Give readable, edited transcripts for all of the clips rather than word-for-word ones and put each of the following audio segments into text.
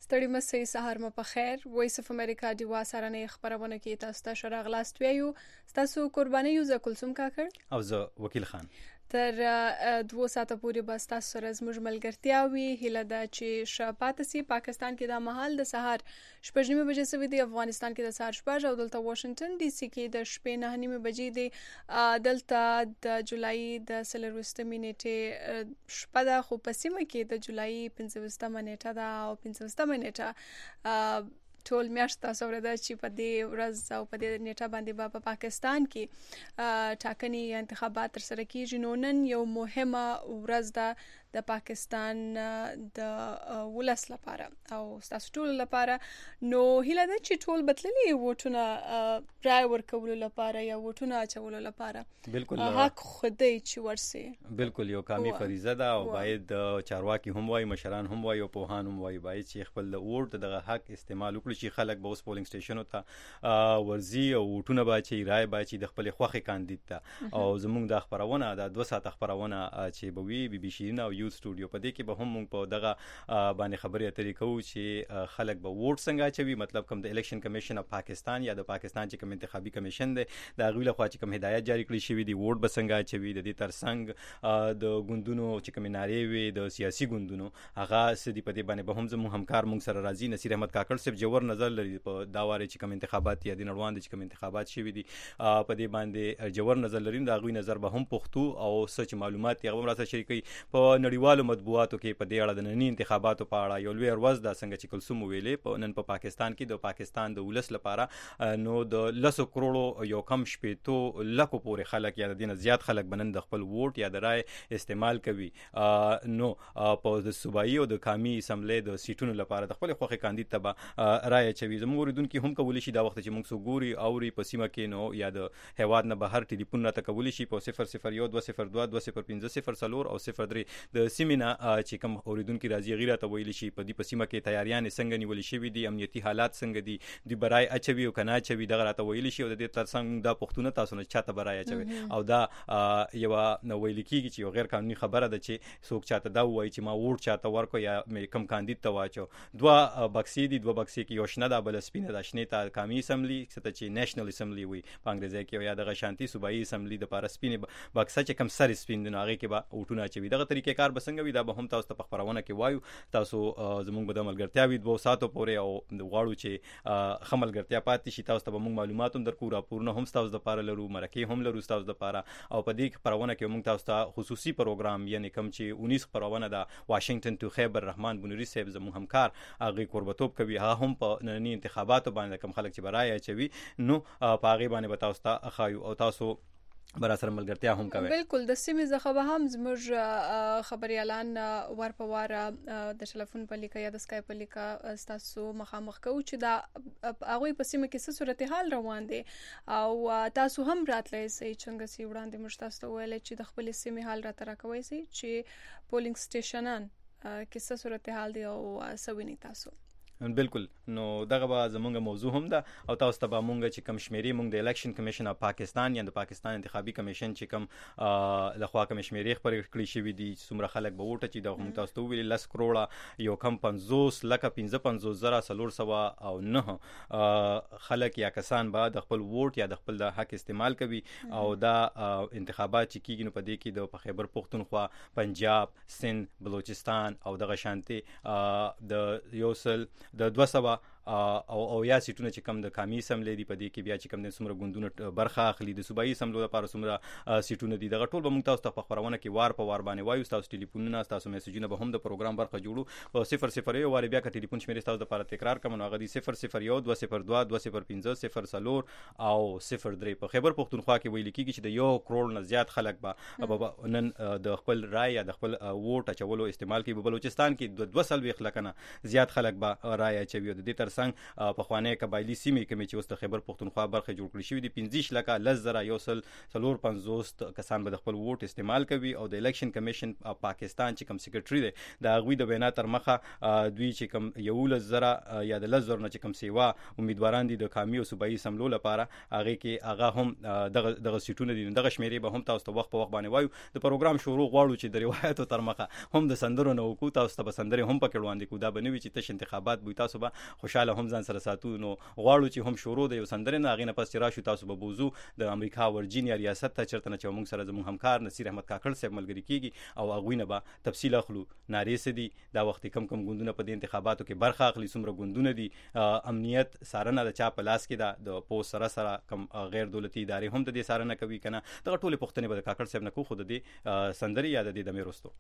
ستړي مسئ سهار مو په خیر. وایس اف امریکا ډیوا سرانه خبرونه کې تاسو ته شراغلاست ویو. تاسو قرباني یو ز کلثوم کاکړ او زه وکیل خان. تر 2 ساعته پورې بس تاسو سره زموږ ملګرتیا وي. هیله ده چې شپاته سي پاکستان کې د مهال د سهار 8:30 بجې سوي دی، افغانستان کې د سهار 8 او دلته واشنگټن ډي سي کې د شپې 9:30 بجې دی. دلته د جولای د 23 نیټه شپه ده، خو په سیمه کې د جولای 15 نیټه ده او 15 نیټه ټول میاشت تاسو ورته چې په دې ورځ او په دې نیټه باندې په پاکستان کې ټاکنې انتخابات تر سره کیږي. نو نن یو مهمه ورځ ده د پاکستان د ولس لپاره او تاسو ټول لپاره. نو هیله ده چې ټول بدللي ووټونه رای ورکولو لپاره یا ووټونه اچولو لپاره بالکل حق خدای چې ورسي. بالکل یو کامي فریضه ده او باید چارواکي هم وایي، مشران هم وایي او پوهان هم وایي باید چې خپل ووټ دغه حق استعمال وکړي چې خلک به اوس پولینګ سټیشنو ته ورځي او ووټونه به چې رای به چې د خپل خوښې کاندید ته. او زموږ د خبرونه د 2 ساعت خبرونه چې به وي بي بي شیرین او یوت سټوډیو په دې کې به هم موږ په دغه باندې خبرې اترې کوو چې خلک به ووټ څنګه اچوي، مطلب کوم د الیکشن کمیشن اف پاکستان یا د پاکستان چې کوم انتخابي کمیشن دی د هغوی لخوا چې کوم هدایت جاری کړی شوي دي ووټ به څنګه اچوي. د دې ترڅنګ د ګوندونو چې کوم نارې وي د سیاسي ګوندونو هغه سدي په دې باندې به هم زموږ همکار موږ سره راځي. نصیر احمد کاکړ صاحب جوړ نظر لري په دا واره چې کوم انتخابات یا د نړوان چې کوم انتخابات شوي دي په دې باندې جوړ نظر لري. دا غوي نظر به هم پښتو او سچ معلومات یې هم راځي شریکي په نړیوالو مطبوعاتو کې په دې اړه د ننني انتخاباتو په اړه یو لوی ورځ دا څنګه چې کلثوم ویلې په نن په پاکستان کې د پاکستان د ولس لپاره نو د 10 کروڑو یو کم شپېتو لکو پورې خلک یا د دینه زیات خلک بنن د خپل ووټ یا د رای استعمال کوي. نو په د صوبایي او د قومي اسمبلی د سیټونو لپاره د خپل خوخه کاندید ته رای چوي. زموږ اوریدونکو هم کولی شي دا وخت چې موږ سګوري او په سیمه کې نو یا د هواد نه بهر ټلیفون راته کولی شي په 001 202 205 0 او 03 د سیمینه چې کوم اوریدونکو راځي غیره ته ویل شي په دې په سیمه کې تیاریان څنګه نیول شي دي، امنیتي حالات څنګه دي، د برای اچوي او کنه اچوي دغه راته ویل شي او د دې ترڅنګ دا پښتون تاسو نه چاته برای اچوي او دا یو نو ویل کیږي چې یو غیر قانوني خبره ده چې څوک چاته دا وایي چې ما ووټ چاته ورکو یا مې کم کاندید ته واچو. دوه بکسې دي، دوه بکسې کې یو شنه ده بل سپینه ده. شنه ته قومي اسمبلی څه چې نېشنل اسمبلی وي په انګریزي کې یا د شانتي صوبایي اسمبلی د پاره سپینه بکسه چې کم سر سپین دي هغه کې به وټونه اچوي. دغه طریقې کار بسنګ وي دا به هم تاسو ته په خبرونه کې وایو. تاسو زموږ به د ملګرتیا وي 2 ساعتو پورې او غواړو چې خملګرتیا پاتې شي. تاسو ته به موږ معلومات هم درکو، راپورونه هم تاسو د پاره لرو، مرکه هم لرو تاسو د پاره او په دې خبرونه کې موږ تاسو ته خصوصي پروګرام یعنی کوم چې 19 خبرونه د واشنگټن ټو خیبر رحمان بنوري صاحب زموږ همکار هغه قربتوب کوي. هغه هم په ننني انتخاباتو باندې کوم خلک چې برای اچوي نو په هغه باندې به تاسو ته خایو او تاسو برا سره ملګرتیا هم کوي. بالکل د سیمې زخه به هم زموږ خبري اعلان ور په وار د ټلیفون په لیکه یا د سکایپ په لیکه تاسو مخامخ کوو چې دا هغه په سیمه کې څه صورتحال روان دي او تاسو هم راتلئ سي څنګه سي وړاندې موږ تاسو ویل چې د خپل سیمې حال را تراکوي سي چې پولینګ سټیشنان کې څه صورتحال دي او سویني تاسو. بالکل نو دغه به زمونږ موضوع هم ده او تاسو ته به مونږ چې کم شمیرې مونږ د الیکشن کمیشن اف پاکستان یا د پاکستان انتخابي کمیشن چې کم لخوا کم شمیرې خبرې کړې شوې دي څومره خلک به ووټ چې د تاسو ته ویل 10 کروڑه یو کم 50 لکه 55,409 خلک یا کسان به د خپل ووټ یا د خپل د حق استعمال کوي او دا انتخابات چې کیږي نو په دې کې د خیبر پختونخوا، پنجاب، سند، بلوچستان او دغه شانتي د یوسل د 200 او یا سیټونه چې کم د قومي اسمبلی دی په دې کې بیا چې کم د څومره ګوندونو برخه اخلي د صوبایي اسمبلی لپاره څومره سیټونه دي دغه ټول به موږ تاسو ته په خبرونه کې وار په وار باندې وایو. تاسو ټلیفونونه تاسو میسجونه به هم د پروګرام برخه جوړو او 001 واره بیا که ټلیفون شمیرې تاسو لپاره تکرار کوم نو هغه دی 001 202 205 0 او 03 په خیبر پختونخوا کې ویل کیږي چې د 1 کروڑ نه زیات خلک به نن د خپل رای یا د خپل ووټ اچولو استعمال کوي. په بلوچستان کې 200 لکه نه زیات خلک به رای اچوي. د دې ترڅنګ ترڅنګ په خوانه قبایلی سیمې کې چې اوس د خیبر پختونخوا برخه جوړ کړی شوی دی 15 لکه لزره یوسل 450 کسان به خپل ووټ استعمال کوي او د الیکشن کمیشن پاکستان چې کوم سیکریټری دی د غوی د وینا تر مخه دوی چې کوم یو لزره یا د لزر نه چې کوم سیوا امیدواران دي د قومي او صوبایي سملو لپاره هغه کې هغه هم دغه سیټونه دي دغه شمیرې به هم تاسو ته وخت په وخت باندې وایو د پروګرام شروع غواړو چې د روایتو تر مخه هم د سندرو نه وکړو تاسو ته سندرې هم پکې وړاندې کوو دا به نوي چې تش انتخابات به تاسو به خوشاله هم ځان سره ساتو نو غواړو چې هم شروع د یو سندرې نه هغې نه پس چې راشو تاسو به بوزو د امریکا ورجینیا ریاست ته چېرته نه چې موږ سره زموږ همکار نصیر احمد کاکړ صاحب ملګري کېږي او هغوی نه به تفصیل اخلو نارې څه دي دا وخت کم ګوندونه په دې انتخاباتو کې برخه اخلي څومره ګوندونه دي امنیت څارنه د چا په لاس کې ده د پوس سره کم غیر دولتي ادارې هم د دې څارنه کوي کنه دغه ټولې پوښتنې به د کاکړ صاحب نه کوو خو د دې سندرې یا د دې دمې وروستو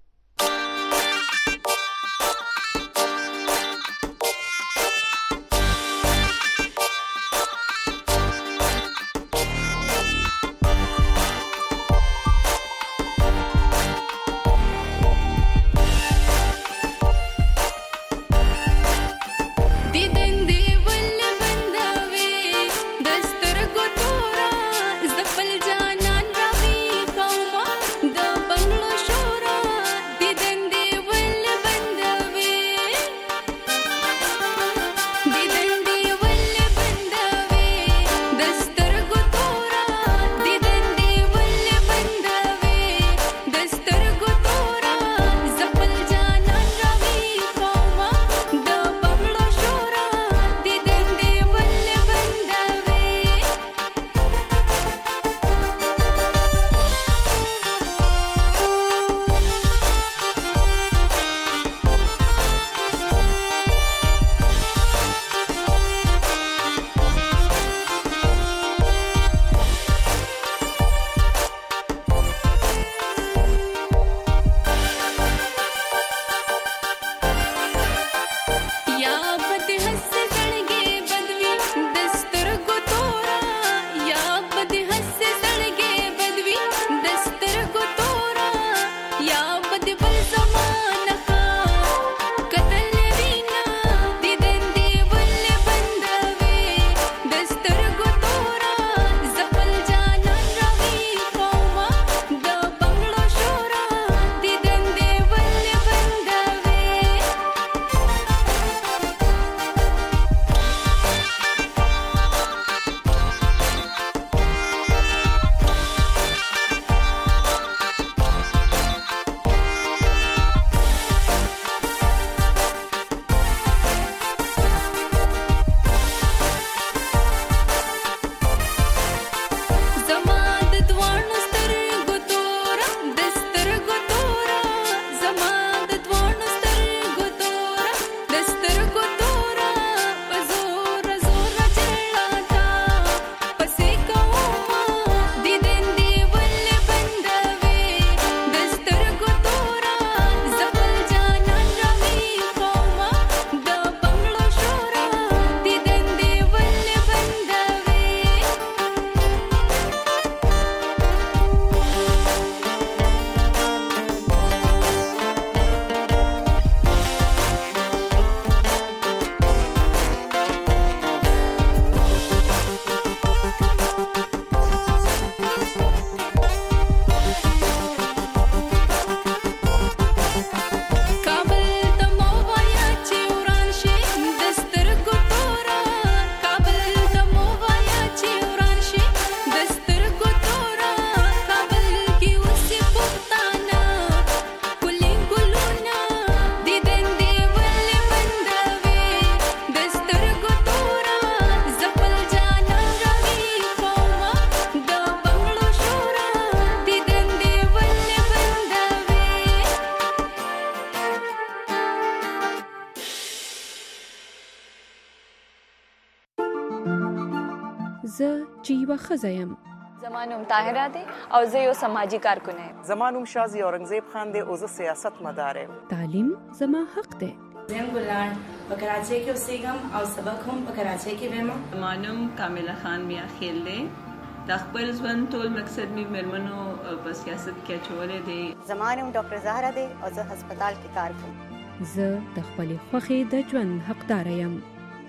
زه چې یوه ښځه یم. زما نوم طاهره دی او زه یو سماجی کارکونه یم. زما نوم شازی اورنګزیب خان دی او زه سیاست مدار یم. تعلیم زما حق دی. زم ګلان په کراچۍ کې اوسېږم او سبق هم په کراچۍ کې وایم. زما نوم کامله خان میا خیل دی. د خپل ژوند ټول مقصد می مېرمنو په سیاست کې اچولې دی. زما نوم ډاکټر زهرا دی او زه هسپتال کې کار کوم. زه د خپلې خوښې د ژوند حقدار یم.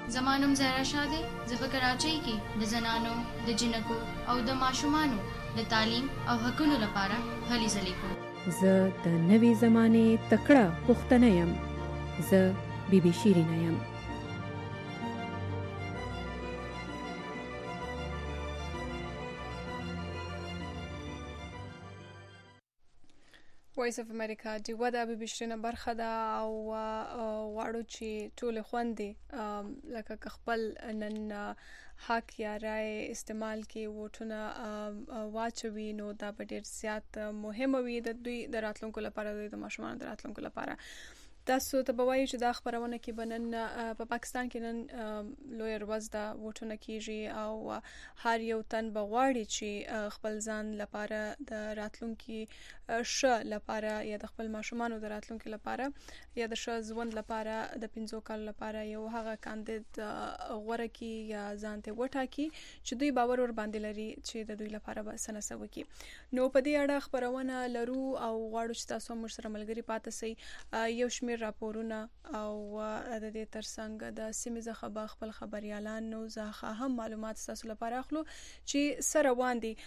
زمانم زهرا شاه دی. زه په کراچۍ کې د زنانو، د جنکو او د ماشومانو د تعلیم او حقونو لپاره هلې ځلې کوم. زه د نوې زمانې تکړه پښتنه یم. زه بیبي شیرینه یم. وایس اف امریکا ډیوه د بیبي شیرینه برخه ده او واړو چې ټول خوندې لکه خپل نن حق یا رائے استعمال کې ووټونه واچوي نو دا به ډیر زیات مهمه وي د دوی د راتلونکو لپاره، د ماشومانو د راتلونکو لپاره. تاسو ته به وایي چې دا خبرونه کې به نن په پاکستان کې نن لوی ورځ ده، ووټونه کیږي او هر یو تن به غواړي چې خپل ځان لپاره د راتلونکي ښه لپاره یا د خپل ماشومانو د راتلونکي لپاره یا د ښه ژوند لپاره د 15 کال لپاره یو هغه کاندید غوره کی یا ځان ته وټاکي چې دوی باور ور باندې لري چې د دوی لپاره به سنسه وکي. نو په دې اړه خبرونه لرو او غواړو چې تاسو هم سره ملګری پاتې سئ. یو شمېر راپورونه او د دې ترڅنګ د سیمې څخه خپل خبريالان نو زه هم معلومات تاسو لپاره اخلو چې سره روان دي.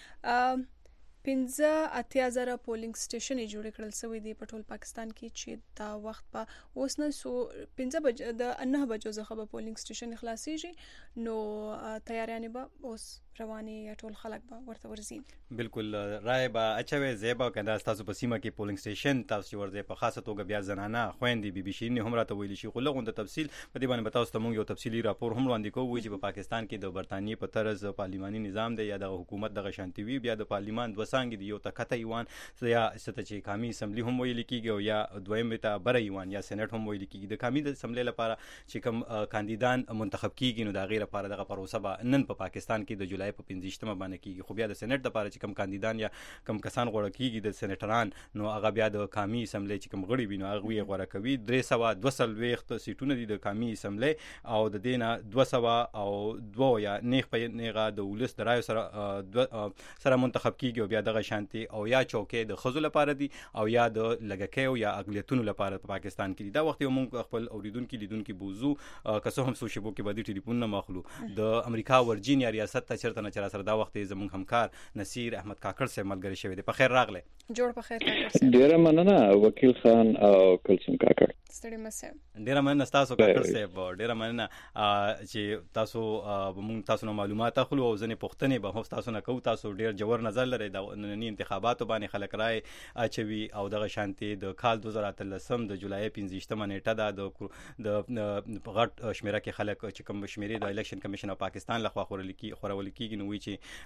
15,000 پولینګ سټیشن جوړ کړل شوی دی په ټول پاکستان کې چې دا وخت په اوس نه 15 بجې د 9 بجو څخه به پولینګ سټیشن خلاصيږي. نو تیاریانې به اوس رواني یا ټول خلک به ورته ورزي. بالکل رائے به اچوي زیبا کنده تاسو په سیمه کې پولینګ سټیشن تاسو ورځي په خاصه توګه بیا زنانه خويندې بیبي شیرینې هم راته ویل شي خو لغون د تفصیل په دې باندې تاسو ته موږ یو تفصیلی راپور هم وړاندې کوو چې په پاکستان کې د برتانیې په طرز پارلیماني نظام دی یا د حکومت د شانتوي بیا د پارلیمان دوه څنګه دی یو تکته ایوان یا ست چې قومي اسمبلی هم ویل کیږي او یا دویم ته بر ایوان یا سېنات هم ویل کیږي. د قومي اسمبلی لپاره چې کوم کاندیدان منتخب کیږي نو دا غیر لپاره دغه پروسه به نن په پاکستان کې د جولای په 15مه باندې کیږي. خو بیا د سېنات لپاره چې کوم کاندیدان یا کوم کسان غوړه کیږي د سېناتران نو هغه بیا د قومي اسمبلی چې کوم غړي ویني هغه یې غوړه کوي. 322 سیټونه دي د قومي اسمبلی او د دینه 202 یا نیغ په نیغه د ولس د رایو سره منتخب کیږي او بیا دغه شانتي او یا چوکې د خزو لپاره دي او یا د لګکیو یا اقلیتونو لپاره په پاکستان کې دي. دا وخت یو موږ خپل اوریدونکو لیدونکو بوزو کسو هم سوشي بو کې باندې ټلیفون نه مخلو د امریکا ورجینیا ریاست ته چرته نه چر سره دا وخت زموږ همکار نصیر احمد کاکړ سره ملګری شوی دی. په خیر راغله. جوړ په خیر کاکړ سره. ډیر مننه وکیل خان او کلثوم کاکړ. ستړي مشه. ډیر مننه تاسو کاکړ صاحب. ډیر مننه چې تاسو موږ تاسو نو معلومات اخلو او ځنې پوښتنې به تاسو نه کوو. تاسو ډیر جوړ نظر لري د نننی انتخاباتو باندې خلک رائے اچوي او دغه شانتي د کال 2013 د جولای 15مه نیټه د غټ شمیره کې خلک چې کوم شمیرې د الیکشن کمیشن اف پاکستان لخوا خورول کیږي نو وی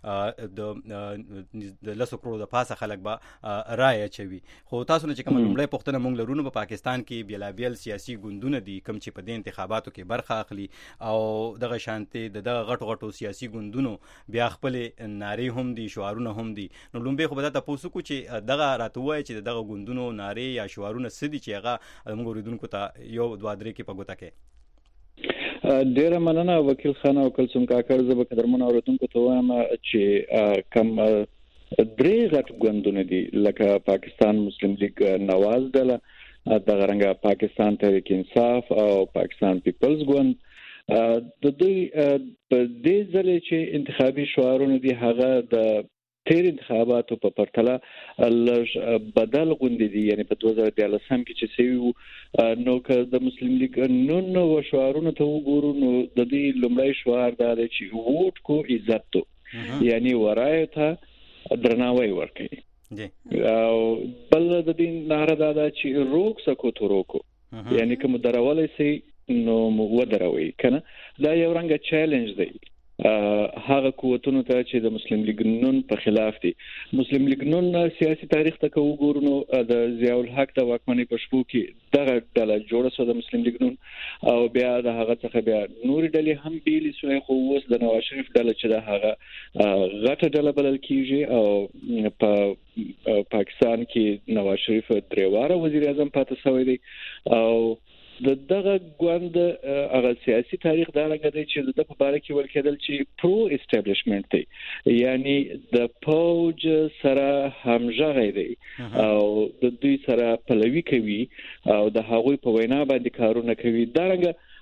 چې د 10 کروڑ د پاسه خلک به رائے اچوي. خو تاسو نه چې کوم لومړی پوښتنه مونږ لرونو په پاکستان کې بیلابیل سیاسي ګوندونه دي کوم چې په دې انتخاباتو کې برخه اخلي او دغه شانتي دغه غټو سیاسي ګوندونو بیا خپل ناری هم دي شعارونه هم دي. نو لومبه خو به تاسو کو چې دغه راتوي چې دغه ګوندونو ناری یا شعارونه سدي چې هغه موږ اوریدونکو ته یو دوه درې کې په ګوته کې. ډیر مننه وکیل خان او کلثوم کاکړ. زه به قدرمن اوریدونکو ته وایم چې کم درې غټ ګوندونه دي لکه پاکستان مسلم لیگ نواز ډله، د غرنګ پاکستان تحریک انصاف او پاکستان پیپلز ګوند. د دوی په دې ځل چې انتخابي شعارونه دي هغه د تیر انتخاباتو په پرتله لږ بدل غوندي دي. یعنی په 2013 کې چې سوي نو که د مسلم لیگ نو شعارونه ته وګورو نو د دې لومړی شعار دا دی چې ووټ کو عزت تو، یعنی ورای ته درناوی ورکړي. او بل د دې ناره دا ده چې روک سکو تو روکو، یعنی کوم درولای سي نو ودروي کنه. دا یو رنګه چیلنج دی هغه قوتونو ته چې د مسلم لیگ نون په خلاف دي. مسلم لیگ نون سیاسي تاریخ ته وګورو نو د ضیاء الحق د واکمنۍ په شپو کې دغه ډله جوړه شو د مسلم لیگ نون او بیا د هغه څخه بیا نور ډلې هم بیل شوې. خو اوس د نواز شریف ډله چې د هغه غټه ډله بلل کیږي او په پاکستان کې نواز شریف درې واره وزیر اعظم پاتې شوی دی او دغه ګوند هغه سیاسي تاریخ دا رنګ دی چې د په اړه کې ویل کېدل چې پرو اسټابلیشمنت دی، یعنی د پوج سره همغږی دی او د دوی سره پلوي کوي او د هغوی په وینا باندې کارونه کوي. دا رنګ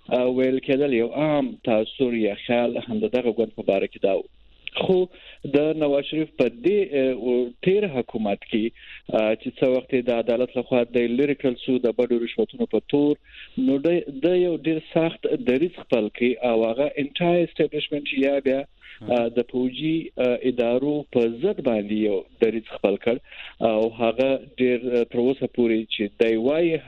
ویل کېدل یو عام تاثر یا خیال هم دغه ګوند په باره کې دا خو د نواز شریف په دې تیر حکومت کې چې څو وخت د عدالت لخوا د لیریکل سو د بډو رشوتونو په تور نو د یو ډیر سخت دریځ خپل کې او هغه انټای اسټابلیشمنت یا بیا د فوجي ادارو په ضد باندې یو دریځ خپل کړ او هغه ډیر تر اوسه پورې چې دی وايي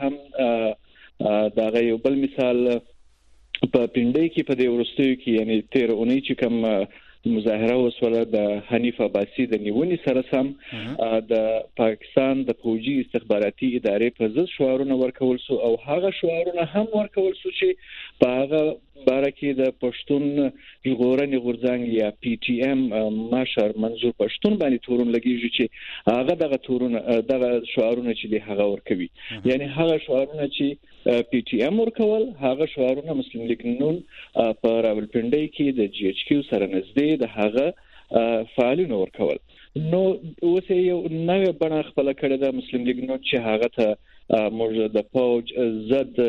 هم دا یو بل مثال په پینډۍ کې په دې ورستیو کې یعنی تیر اونۍ چې کوم مظاهره وسوله د حنیف عباسی د نیونې سره سم د پاکستان د فوجي استخباراتي ادارې په ضد شعارونه ورکول سو او هغه شعارونه هم ورکول سو چې په هغه باره کې د پښتون ژغورنې غورځنګ یا پی ټی ایم مشر منظور پښتون باندې تورون لګیږي چې هغه دغه تورون دغه شعارونه چې دی هغه ورکوي یعنی هغه شعارونه چې پی ټی ایم ورکول هغه شعارونه مسلم لیگ نون په راولپنډۍ کې د جی ایچ کیو سره نږدې د هغه فعالین ورکول نو اوس یو نوې بڼه خپل کړې ده مسلم لیگ نون چې هغه ته موږ د فوج ضد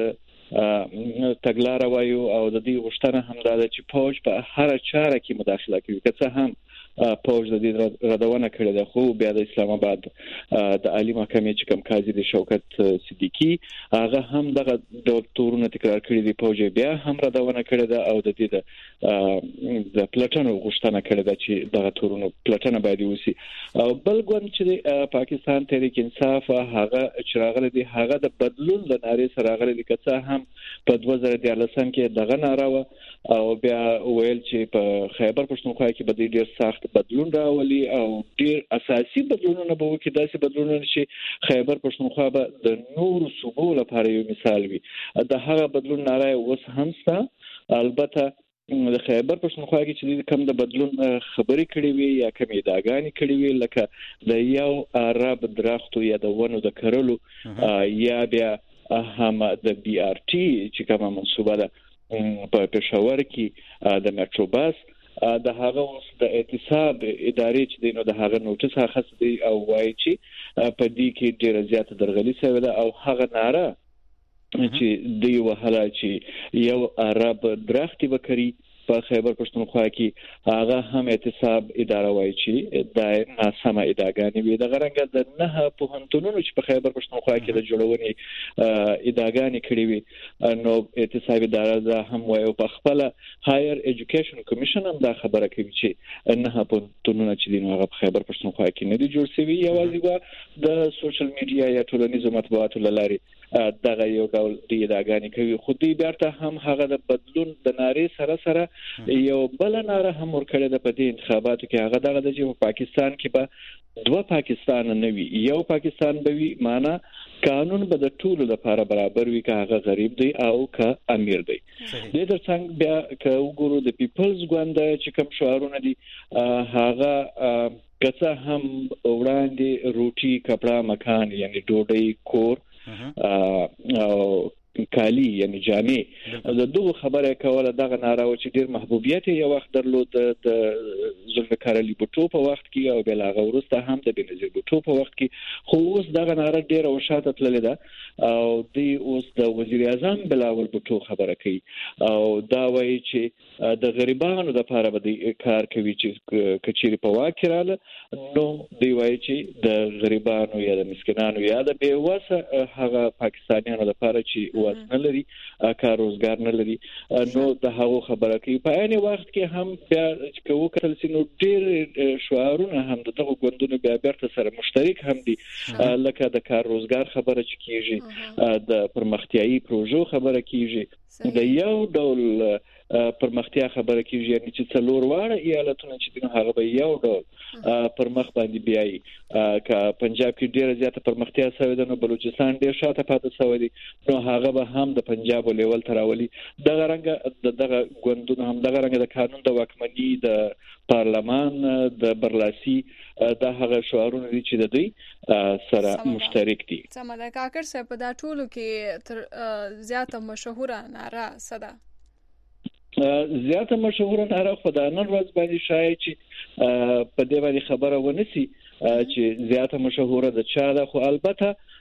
تګلاره وایو او د دې غوښتنه هم ده چې فوج په هر چاره کې مداخله کوي که څه هم فوج د دې ردونه کړې ده خو بیا د اسلام آباد د عالی محکمې چې کوم قاضي د شوکت صدیقی هغه هم دغه د تورونه تکرار کړی دی فوج بیا هم ردونه کړې ده او د دې د پلټنو غوښتنه کړې ده چې دغه تورونه پلټنه باید وسی او بل ګوند چې پاکستان تحریک انصاف هغه چې راغلی دی هغه د بدلون د نارې سره راغلی دی که څه هم په 2013 کې دغه ناره او بیا ویل چې په خیبر پښتونخوا کې به ډیر سخت بدلون راولي او ډیر اساسي بدلونونه به وکړي داسې بدلونونه چې خیبر پښتونخوا به د نور صوبو لپاره یو مثال وي د هغه بدلون ناره اوس هم شته البته د خیبر پښتونخوا کې چې کوم د بدلون خبرې کړې وي یا کوم ادعاګانې کړې وي لکه د یو عرب درختو یا د ونو د کرلو یا بیا هم د بی آر ټي چې کومه منصوبه ده په پېښور کې د میټرو باس د هغه اوس د اعتصاب ادارې چې دینو د هغه نوټس اخیست دی او وایي چې په دې کې ډېر زیات درغلي شوی ده او هغه ناره چې دی وهله چې یو عرب درختي وکړي په خیبر پښتونخوا کې هغه هم اعتصاب اداره وایي چې د ناسمه ادعاګانې وي د غرنګ د نه پوهنتونونو چې په خیبر پښتونخوا کې د جوړونې ادعاګانې کړې وي نو اعتصاب اداره دا هم وایي په خپل هایر ایجوکیشن کمیشن هم دا خبره کوي چې نه پوهنتونونه چې دین هغه په خیبر پښتونخوا کې نه دي جوړ شوي یوازې د سوشل میډیا یا ټولنیزو مطبوعاتو لارې دغه یو ډول دی ادعاګانې کوي خو دوی بیرته هم هغه د بدلون د نارې سره سره یو بل ناره هم ورکړه د په دې انتخاباتو کې هغه دغه د چې په پاکستان کې به دوه پاکستان نه وي یو پاکستان به وي معنا قانون به د ټولو لپاره برابر وي که هغه غریب دی او که امیر دی د ترڅنګ بیا که وګورو د پیپلز ګوند چې کوم شعارونه دي هغه کڅه هم وړاندې روټي کپڑا مکان یعنی ډوډۍ کور او کالی یعنی جامع د دوه خبره کوله دغه ناره و چې ډیر محبوبیت یو وخت درلود د ذوالفقار علي بوټو په وخت کې او بل هغه ورسته هم د بنظیر بوټو په وخت کې خو اوس دغه ناره ډیر او شاته تللې ده او دی اوس د وزیر اعظم بلاول بوټو خبره کوي او دا وایي چې د غریبانو لپاره به کار کوي چې کچيري په واکراله نو دی وایي چې د غریبانو یا د مسکینانو یا د بیوسه هغه پاکستانیانو لپاره چې واسنه لري کار روزګار نه لري نو د هغه خبره کوي په عین وخت کې هم بیا چې وکړل سينو ډېر شعارونه هم دغه ګوندونو بیا بیرته سره مشترک هم دي لکه د کار روزګار خبره چې کیږي د پرمختیايي پروژو خبره کیږي د یو ډول پرمختیا خبره کیږي یعنی چې څلور واړه ایالتونه چې دغه هغه به یو ډول پرمخ باندې بیاي که پنجاب کې ډیره زیاته پرمختیا شوې ده نو بلوچستان ډیر شاته پاتې شوی دی نو هغه به هم د پنجاب لیول تراولي دغه رنګ دغه ګوندونه هم دغه رنګ د قانون د واکمنۍ د پارلمان د برلاسي د هغه شعارونه دي چې د دوی سره مشترک دي سمه کاکر صاحب په دا ټولو کې تر زیاته مشهوره ناره صدا زیاته مشهوره ناره خدای نن ورځ باندې شایي چې په دې باندې خبره ونسی چې زیاته مشهوره ده چا ده خو البته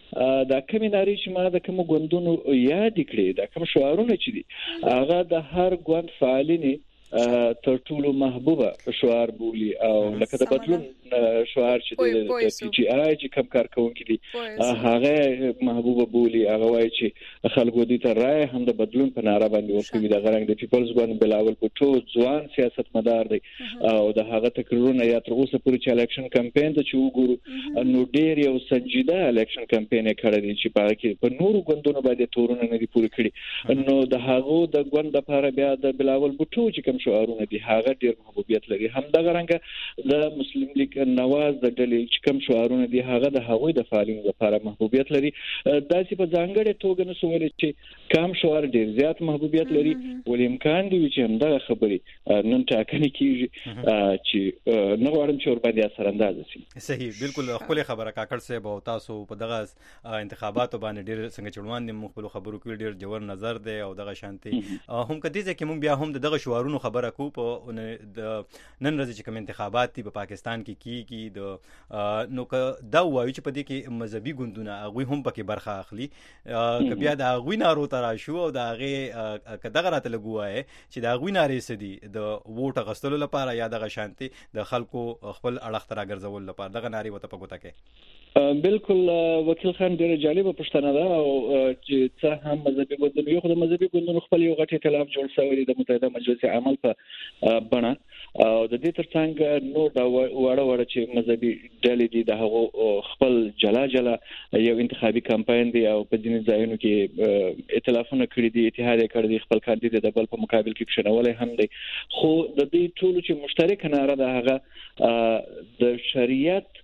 دا کمی ناری چې ما د کوم غوندونو یاد کړی دا کوم شعارونه چې دي هغه د هر غوند فعالینه تر ټولو محبوبه شعار بولی او لکه د بدلون شعار چې د پی جی آی چې کم کارکونکي دي هغه محبوبه بولی هغه وایي چې خلکو دې ته رائے هم د بدلون په ناره باندې ورکوي د غرنګ د پیپلز ګوند بلاول پټو ځوان سیاستمدار دی او د هغه تقریرونه یا تر اوسه پورې چې الیکشن کمپاین ته چې وګورو نو ډېر یو سنجیده الیکشن کمپاین کړی دی چې په کې په نورو ګوندونو باندې تورونه نه دي پوره کړی نو د هغه د ګوند لپاره بیا د بلاول پټو چې شعارونه دي هغه ډیر محبوبیت لري هم د غرنګ د مسلم لیگ نواز د ډلې چې کوم شعارونه دي هغه د هغوی د فعالینو لپاره محبوبیت لري داسې په ځانګړې توګه نو سوال چې کم شعار ډیر زیات محبوبیت لري ولې امکان دی چې هم دا خبري نن ټاکنې کیږي چې نو غواړم چې ور باندې اثر انداز شي صحیح بالکل خپل خبره کاکړ صاحب او تاسو په دغه انتخاباتو باندن ډیر څنګه چړوان دي مخبل خبرو کې ډیر جوړ نظر دی او دغه شانتي هم کدي چې مونږ بیا هم دغه شعارونو خبره کو په نن ورځ چې کوم انتخابات دي په پاکستان کې کیږي د نو دا وایي چې په دې کې مذهبي ګوندونه هغه هم پکې برخه اخلي ک بیا دا غوي نارو ترا شو او دا هغه کداغه راته لګوای چې دا غوي نارې سدي د ووټ غستلو لپاره یا دغه شانتي د خلکو خپل اړخ ترا ګرځول لپاره دغه ناری وته پګوته کې بالکل وکیل خان ډیره جالبه پښتنه ده او چې څه هم مذهبي ګوندونه یو د مذهبي ګوندونو خپل یو غټ ائتلاف جوړ شوی د متحده مجلس عمل په بڼه او د دې ترڅنګ نو دا وړه چې مذهبي ډلې دي د هغه خپل جلا یو انتخابي کمپاین دی او په ځینې ځایونو کې ائتلافونه کړی دي اتحاد کړی دي خپل کاندید د بل په مقابل کې کښنولای هم دی خو د دې ټولو چې مشترک ناره ده هغه د شریعت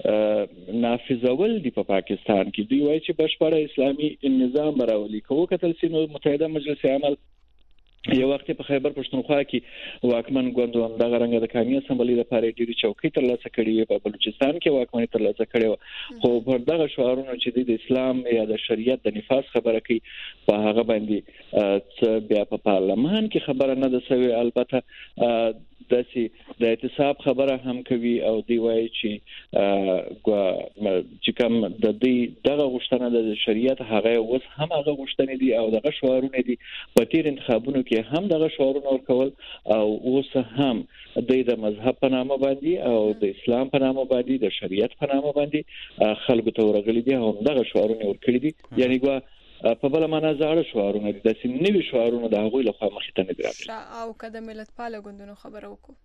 نافذول دي په پاکستان کې دی وایي چې بشپړ اسلامي نظام براولي کوو کتل سينو متحده مجلس عمل یو وخت په خیبر پښتونخوا کې واکمن ګوند هم د غرنګ د قومي اسمبلی لپاره ډېری چوکۍ ترلاسه کړې په بلوچستان کې واکمني ترلاسه کړې خو پر دغه شعارونو چې د اسلام یا د شریعت د نفاذ خبره کوي په هغه باندې بیا په پارلمان کې خبره نه ده سوي البته د اعتصاب خبره هم کوي او دی وایي چې کوم د دې دغه غوښتنه د شریعت هغه اوس هم هغه غوښتنې دي او دغه شعارونه دي په تیر انتخابونو کې هم دغه شعارونه ورکول او اوس هم د مذهب په نامه باندې او د اسلام په نامه باندې د شریعت په نامه باندې خلکو ته ورغلي دي هم دغه شعارونه ورکړي دي یعنی په بل معنا زاړه شعارونه دي د سیمنوي شعارونه د هغوی لخوا مخې ته نه درغلي او کده ملتپال غوندونو خبره وکړو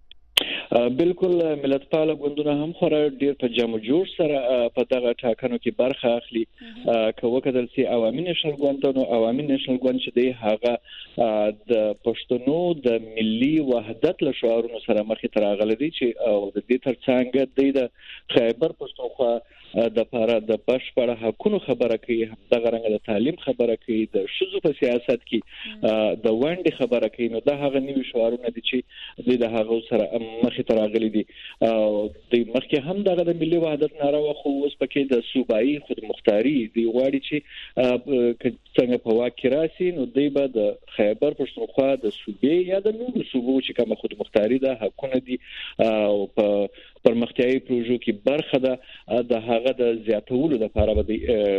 بالکل ملتپال غوندونه هم خورا ډیر په جمع جوړ سره په دغه ټاکنو کې برخه اخلي کوو کدل سي عوامي نېشنل ګوند چې دی هغه د پښتنو د ملي وحدت له شعارونو سره مخې ته راغلي دي چې او د دې ترڅنګ د خیبر پښتونخوا د لپاره د بشپړ حقوقو خبره کوي د غرنګ د تعلیم خبره کوي د شذو په سیاست کې د وانډي خبره کوي نو د هغه نیو شعارونه دي چې د هغه سره مخې ته راغلي دي او د مخکې هم د ملي وحدت ناره خو اوس پکې د صوبایي خودمختاري دی غواړي چې څنګه په واکه راسي نو دی به د خیبر پښتونخوا د صوبې یا د نورو صوبو چې کوم خودمختاري ده حقونه دي او په پرمختیايي پروژو کې برخه ده د هغه د زیاتولو لپاره به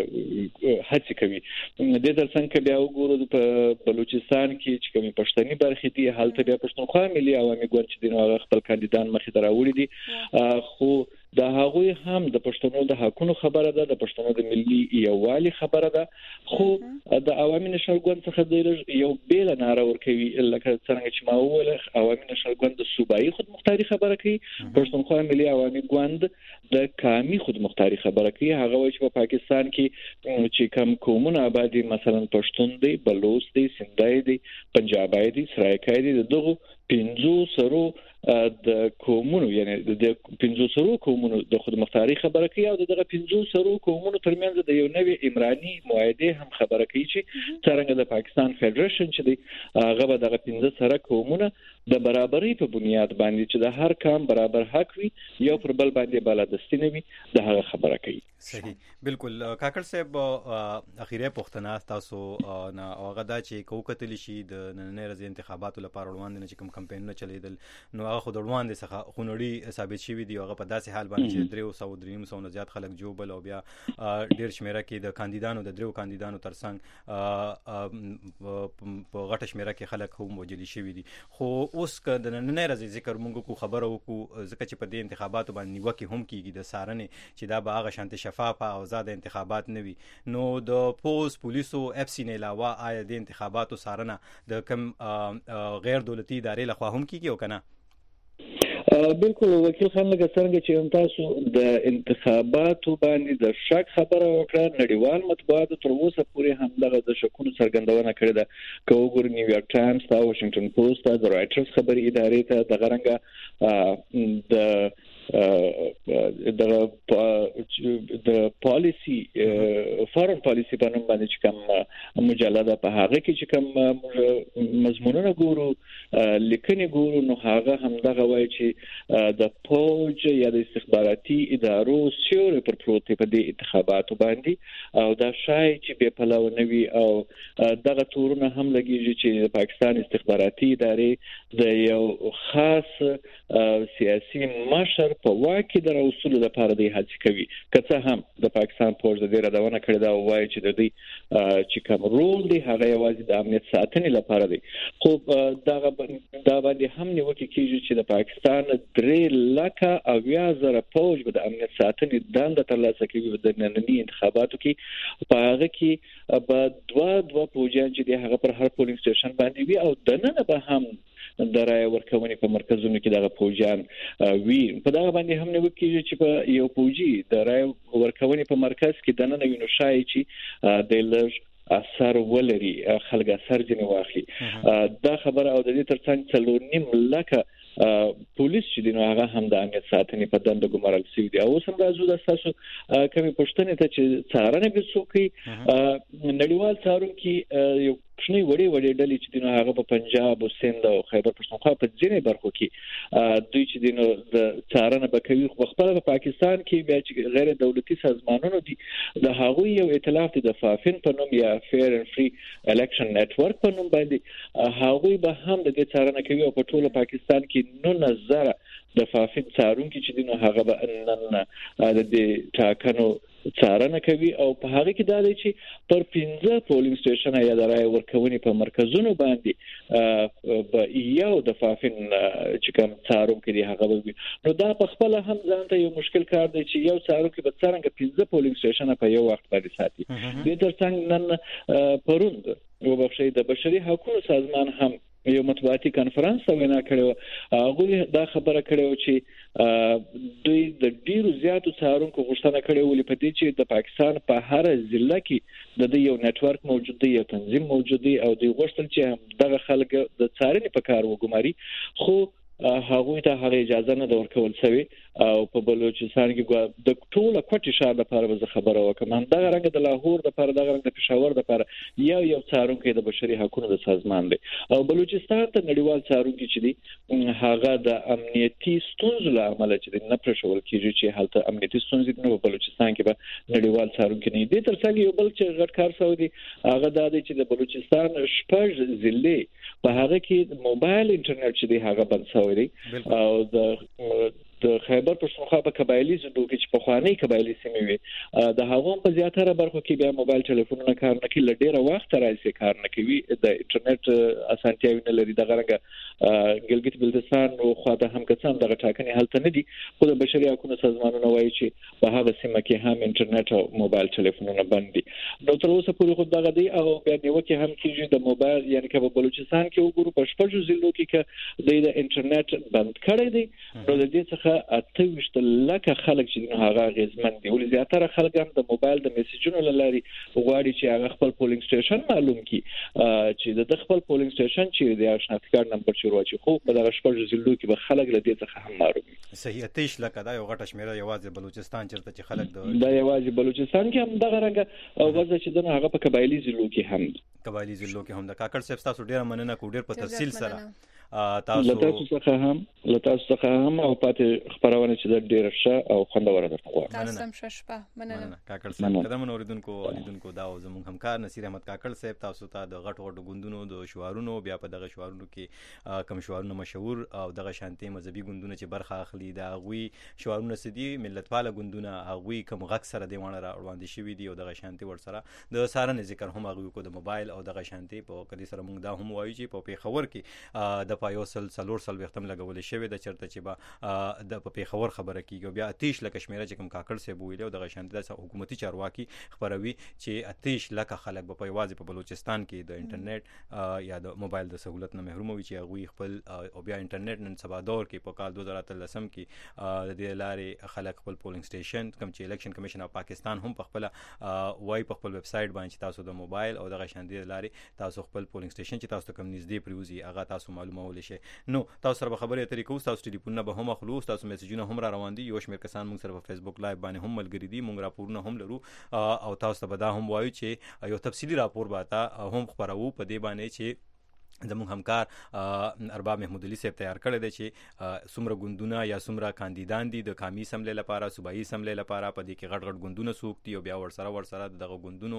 هڅه کوي د دې ترڅنګ بیا وګورو په بلوچستان کې چې کومي پښتني برخې دي حالت بیا پښتونخوا ملي عوامي ګوند چې دغه خپل کاندیدان مخې ته راوړي دي خو د هغوی هم د پښتنو د حقوقو خبره ده د پښتنو د ملي یووالي خبره ده خو د عوامي نېشنل ګوند څخه یو بیل ناره ورکوي لکه څنګه چې ما وویل عوامي نېشنل ګوند د صوبایي خودمختاري خبره کوي پښتونخوا ملي عوامي ګوند د قومي خودمختاري خبره کوي هغه وایي چې په پاکستان کې چې کوم قومونه آبادی مثلا پښتون دي بلوچ دي سندای دي پنجابی دي سرایکای دي دغه 15 سرو د قومونو یعنی د 15 سرو قومونو د خودمختاري خبره کوي او دغه 15 سرو قومونو ترمنځ د یو نوې عمراني معاهده هم خبره کوي چې څنګه د پاکستان فدریشن چې دی هغه به دغه 15 سره قومونه د برابرۍ په بنیاد باندې چې د هر قوم برابر حق وي یو پر بل باندې بالادستی نه وي د هغه خبره کوي صحیح بالکل کاکړ صاحب اخیری پښتنه تاسو نه هغه دا چې کوکتل شي د نن ورځې انتخاباتو لپاره روان دي چې کوم کمپاینونه چلیدل نو هغه خودروان دي څخه خونړي ثابت شوی دی. هغه په داسې حال باندې چې 300 نه زیات خلک جوبل او بیا ډیر شمیره کې د کاندیدانو د 3 کاندیدانو ترڅنګ په غټه شمیره کې خلک هم وجلی شوی دي. خو اوس که د نن ورځې ذکر مونږ کو خبره وکړو ځکه چې په دې انتخاباتو باندې نیوکه هم کیږي د سارنې چې دا به هغه شانت شفاف او آزاد انتخابات نه وي. نو د پولیسو اف سی نه علاوه آیا د انتخاباتو سارنه د کم غیر دولتي ادارې لخوا هم کیږي او کنه؟ بالکل وکیل خان لکه څنګه چې تاسو د انتخاباتو باندې د شک خبره وکړه، نړیوال مطبوعاتو تر اوسه پورې هم دغه د شکونو څرګندونه کړې ده. که وګورئ نیویارک ټایمز ته، واشنگټن پوسټ ته، د رایټرز خبري ادارې ته، د غرنګ د پالیسی فارن پالیسی په نوم باندې چې کوم مجلده په هغه کې چې کوم مضمونونه ګورو، لیکنې ګورو، نو هغه هم دغه وایي چې د پوج یا د استخباراتي ادارو سیوري پر پروت په دې انتخاباتو باندې، او دا شای چې به پلاو نوي او دغه تورونه هم لګیږي چې د پاکستان استخباراتي ادارې د یو خاص سیاسي مشر په واکه در اصول لپاره دی هڅه کوي. که څه هم د پاکستان پوج د دې ردونه کړی دا وایي چې د دې چې کوم رول دی هغه یوازې د امنیت ساتنې لپاره دی. خو دا باندې هم نیوکه کیږي چې د پاکستان 3,000,000 پوج به د امنیت ساتنې دنده ترلاسه کوي د ننني انتخاباتو کې. په هغه کې به دوه پوجان چې دی هغه پر هر پولینګ سټیشن باندې وي او دننه به هم د رای ورکونې په مرکزونو کې دغه پوجان وی. په دغه باندې هم نه وکیږي چې په یو پوجي د رای ورکونې په مرکز کې دننه وینو شای چې د لږ اثر ولري، خلک اثر ځنی واخلي. دا خبره او د دې ترڅنګ 4.5 لکه پولیس چې دینو هغه هم د امنیت ساتنې په دنده ګمارل شوی دی. او سم راځو د تاسو کومې پښتنې ته چې څارنه به څوکي نړیوال څارونکي یو شنو وړي ډلې چې دینو هغه په پنجاب او سند او خیبر پښتونخوا په ځینې برخو کې دوی چې دینو د څارنه به کوي. خو خپل په پاکستان کې بیا چې غیر دولتي سازمانونو دي د هغه یو ائتلاف د فافین په نوم یا فیر اند فری الیکشن نتورک په نوم باندې هغه به هم د دې څارنه کوي او په ټول پاکستان کې 9,000 د فافین څارونکي چې دینو هغه به نن د دې ټاکنو څارنه کوي. او په هغه کې دا دی چې پر 15 پولینګ سټیشن یا د رای ورکونې په مرکزونو باندې به یو د فافین چې کوم څارونکي دی هغه وي. نو دا په خپل هم ځان ته یو مشکل کار دی چې یو څارونکي به څنګه 15 پولینګ سټیشن په یو وخت باندې ساتي. د ترڅنګ نن پروند وبخښي د بشري حقوقو سازمان هم یو مطبوعاتي کانفرنس وینا کړو. هغه دا خبره کړو چې دوی د ډیرو زیاتو څارونکو غوښتنه کړې ولې په دې چې د پاکستان په هر ضلع کې د یو نتورک موجود دی، یو تنظیم موجود دی او دوی غوښتل چې دغه خلک د څارنې په کار وګماري. خو هغه ته هغه اجازه نه ورکول شوی او په بلوچستان کې د ټول کوټي شهر لپاره به خبره وکم هم دغه رنګ د لاهور لپاره دغه رنګ د پېښور لپاره یو څارونکي د بشري حقوقو د سازمان دی. او بلوچستان ته نړیوال څارونکي چې دی هغه د امنیتي ستونزو له امله چې نه پرشول کیږي چې حالت امنیتي ستونزې نه په بلوچستان کې به نړیوال څارونکي نه دي. ترڅنګ یو بل چې غټ کار شوی دی هغه دا دی چې د بلوچستان شپږ ضلع په هغه کې موبایل انټرنیټ چې دی هغه بند شوی دی. او د خیبر پښتونخوا په قبایلی ضلعو کې چې په خواني قبایلی سیمې وي د هغوی په زیاتره برخو کې بیا موبایل ټلیفونونه کار نه کوي، لډیره وخت راځي کار نه کوي، د انټرنیټ اسانتیاوي نه لري. دغه رنګ ګلګت بلتستان او خواته هم کسان دغه ټاکنې حالت نه دي. خو د بشري حقوقو سازمانونه وایي چې په هغه سیمه کې هم انټرنیټ او موبایل ټلیفونونه بند دي. نو تر اوسه پورې خو دغه دی او بیا نیوکه هم کیږي د موبایل یعنی که په بلوچستان کې وګورو په شپږ ضلعو کې د انټرنیټ بند کړی دی. نو د دې څخه 28 لکه خلک چې هغه غیزمن دي. ولې زیاتره خلک هم د موبایل د میسجونو لاري غواړي چې هغه خپل پولینګ سټیشن معلوم کړي چې د خپل پولینګ سټیشن چې د شناخت کارت نمبر شروع شي. خو په دغه شپږ ضلعو کې به خلک له دې څخه هم معلوم دي. صحیح 28 لکه دا یو غټه شمیره یوازې بلوچستان چیرته چې خلک د یوازې بلوچستان کې هم دغه رنګ او وځي چې دغه هغه په قبایلی ضلعو کې هم قبایلی ضلعو کې هم د کاکړ صاحب تاسو ډیره مننه کو ډیر په تفصیل سره تاسو څخه هم او پاتې خبرونه چې د ډیر ښه او خوندور ده. تاسو هم شپه مننه کاکړ صاحب. قدم اوریدونکو دا زموږ همکار نصیر احمد کاکړ صاحب تاسو ته د غټ ګوندونو د شعارونو بیا په دغه شعارونو کې کم شعارونه مشهور او دغه شانتي مذهبي ګوندونه چې برخه اخلي دا غوي شعارونه سدي ملتپاله ګوندونه غوي کم غک سره دیوانه را وړاندې شوی دی او دغه شانتي ور سره د سارنې ذکر هم غوي کو د موبایل او دغه شانتي په کدي سره موږ دا هم وایو چې په پیښور کې د پایوسل سلور وختم لګول شوی د چرته چې با د پیښور خبره کیږي بیا آتش لکه شمیره چې کوم کاکړ صاحب ویلو دغه شانتي د حکومتي چارواکي خبروي چې آتش لکه خلک په یوازې په بلوچستان کې د انټرنیټ یا د موبایل د سہولت نه محروم وي چې هغه خپل او بیا انټرنیټ نن سبا دور کې په کال 2013 کې د دې لارې خلک خپل پولینګ سټیشن کوم چې الیکشن کمیشن اف پاکستان هم په خپل وای په خپل ویب سټ باندې تاسو د موبایل او دغه شانتي لارې تاسو خپل پولینګ سټیشن چې تاسو کوم نږدې پریوزي هغه تاسو معلومول شي. نو تاسو سره خبرې اترې کوو، تاسو ټلیفونونه به هم خلوص، تاسو میسجونه هم را روان دي، یو شمېر کسان موږ سره په فیسبوک لایو باندې هم ملګری دي، موږ راپورونه هم لرو او تاسو ته به دا هم وایو چې یو تفصیلی راپور به تا هم خبرو په دې باندې چې زموږ همکار ارباب محمود علي صاحب تیار کړی دی چې څومره ګوندونه یا څومره کاندیدان دي د قومي اسمبلی لپاره صوبایي اسمبلی لپاره په دې کې غټ ګوندونه څوک دي او بیا ورسره دغه ګوندونو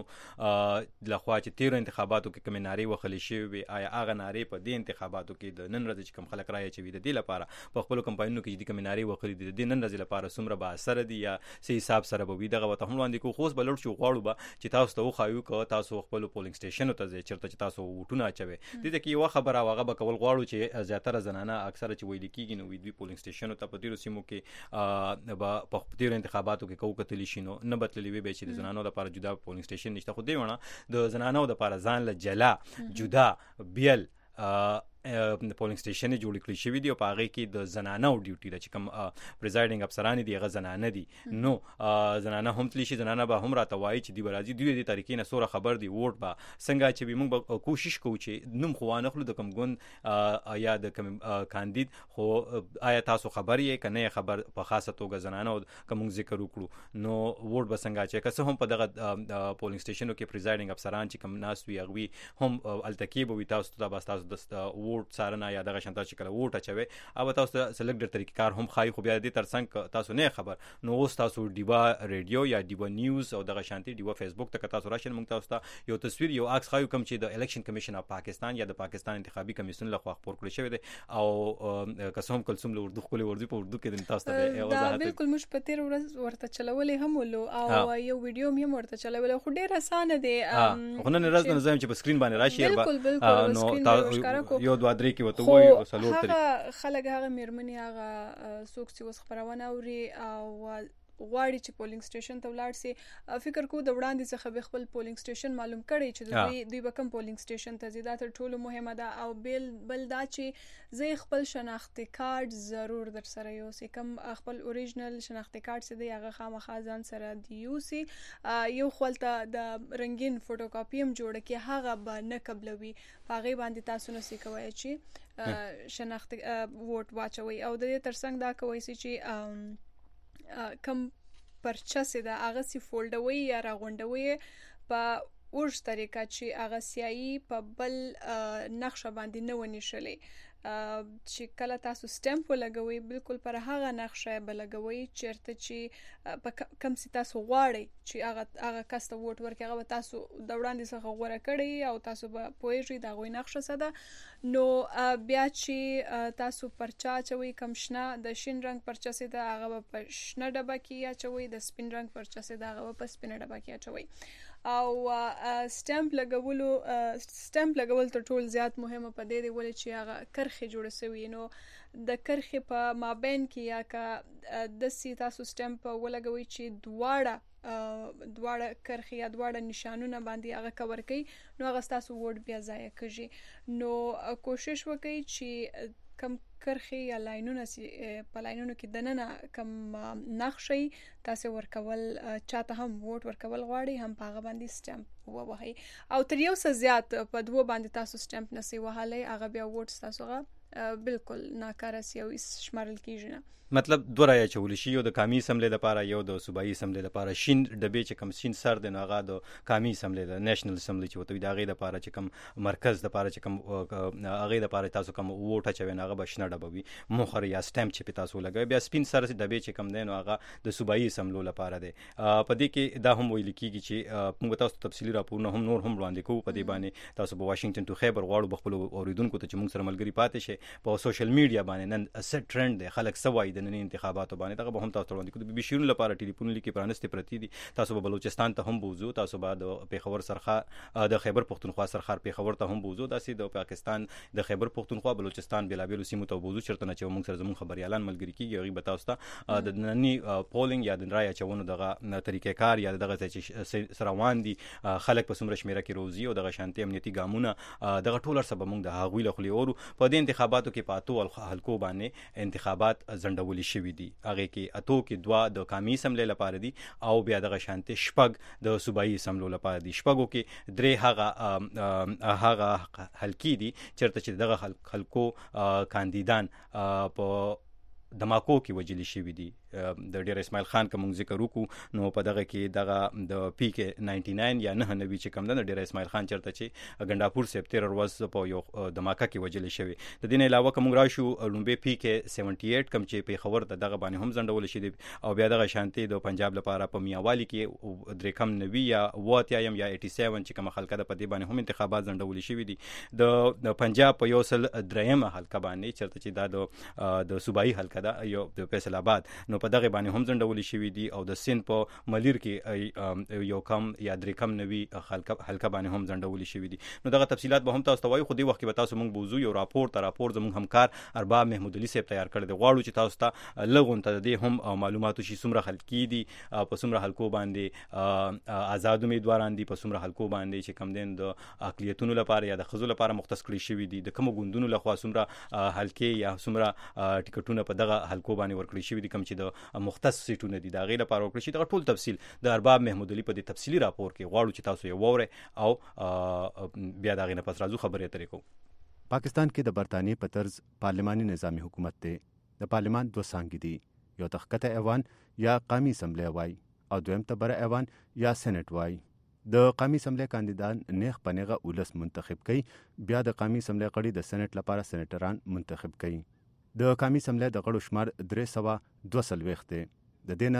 لخوا چې 13 انتخاباتو کې کومې نارې وخلې شوې وي آیا هغه نارې په دې انتخاباتو کې د نن ورځې چې کوم خلک رایه چوي د دې لپاره په خپل کمپاینونو کې چې کومې نارې وخلې دي د نن ورځې لپاره څومره با اثر دي یا سي حساب سره به وي دغه وته هم وړاندې کو خوښ بلور شو غواړو به چې تاسو ته وخایو که تاسو خپل پولینګ سټیشن ته ځئ چېرته چې تاسو ووټونه اچوئ دې ته کې یوه خبره هغه کول غواړو چې زیاتره زنانه اکثره چې ویل کېږي نو دوی پولینګ سټیشنو ته په ډیرو سیمو کې په ډیرو انتخاباتو کې کوو کتلی شي نو نه بتللی وي چې د زنانو لپاره جدا پولینګ سټیشن نشته، خو دی ونه د زنانو لپاره ځان له جلا جدا بیل پولینګ سټیشن جوړ کړی شوی دی او په هغه کې د زنانو ډیوټي د چې کوم پریزایډینګ افسران دي هغه زنانه دي نو زنانه هم تلی شي زنانه به هم راته وایي چې دی راځي دوی د طریقې نه سوره خبر دی ووټ به څنګه چې موږ به کوشش کوو چې نوم خو نه خلو د کوم ګوند یا د کوم کاندید خو آیا تاسو خبر یې کنه خبر په خاصه توګه زنانه کوم ذکر وکړو نو ووټ به څنګه چې کس هم په دغه پولینګ سټیشنو کې پریزایډینګ افسران چې کوم ناس وي هغه هم التکی به تاسو ته بس تاسو د ووټ سارنه یا دغه شانته چې کله ووټ اچوي او تاسو سلیکټ طریقې کار هم خای خو بیا دې ترڅنګ تاسو نه خبر نو اوس تاسو دیوا ریډیو یا دیوا نیوز او دغه شانتي دیوا فیسبوک ته تاسو راشن موږ تاسو ته یو تصویر یو عکس خایو کوم چې د الیکشن کمیشن اف پاکستان یا د پاکستان انتخابي کمیسیون لخوا خبر کړی شوی دی او قسم کلثوم له اردو خپل ورځي په اردو کې د تاسو ته وضاحت بالکل مش په تیر ورځ ورته چلولې هم ولو او یو ویډیو هم ورته چلولې خو ډیر اسانه دی خو نن ورځ نظام چې په سکرین باندې راشي نو یو دوه درې کې وته هغه خلک هغه میرمنې هغه څوک چې اوس خبرونه اوري او غواړي چې پولینګ سټیشن ته ولاړ سي فکر کو د وړاندې څخه به خپل پولینګ سټیشن معلوم کړي چې دوی به کوم پولینګ سټیشن ته ځي دا تر ټولو مهمه ده او بل دا چې زه خپل شناختی کارت ضرور در سره یوسي کوم خپل اوریجنل شناختی کارت سي هغه خامخا ځان سره دی یوسي یو خپلته د رنگین فوټوکاپي هم جوړه کې هغه به نه قبلوي هغه باندې تاسو نو سي کوی چې شناختی ووټ واچوي او د دې ترڅنګ دا کوي چې کم پرچاسه دا هغه سی فولډوي یا راغونډوي په اوج طریقه چې هغه سیايي په بل نقشه باندې نه ونیشلې چې کله تاسو سټمپ ولګوي بالکل پر هغه نقشه بلګوي چیرته چې په کم سي تاسو غواړي چې هغه کس ته ووټ ورکړي هغه تاسو د وړاندې څخه غوړه کړی او تاسو به پوهیږئ دا غوي نقشه ساده نو بیا چې تاسو پرچا چوي کم شنه د شین رنگ پرچا سي دا هغه په شنه ډبه کې یا چوي د سپین رنگ پرچا سي دا هغه په سپین ډبه کې چوي او سټمپ لګول تر ټول زیات مهمه په دې دی ولې چې هغه کرخه جوړه سوی نو د کرخه په مابین کې یا کا د سی تاسو سټمپ ولګوي چې دواړه کرخه یا دواړه نشانونه باندې هغه کور کوي نو هغه تاسو ووټ بیا ضایع کیږي نو کوشش وکړئ چې کم کرخه یا لاینونه په لاینونو کې دننه کم نقشي تاسو ورکول چاته هم ووټ ورکول غواړي هم په هغه باندې سټمپ ووهي او تر یو څه زیات په دوه باندې تاسو سټمپ نسی وهاله هغه بیا ووټ تاسو بالکل ناکاره سي او شمارل کیږي نه. مطلب دوه رایې چول شي، یو د قومي اسمبلی لپاره، یو د صوبایي اسمبلی لپاره. شین ډبې چې کم شین سر دی نو هغه د قومي اسمبلی د نېشنل اسمبلی چې وته د هغې لپاره چې کم مرکز لپاره چې کم هغې لپاره تاسو کم ووټ اچوئ نو هغه به شنه ډبه وي، مهر یا سټمپ چې پې تاسو ولګوئ. بیا سپین سر ډبې چې کم دی نو هغه د صوبایي اسمبلو لپاره دی. په دې کې دا هم ویل کېږي چې موږ تاسو ته تفصیلي راپورونه هم نور هم وړاندې کوو په دې باندې. تاسو به واشنګټن ټو خیبر غواړو خپلو اورېدونکو ته چې موږ سره ملګري پاتې شي په سوشل میډیا باندې. نن څه ټرند دی، خلک څه وایي د ننني انتخاباتو باندې، دغه به هم تاسو ته وړاندې کوو. د بشیرونو لپاره ټلیفون لیکي پرانستې پرتې دي. تاسو به بلوچستان ته هم بوزو، تاسو به د پیښور سرخا د خیبر پښتونخوا سرخار پیښور ته هم بوزو، داسې د پاکستان د خیبر پښتونخوا بلوچستان بېلابېلو سیمو ته بوزو. چېرته نه چې موږ سره زموږ خبریالان ملګري کېږي هغوی به تاسو ته د ننني پولینګ یا د رایې اچونو دغه طریقې کار یا دغه ځای چې روان دي خلک په څومره شمېره کې روزي او دغه شانتي امنیتي ګامونه دغه ټول هر څه به موږ د هغوی له خولې اورو. په دې انتخاباتو کې په اتو حلقو باندې انتخابات ځنډولي شوي دي. هغې کې اتو کې دوه د قومي اسمبلی لپاره دي او بیا دغه شانتي شپږ د صوبایي اسمبلو لپاره دي. شپږو کې درې هغه حلقې دي چېرته چې دغه حلقو کاندیدان په دماکو کې وجلي شوي دي. د ډیر اسماعیل خان که موږ ذکر وکړو نو په دغه کې دغه د پی کې 99 یا 99 چې کم ده د ډیر اسماعیل خان چېرته چې ګنډاپور صاحب 13 ورځ په یو دماکه کې وجلي شوي. د دې نه علاوه که موږ راشو لومبۍ پی کې 78 کم چې پیښور ته دغه باندې هم ځنډول شي او بیا دغه شانتي د پنجاب لپاره په میاوالي کې درې کم 90 یا 88 یا 87 چې کومه حلقه ده په دې باندې هم انتخابات ځنډول شوي دي. د پنجاب په 103 حلقه باندې چېرته چې دا د صوبایي حلقه ده یو د فیصل آباد نو په دغه باندې هم ځنډولې شوي دي او د سند په ملیر کې یو کم یا درې کم 90 حلقه باندې هم ځنډولې شوي دي. نو دغه تفصیلات به هم تاسو ته وایو، خو دې وخت کې به تاسو موږ بوزو یو راپور زموږ همکار ارباب محمود علي صاحب تیار کړی دی. غواړو چې تاسو ته لږ غونته د دې هم معلومات وشي څومره حلقې دي، په څومره حلقو باندې آزاد امیدواران دي، په څومره حلقو باندې چې کم دین د اقلیتونو لپاره یا د ښځو لپاره مختص کړي شوي دي، د کومو ګوندونو لخوا څومره حلقې یا څومره ټکټونه په دغه حلقو باندې ورکړي شوي دي، کوم چې د مختص سیټونه دي د هغې لپاره ورکړي شي. دغه ټول تفصیل د ارباب محمود علي په دې تفصیلي راپور کې غواړو چې تاسو یې واورئ او بیا د هغې نه پس راځو خبرې اترې کوو. پاکستان کې د برطانیې په طرز پارلماني نظامي حکومت دی. د پارلمان دوه څانګې دي، یو ته ښکته ایوان یا قومي اسمبلی وایي او دویم ته بره ایوان یا سینټ وایي. د قومي اسمبلی کاندیدان نیغ په نیغه ولس منتخب کوي، بیا د قومي اسمبلی غړي د سینټ لپاره سینټران منتخب کوي. د قومي اسمبلی د غړو شمار 342 دی. د دې نه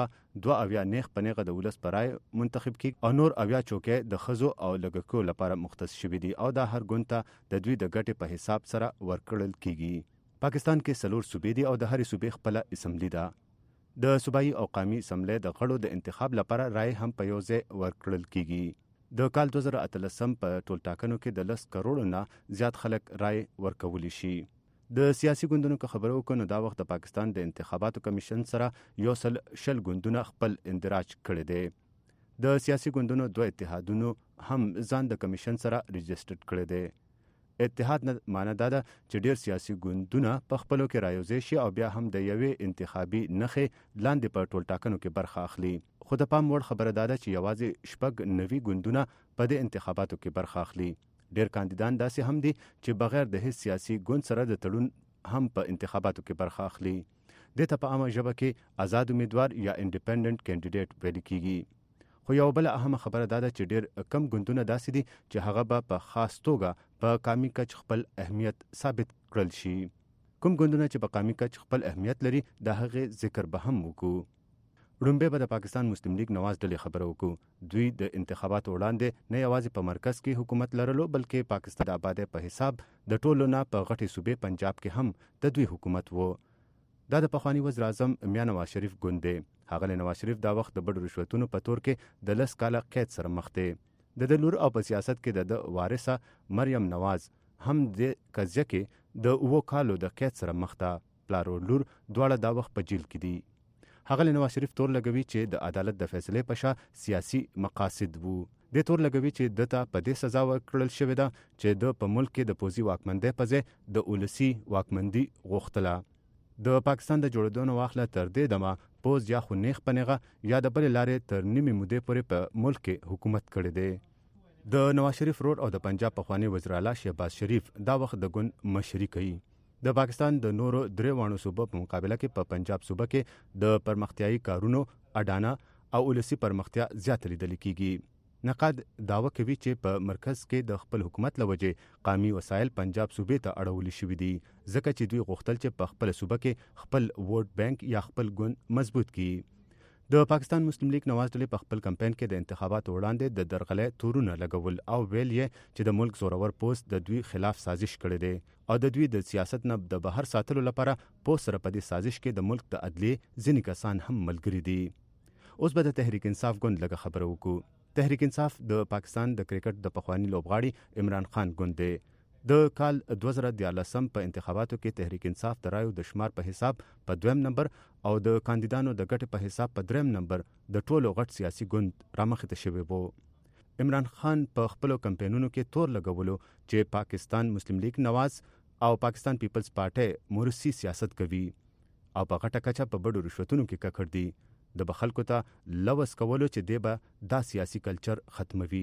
202 نیغ په نیغه د ولس په رای منتخب کیږي او نور 80 چوکۍ د ښځو او لږکیو لپاره مختص شوي دي او دا هر ګوند ته د دوی د ګټې په حساب سره ورکړل کیږي. پاکستان کې 4 صوبې دي او د هرې صوبې خپله اسمبلی ده. د صوبایي او قومي اسمبلی د غړو د انتخاب لپاره رای هم په یو ځای ورکړل کیږي. د کال 2013 په ټولټاکنو کې د 10 کروڑو نه زیات خلک رای ورکولی شي. د سیاسي ګوندونو که خبره وکړو نو دا وخت د پاکستان د انتخاباتو کمیشن سره 100 ګوندونه خپل اندراج کړی دی. د سیاسي ګوندونو 2 اتحادونو هم ځان د کمیشن سره رجسټر کړی دی. اتحاد نه معنی دا ده چې ډیر سیاسي ګوندونه په خپلو کې رايوځای شي او بیا هم د یوې انتخابي نښې لاندې په ټولټاکنو کې برخه اخلي. خو د پام وړ خبره دا ده چې یوازې 90 ګوندونه په دې انتخاباتو کې برخه اخلي. ډیر کاندیدان داسې هم دي چې بغیر د هیڅ سیاسي ګوند سره د تړون هم په انتخاباتو کې برخه اخلي. دې ته په عامه ژبه کې آزاد امیدوار یا انډیپندنٹ کینډیډیټ ویل کیږي. خو یو بل اهمه خبره دا ده چې ډیر کم ګوندونه داسې دي چې هغه به په خاص توګه په قومي کچ خپل اهمیت ثابت کړل شي. کوم ګوندونه چې په قومي کچ خپل اهمیت لري د هغې ذکر به هم وکړو. وړومبی به د پاکستان مسلم لیگ نواز ډلې خبره وکړو. دوی د انتخاباتو وړاندې نه یوازې په مرکز کې حکومت لرلو بلکې پاکستان د آبادۍ په حساب د ټولو نه په غټې صوبې پنجاب کې هم د دوی حکومت وو. دا د پخواني وزیر اعظم میا نواز شریف ګوند دی. ښاغلی نواز شریف دا وخت د بډو رشوتونو په تور کې د 10 کاله قید سره مخ دی. د لور او په سیاست کې د وارثه مریم نواز هم د قضیه کې د 9 کالو د قید سره مخ ده. پلار او لور دواړه دا وخت په جیل کې دي. ښاغلی نواز شریف تور لګوي چې د عدالت د فیصلې په شا سیاسي مقاصد وو. د تور لګوي چې دته په دې سزا ورکړل شوې ده چې د په ملک کې د پوځي واکمندۍ په ځای د ولسي واکمندي غوښتله. د پاکستان د جوړېدو نه واخله تر دې دمه پوځ یا خو نیغ په نیغه یا د بلې لارې تر نیمې مودې پورې په ملک کې حکومت کړی دی. د نواز شریف رور او د پنجاب پخوانی وزیر اعلی شهباز شریف دا وخت د ګوند مشري کوي. د پاکستان د نورو درې وانو صوبو په مقابله کې په پنجاب صوبه کې د پرمختیايي کارونو اډانه او ولسی پرمختیا زیات لیدل کیږي. نقاد داوا کوي چې په مرکز کې د خپل حکومت لوجه قومي وسایل پنجاب صوبې ته اړول شوې دي ځکه چې دوی غوښتل چې په خپل صوبه کې خپل ووټ بانک یا خپل ګوند مضبوط کړي. د پاکستان مسلم لیگ نواز ډلې په خپل کمپاین کې د انتخاباتو وړاندې د درغلې تورونه لګول او ویل یې چې د ملک زورور پوسټ د دوی خلاف سازش کړی دی او د دوی د سیاست نه د بهر ساتلو لپاره پوسټ سره په دې سازش کې د ملک د عدلیې ځینې کسان هم ملګري دي. اوس به د تحریک انصاف ګوند لږه خبره وکړو. تحریک انصاف د پاکستان د کرکټ د پخوانی لوبغاړي عمران خان ګوند دی. د کال 2014 په انتخاباتو کې تحریک انصاف د رایو د شمار په حساب په 2م نمبر او د کاندیدانو د ګټې په حساب په 3م نمبر د ټولو غټ سیاسي ګوند رامخته شوی وو. عمران خان په خپلو کمپاینونو کې تور لګولو چې پاکستان مسلم لیگ نواز او پاکستان پیپلز پارټي مورثي سیاست کوي او په غټه کچه په بډو رشوتونو کې ککړ دي. د بخلکو ته لوس کولو چې دی به دا سیاسي کلچر ختموي.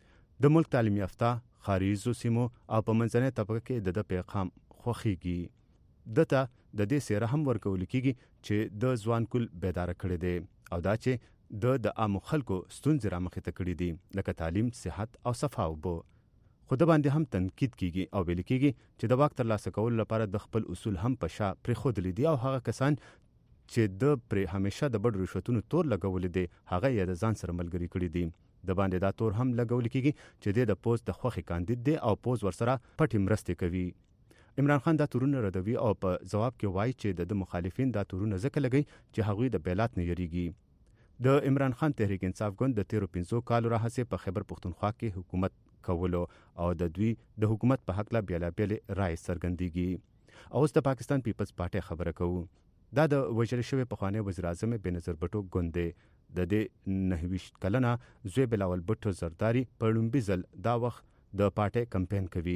د ملک تعلیم یافته خارجو سیمو او په منځنۍ طبقه کې د پیغام خوخیږي. دته د دې سره هم ورکول کیږي چې د ځوان کول بیدار کړي دي او دا چې د عام خلکو ستونزې رامخې ته کړي دي لکه تعلیم، صحت او صفا اوبه. خو د باندې هم تنقید کیږي او ویل کیږي چې د واک ترلاسه کولو لپاره د خپل اصول هم په شا پرېښودلي دي او هغه کسان چې د پرې همیشه د بډ رشوتونو تور لګولې دي هغه یې د ځان سره ملګري کړي دي. د باندې دا تور هم لګول کیږي چې د پوز د خوخي کاندید دی او پوز ورسره پټي مرستې کوي. عمران خان دا تورونه ردوي او په جواب کې وایي چې د مخالفین دا تورونه ځکه لګي چې هغوی د بیلات نه یریږي. د عمران خان تحریک انصاف ګوند د 13 کالو راهیسې په خیبر پختونخوا کې حکومت کولو او د دوی د حکومت په حق لا بیلابېل رائے څرګندېږي. اوس د پاکستان پیپلز پارټي خبره کوو. دا د وژل شوی پخوانی وزیر اعظم بېنظیر بټو ګوند دی. د دې 29 کلنه زوی بلاول بټو زرداری په لومبي ځل دا وخت د پارټي کمپاین کوي.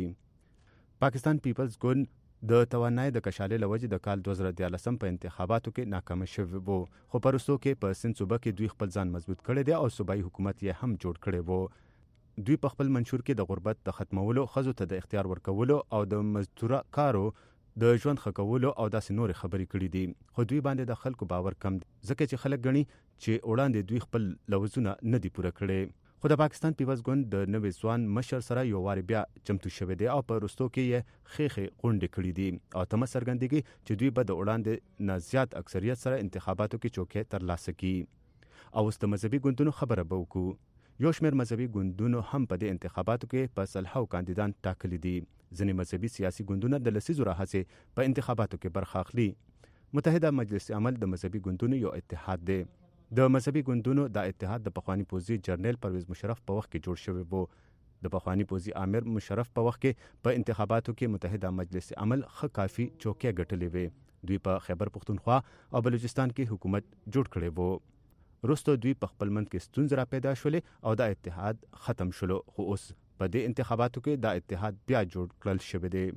پاکستان پیپلز ګوند د توانای د کشالې لوجې د کال 2014 په انتخاباتو کې ناکام شوی وو خو پرستو کې په سند صوبه کې دوی خپل ځان مضبوط کړی دی او صوبایي حکومت یې هم جوړ کړی وو. دوی په خپل منشور کې د غربت د ختمولو، ښځو ته د اختیار ورکولو او د مزدوره کارو د ژوند ښه کولو او داسې نورې خبرې کړې دي. خو دوی باندې د خلکو باور کم دی ځکه چې خلک ګڼي چې وړاندې دوی خپل لوزونه نه دي پوره کړي. خو د پاکستان پیپلز ګوند د نوي ځوان مشر سره یو واري بیا چمتو شوی دی او په وروستو کې یې خېخې غونډې کړي دي او تمه څرګندېږي چې دوی به د وړاندې نه زیات اکثریت سره انتخاباتو کې چوکۍ ترلاسه کړي. او اوس د مذهبي ګوندونو خبره به وکړو. یو شمېر مذهبي ګوندونو هم په دې انتخاباتو کې په سلهاو کاندیدان ټاکلي دي. ځینې مذهبي سیاسي ګوندونه د لسیزو راهیسې په انتخاباتو کې برخه اخلي. متحده مجلس عمل د مذهبي ګوندونو یو اتحاد دی. د مذهبي ګوندونو دا اتحاد د پخوانی پوځي جنرال پرویز مشرف په وخت کې جوړ شوی وو. د پخوانی پوځي امیر مشرف په وخت کې په انتخاباتو کې متحده مجلس عمل ښه کافي چوکۍ ګټلې وې. دوی په خیبر پختونخوا او بلوچستان کې حکومت جوړ کړی وو. وروسته دوی په خپل منځ کې ستونزې را پیدا شولې او دا اتحاد ختم شلو. خو اوس په دې انتخاباتو کې دا اتحاد بیا جوړ کړل شوی دی.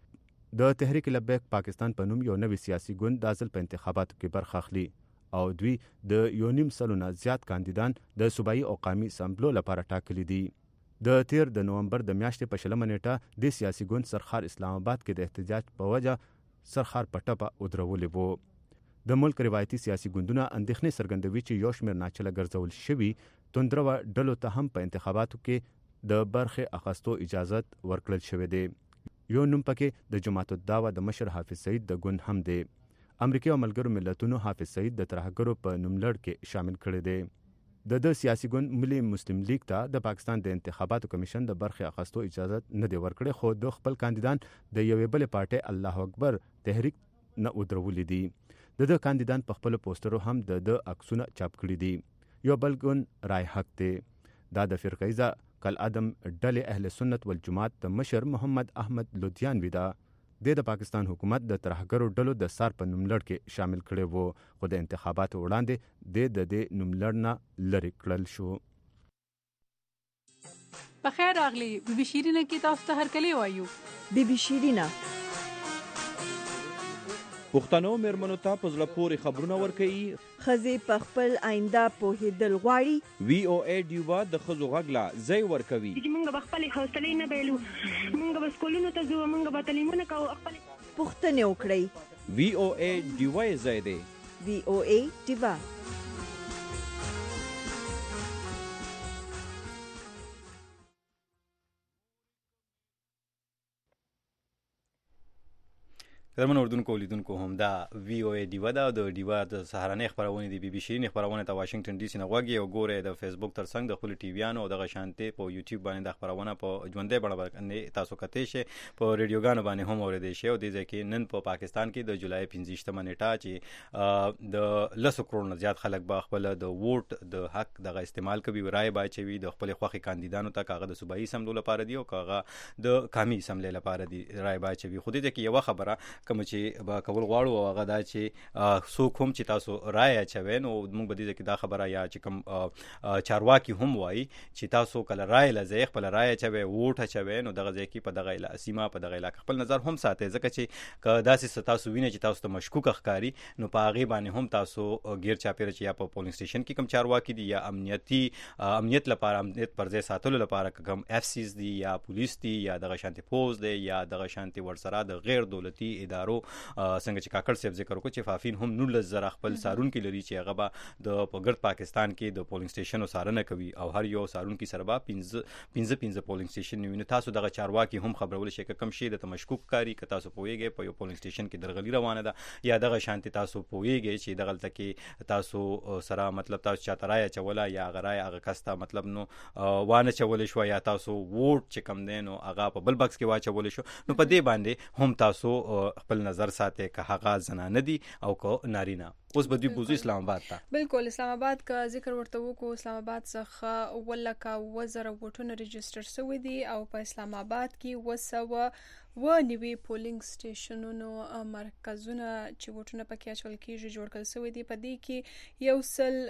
د تحریک لبیک پاکستان په نوم یو نوی سیاسي ګوند د ځل په انتخاباتو کې برخه اخلي او دوی د 1.5 سلونه زیات کاندیدان د صوبایي او قومي اسمبلو لپاره ټاکلي دي. د 13 نومبر د میاشتې په 20 نیټه د سیاسي ګوند سرخار اسلام آباد کې د احتجاج په وجه سرخار په ټپه ودرولې وو. د ملک روایتي سیاسي ګوندونه اندېښنې څرګندوي چې یو شمېر ناچله ګرځول شوي توندروه ډلو ته هم په انتخاباتو کې د برخې اخیستو اجازت ورکړل شوی دی. یو نوم پکې د جماعت الدعوه د مشر حافظ سعید د ګوند هم دی. امریکا او ملګرو ملتونو حافظ سعید د ترهګرو په نوملړ کې شامل کړی دی. د سیاسي ګوند ملي مسلم لیگ ته د پاکستان د انتخاباتو کمیشن د برخې اخیستو اجازت نه دی ورکړی خو د خپل کاندیدان د یوې بلې پارټۍ الله اکبر تحریک نه ودرولې دي. د کاندیدان په خپل پوسټرو هم د عکسونه چاپ کړي دي. یو بل ګوند رای حق دی. دا د فرقیزه کالعدم ډلې اهل سنت والجماعت د مشر محمد احمد لودیانوي دا د پاکستان حکومت د ترهګرو ډلو د سار په نوملړ کې شامل کړي وو خو د انتخاباتو وړاندې د نوملړ نه لرې کړل شو. په خیر راغلی بي بي شیرینه کې تاسو ته هرکلی وایو. بي بي شیرینه پښتنو مېرمنو ته په زړه پورې خبرونه ورکوي. ښځې په خپل آینده پوهېدل غواړي. VOA ډیوبا د ښځو غږ لا ځای ورکوي. موږ به خپلې حوصلې نه بایلو، موږ به سکولونو ته ځو، موږ به تعلیمونه کوو. پوښتنې وکړئ. VOA ډیوا ځای دی. VOA ډیوا. درمن اردوونکو لیدونکو هم دا VOA ډیوا دا د ډیوا د سهارنۍ خبرونه دی BBC خبرونه ته واشنگټن ډي سي نه غوږی او ګوره د فیسبوک ترڅنګ د خپل ټي ویانو او د شانتي په یوټیوب باندې د خبرونه په ژوندې بڼه باندې تاسو کته شي په ریډیوګانو باندې هم اوریدئ شي او د ځکه نن په پاکستان کې د جولای 15 نیټه چې د 10 کروڑ نه زیات خلک به خپل د ووټ د حق د استعمال کوي رائے باچوي د خپل خوخي کاندیدانو ته کاغذ د صوبایي سملو لپاره دی او کاغه د قومي سملې لپاره دی رائے باچوي. خو دې کې یو خبره کوم چې با کول غواړو او هغه دا چې څوک هم چې تاسو رائے اچوي نو موږ به دې کې دا خبره یا چې کوم چارواکي هم وایي چې تاسو کله رائے لزه خپل رائے اچوي ووټ اچوي نو دغه ځکه په دغه سیمه په دغه علاقې خپل نظر هم ساتي ځکه چې داسې تاسو وینئ چې تاسو ته مشکوک ښکاری نو په هغه باندې هم تاسو غیر چاپیره چې یا په پولینګ سټیشن کې کوم چارواکي دي یا امنیت لپاره امنیت پر ځای ساتلو لپاره کوم اف سیز دي یا پولیس دي یا دغه شانتي پوز دي یا دغه شانتي ورسره د غیر دولتي ادارو څنګه چې کاکړ صاحب ذکر وکړو چې فافین هم 19,000 خپل سارون کې لري چې هغه به د پګړد پاکستان کې د پولینګ سټیشن سارنه کوي او هر یو سارون کې سره به 15 پولینګ سټیشن نیو. تاسو دغه چارواکي هم خبرول شي کم شي د مشکوک کاری که تاسو پوهیږئ په یو پولینګ سټیشن کې درغلي روانه ده یا دغه شانتي تاسو پوهیږئ چې دغه تل کې تاسو سره مطلب تاسو چاته رائے چولا یا غرای هغه کستا مطلب نو وانه چول شو یا تاسو ووټ چې کم دین او هغه په بل بکس کې واچول شو نو په دې باندې هم تاسو خپل نظر ساتي که هغه زنانه دي او که نارینه. اوس به دوی بوزي اسلام آباد ته. بالکل اسلام آباد کا ذکر ورته وکړو. اسلام آباد څخه ولکه وزره ووټونه ريجستره شوي دي او په اسلام آباد کې نوي پولینګ سټیشنونو مرکزونه چې ووټونه پکې اچول کېږي جوړ کړل شوي دي. په دې کې یو سل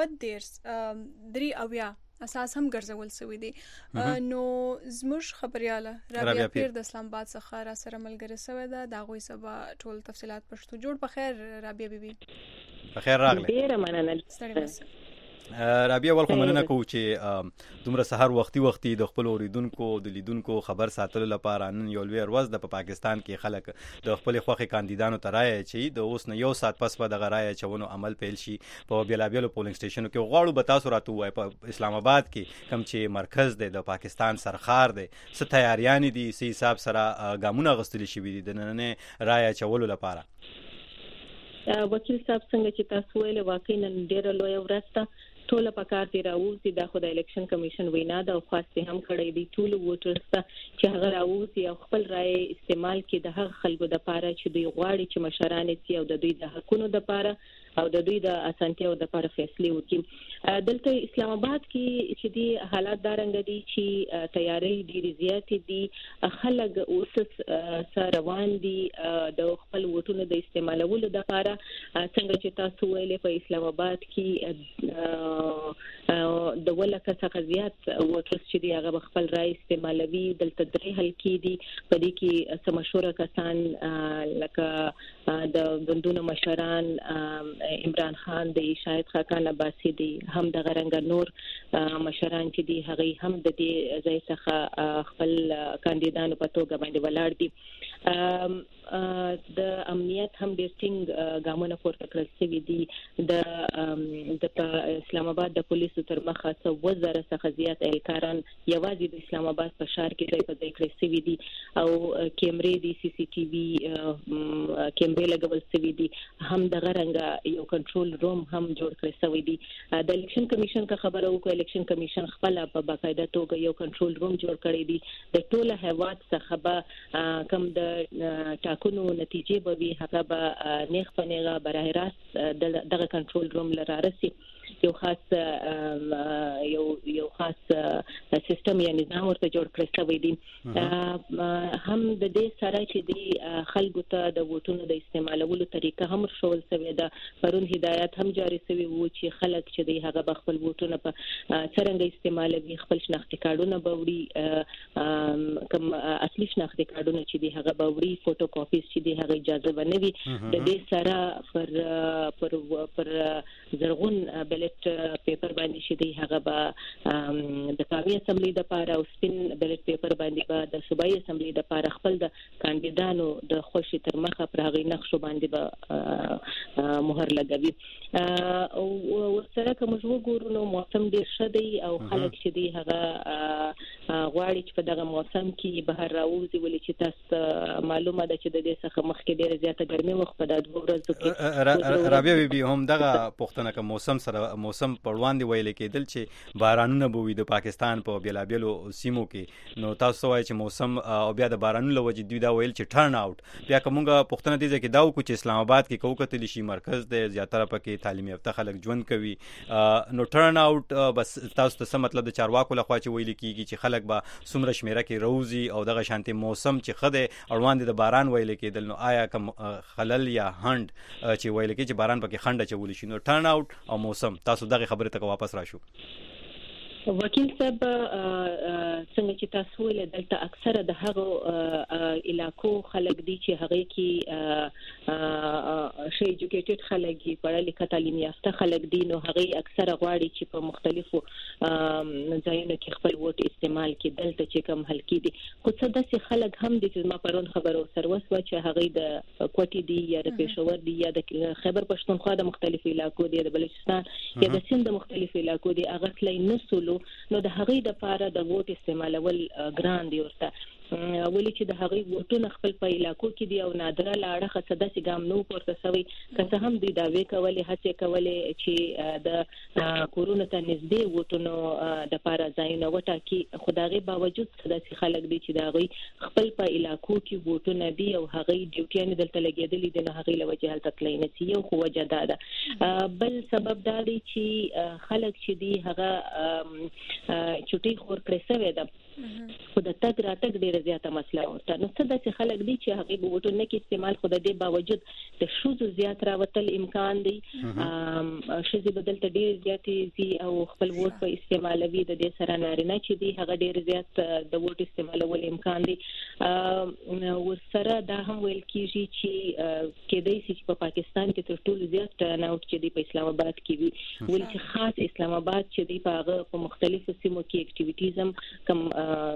درې اویا اساس هم ګرځول شوی دی. نو زموږ خبرياله رابعه پیر د اسلام آباد څخه را سره ملګری شوی ده دا غوي سبا ټول تفصيلات پښتو جوړ په خیر. رابعه بیبي په خیر راغله. ډیره مننه رابعه ول خو مننه کو چې دومره سحر وختي د خپل اوریدونکو د لیدونکو خبر ساتلو لپاره نن یو لوی ورځ د پاکستان کې خلک د خپل خوخي کاندیدانو ته رائے چې د اوس نه یو سات پس په دغه رائے چونو عمل پیل شي په بیلابیلو پولینګ سټیشنو کې. غواړو به تاسو راته وای په اسلام آباد کې کوم چې مرکز دی د پاکستان سرخار دی څه تیاریان دي سي حساب سره ګامونه غستل شي دي د نن رائے چولو لپاره. وکیل صاحب څنګه چې تاسو ویل واقعا نن ډیره لوی ورځ ده. ټول په کار دی راوځي د خدای الیکشن کمیشن وینا ده او خاصه هم کړی دی ټول ووټرز ته چې هغه راوځي او خپل رائے استعمال کړي د هغه خلکو د لپاره چې دوی غواړي چې مشران سي او د دوی د حقونو د لپاره او د دوی د اسانتیاو د لپاره فیصله وکړي. دلته اسلام آباد کې چې دی حالات دارنګ دي چې تیاری ډیره زیات دي. خلک اوس سره روان دي د خپل ووټونو د استعمالولو د لپاره. څنګه چې تاسو ویلې په اسلام آباد کې د ولکه څخه زیات ووټرز چې دی هغه خپل رائے استعمالوي. دلته درې حلقې دي په دې کې سم مشوره کسان لکه د بندونو مشران عمران خان دی شاهد خاکان عباسی دی هم د غرنګ نور مشران چې دی هغه هم د دې ځای څخه خپل کاندیدانو په توګه باندې ولاړ دي. د امنیت هم ډېر ټینګ ګامونه پورته کړل شوي دي. د اسلام آباد د پولیسو تر مخه 1000 څخه زیات اهلکاران یوازې د اسلام آباد په شهر کې ځای په ځای کړل شوي دي او کیمرې دي سی سی ټي وي کیمرې لګول شوي دي. هم د غرنګ یو کنټرول روم هم جوړ کړی شوی دی. د الیکشن کمیشن کا خبره وکړه. الیکشن کمیشن خپل په باقاعده توګه یو کنټرول روم جوړ کړی دی. د ټوله هیواد څخه به کم د ټاکنو نتیجې به وي هغه به نیغ په نیغه براه راست دغه کنټرول روم لرارسي. یو خاص سیستم یا نظام ورته جوړ کړی شوی دی. هم د دې سره چې دی خلکو ته د ووټونو د استعمالولو طریقه هم شول شوی ده. پرون هدایت هم جاری شوی وو چې خلک چې دی هغه خپل ووټونه په څرنګه استعمالوي خپل شناختی کارتونه به وړي کوم اصلي شناخت کارډونه چې دی هغه باوري فوټو کاپیز چې دی هغه اجازه بنوي د دې سره پر زرغون بیلټ پیپر باندې چې دی هغه به د قومي اسمبلی د لپاره او سپین بیلټ پیپر باندې به د صوبایي اسمبلی د لپاره خپل د کاندیدانو د خوشي تر مخه پر هغه نقشو باندې به مهر لګوي او سره کوم وګورو نو موسم ډیر شدی او خلک چې دی هغه غواړي چې په دغه موسم کې بهر راوځي ولې چې تاسو معلومه ده چې د دې څخه مخکې ډیره زیاته ګرمي وخت په دغه ورځو کې رابعه بیبي هم دغه پښتنه کوم موسم سره موسم په وړاندې ویل کېدل چې بارانونه به وي د پاکستان په بیلابیلو سیمو کې نو تاسو وایي چې موسم او بیا د بارانونو لوجې دوی دا ویل چې ټرن اوټ بیا کومه پښتنه دي چې دا وکړي چې اسلام آباد کې کوکتل شي مرکز د زیاتره پکې تعلیم یافته خلک ژوند کوي نو ټرن اوټ بس تاسو ته څه مطلب د چارواکو لخوا چې ویل کېږي چې خلک به څومره شمیره کې روزي او دغه شانتي موسم چې خده اړوند د باران ویل کېدل نو آیا کوم خلل یا هند چې ویل کېږي چې باران پکې خنډه چول شي نو ټرن اوټ او موسم تاسو دغه خبره ته واپس راشو وکیل صاحب څنګه چې تاسو ول دلته اکثره د هغه علاقو خلک دي چې هغه کې شي ایجوکیټډ خلک دي پړه لیکه تعلیم یافته خلک دي نو هغه اکثره غواړي چې په مختلفو ځایونو کې خپل ووټ استعمال کړي دلته چې کوم حل کړي خو څه داسې خلک هم دي چې ما پرون خبرو سره وسو چې هغه د کوټي دي یا د پېښور دي یا د خیبر پښتونخوا د مختلفو علاقو دي د بلوچستان یا د سند د مختلفو علاقو دي هغه تلای نسولو نو د هغې د لپاره د ووټ استعمالول ګران دی ورته ولې چې د هغې ووټونه خپل په علاقو کې دي او نادره لاړه خاصه داسې ګام نو پورته شوی که څه هم دوی دعوې کولې هڅې کولې چې د کورونو ته نږدې ووټونو د لپاره ځایونه وټاکي خو د هغې باوجود داسې خلک دي چې د هغې خپل په علاقو کې ووټونه دي او هغې ډیوټیانې دلته لګېدلي دي نو هغې له وجې هلته تللی نه شي یو خو وجه دا ده بل سبب دا دی چې خلک چې دي هغه چټي خور کړی شوی ده خو د تګ راتګ ډیره زیاته مسله ورته نو څه داسې خلک دي چې هغه به وټونه کې استعمال خو د دې باوجود د شوزو زیات راوتل امکان دی شوزي بدلته ډیر زیاتې دي او خپل ووټ په استعمالوي د دې سره نارینه چې دي هغه ډیر زیات د ووټ استعمالول امکان دی ورسره دا هم ویل کیږي چې کېدای شي چې په پاکستان کې تر ټولو زیات ټرن اوټ چې دی په اسلام آباد کې وي ولې چې خاص اسلام آباد چې دی په هغه په مختلفو سیمو کې اکټیویټیز هم کم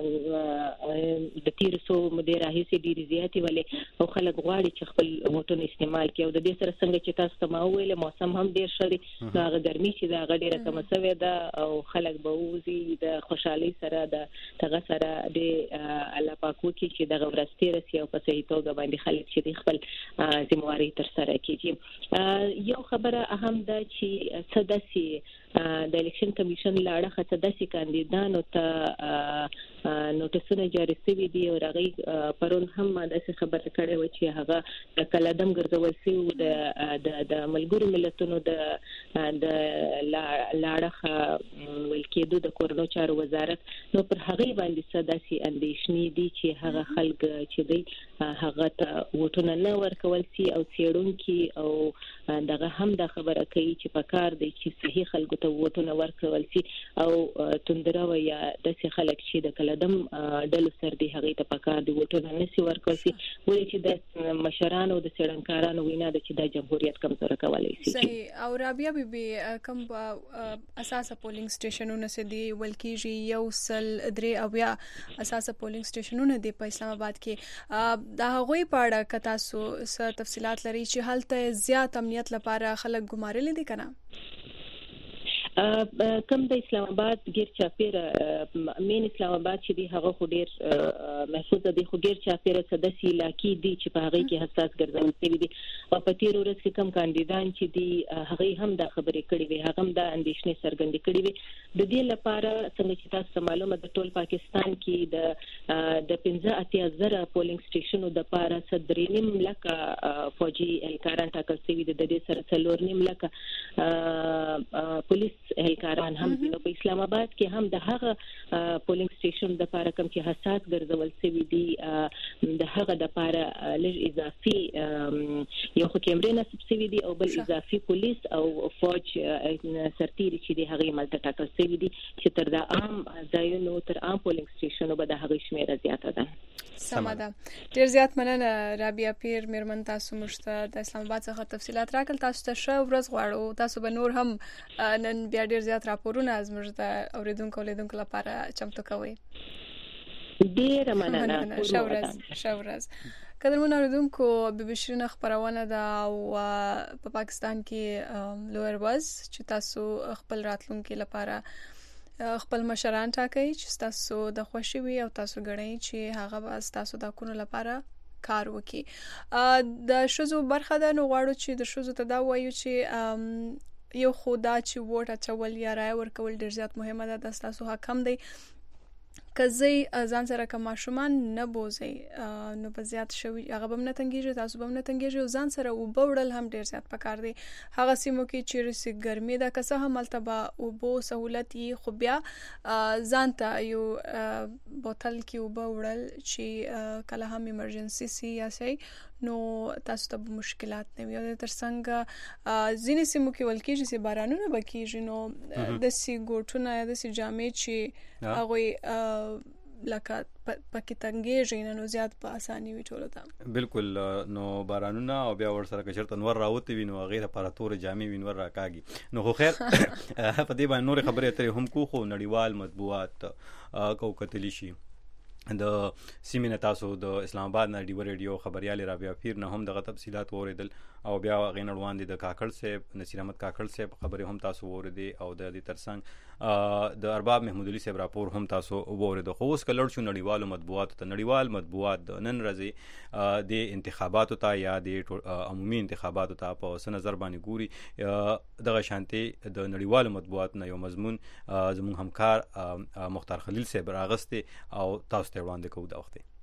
د تیر سو مدیر راهیسي ډیر زیاتې ولې او خلک غواړي چې خپل ووټونه استعمال کړي او د دې سره څنګه چې تاسو ته ما ویل موسم هم ډیر شری دا هغه ګرمي چې دا غډیره کم شوی ده او خلک به وځي د خوشحالي سره د هغه سره د الله پاکو کې چې د ورستي رسي او په صحیح توګه باندې خلک چې خپل ذمہواری تر سره کوي یو خبره اهم ده چې صداسي د الیکشن کمیشن لاړه خاصه داسې کاندیدانو ته نوټیسونه جاری شوي دي او هغه پرون هم داسې خبره کړې و چې هغه د کلادم ګرځول شوی د ملګرو ملتونو د لاړه ول کېدو د کورونو چارو وزارت نو پر هغه باندې صداسي اندېښنې دي چې هغه خلک چې دی هغه ته وټونه نه ورکول شي او سیړونکي او دغه هم د خبره کوي چې په کار دی چې صحیح خلکو ته وټونه ورکول شي او توندره یا داسې خلک چې د کلادم ډلو سر دی هغه ته په کار دی وټونه نشي ورکول شي ولې چې د مشرانو د سړنکارانو وینا د چې د جمهوریت کمزور کولای شي صحیح او رابعه بیبي کوم اساسه پولینګ سټیشنونه سي دی ولکیږي یو سل درې او یا اساسه پولینګ سټیشنونه دی په اسلام آباد کې دا غوي پاړه کتا سو تفصيلات لري چې حالته زیات امنیت لپاره خلک ګمارل دي کنه کم د اسلام آباد غیر چاپیره مین اسلام آباد چې دی هغه خو ډیر محفوظ دی خو غیر چاپیره سدسي علاقې دي چې په هغه کې حساس ګرځول شوی دي او په تیر ورځ کې کم کاندیدان چې دی هغه هم د خبرې کړې وي هغه هم د اندېښنې څرګندې کړې وي د دې لپاره څنګه چې تاسو معلومه د ټول پاکستان کې د 15,000 پولینګ سټیشنونو د لپاره 3.5 لک فوجي اهلکاران ټاکل شوي دي د دې سره 4.5 لک پولیس اهلکاران هم دي. په اسلام آباد کې هم د هغه پولینګ سټیشن د لپاره کوم چې حساس ګرځول شوی دي د هغه د لپاره لږ اضافي یو خو کیمرې نصب شوی دي او بل اضافي پولیس او فوج سرتیري چې د هغه ملته ټاکل شوی دي چې تر د عام ځایونو تر عام پولینګ سټیشنونو به د هغه شمیره زیاته ده. سمه ده. ډیر زیات مننه رابعه پیر میرمن، تاسو مشته د اسلام آباد څخه تفصيلات راکړل. تاسو ته ښه ورځ غواړو. تاسو به نور هم نن بیا ډیر زیات راپورونه زموږ د اوریدونکو لیدونکو لپاره چمتو کوئ. ډیر مننه. ښه ورځ. قدرمن اوریدونکو، بي بي شيرین خبرونه ده او په پاکستان کې لویر واز چې تاسو خپل راتلونکو لپاره خپل مشران ټاکئ چې تاسو د خوشي وي او تاسو غړئ چې هغه به تاسو د کونو لپاره کار وکړي. د شوزو برخه ده، نو غواړو چې د شوزو ته دا وایو چې یو خدا چې ووټ اچول یا رای ورکول ډیر زیات مهمه ده. د تاسو حق هم دی. کزي ځان سره کوم ماشومان نه بوزي نو په زیات شوی هغه به نه تنګیږي، تاسو به نه تنګیږي. ځان سره وبوړل هم ډیر زیات پکار دی. هغه سیمو کې چې رسي ګرمي ده که څه هم ملتبه او بو سہولت یې خو بیا ځان ته یو بوتل کې وبوړل چې کله هم ایمرجنسي سي یا سي نو تاسو ته مشکلات نه وي. تر څنګه ځینې سیمو کې ولکېږي چې بارانونه بکیږي نو د سی ګوټونه یا د سی جامې چې هغه لکه پکې تنګېږي نو زیات په اساني وي ټولو ته. بالکل. نو بارانونه او بیا ور سره کچرته نور راوته وي نو غیر لپاره تور جامې وینور راکاږي. نو خو خیر په دې باندې نور خبرې اترې هم خو نړیوال مطبوعات کو کتلی شي د سیمینه تاسو د اسلام آباد نړیوال ریډیو خبريال رابعه پیر نه هم دغه تفصيلات وریدل او بیا غینړوان دي د کاکړ صاحب نصیر احمد کاکړ صاحب خبره هم تاسو وریدي او د دې ترڅنګ د ارباب محمود علي صاحب راپور هم تاسو وریدو. خو اوس کلر شو نړیوال مطبوعات ته نړیوال مطبوعات د نن ورځې د انتخاباتو ته یا د عمومي انتخاباتو ته په سن نظر باندې ګوري دغه شانتي د نړیوال مطبوعات نه یو مضمون زموږ همکار مختار خلیل صاحب راغسته او تاسو ته وړاندې کوو. دا وخت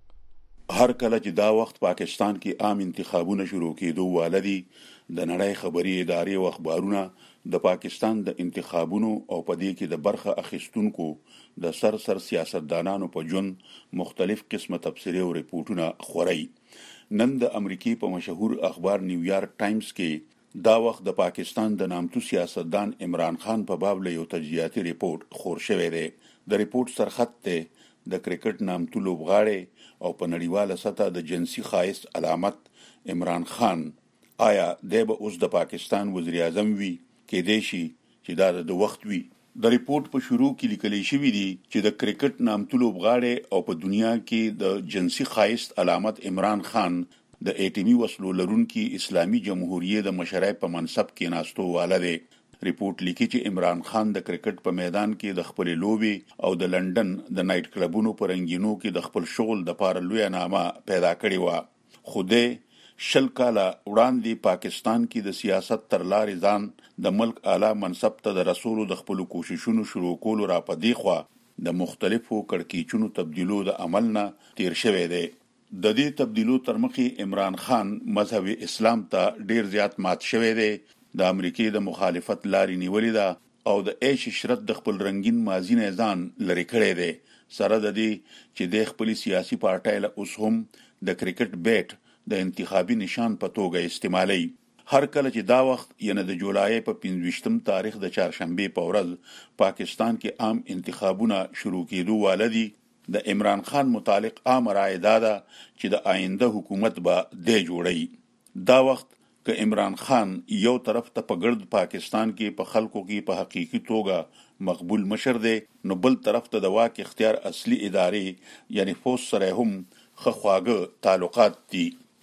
هر کله چې دا وخت پاکستان کې عام انتخابونه شروع کېدو والدي د نړۍ خبري ادارې او اخبارونه د پاکستان د انتخابونو او پدې کې د برخه اخیستونکو د سر سیاستدانانو په جون مختلف قسمه تبصره او ریپورتونه خوري. نن د امریکای په مشهور اخبار نیویارک ټایمز کې دا وخت د پاکستان د نامتو سیاستدان عمران خان په باب له یو تجزیاتي ریپورت خور شوی دی. د ریپورت سرخط ته د کرکټ نامتو لوبغاړي او په نړیواله سطح د جنسي خایست علامت عمران خان آیا د اوس د پاکستان وزیر اعظم وی کې دی شي چې دا د وخت وی. د ریپورت په شروع کې لیکل شوی دی چې د کرکټ نامتو لوبغاړي او په دنیا کې د جنسي خایست علامت عمران خان د ایټمی وسلو لرونکي اسلامي جمهوریت د مشرۍ په منصب کې ناستو والده. ریپورت لیکي چې عمران خان د کرکټ په میدان کې د خپل لوبي او د لندن د نایټ کلبونو په رنګینو کې د خپل شغل د پاره لوی نامه پیدا کړی و. خوده شل کاله وړاندې پاکستان کې د سیاست تر لارې ځان د ملک اعلی منصب ته د رسولو د خپل کوششونو شروع کولو را پدې خو د مختلفو کړکېچونو تبدیلو د عمل نه تیر شوی دی. د دې تبدیلو تر مخې عمران خان مذهب اسلام ته ډیر زیات مات شوی دی. د امریکای د مخالفت لاري نیولې ده او د عيش عشرت د خپل رنگین ماضی نه ځان لری کړی دی. سره د دې چې د خپل سیاسي پارټای له اوس هم د کرکټ بیٹ د انتخابي نشان په توګه استعمالي. هر کله چې دا وخت یعنی د جولای په 25 تاریخ د چهارشنبه په ورځ پاکستان کې عام انتخابونه شروع کېدو والدي د عمران خان متعلق عام رائے دادا چې د آینده حکومت به د جوړي. دا وخت که عمران خان یو طرف ته په ګرد پاکستان کې په خلکو کې په حقيقي توګه مقبول مشر دی نو بل طرف ته د واک اختیار اصلي ادارې یعنی فوج سره هم خواږه تعلقات دي.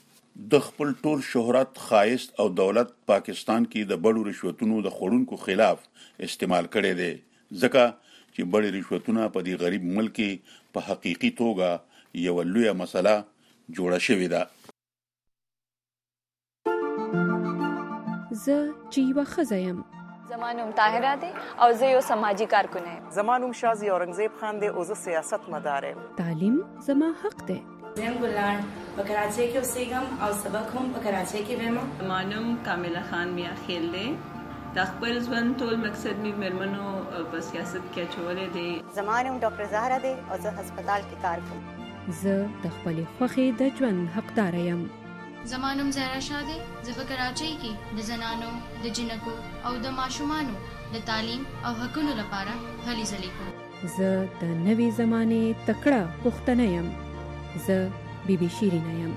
د خپل ټول شهرت خایست او دولت پاکستان کې د بړو رشوتونو د خورونکو خلاف استعمال کړي دي ځکه چې بړې رشوتونه په دې غریب ملک په حقيقي توګه یو لویه مسله جوړه شوې ده. زه چې یوه ښځه یم. زما نوم طاهره دی او زه یو سماجي کارکونه یم. زما نوم شازي اورنګزیب خان دی او زه سیاست مدار یم. تعلیم زما حق دی. زم ګلان په کراچۍ کې اوسېږم او سبق هم په کراچۍ کې وایم. زما نوم کامله خان میا خیل دی د خپل ژوند ټول مقصد مې مېرمنو په سیاست کې اچولی دی. زما نوم ډاکټر زهره دی او زه هسپتال کې کار کوم. زه د خپلې خوښې د ژوند حقدار یم. زما نوم زهرا شاه دی. زه په کراچۍ کې د زنانو د جنکو او د ماشومانو د تعلیم او حقونو لپاره هلې ځلې کوم. زه د نوې زمانې تکړه پښتنه یم. زه بیبي شیرینه یم.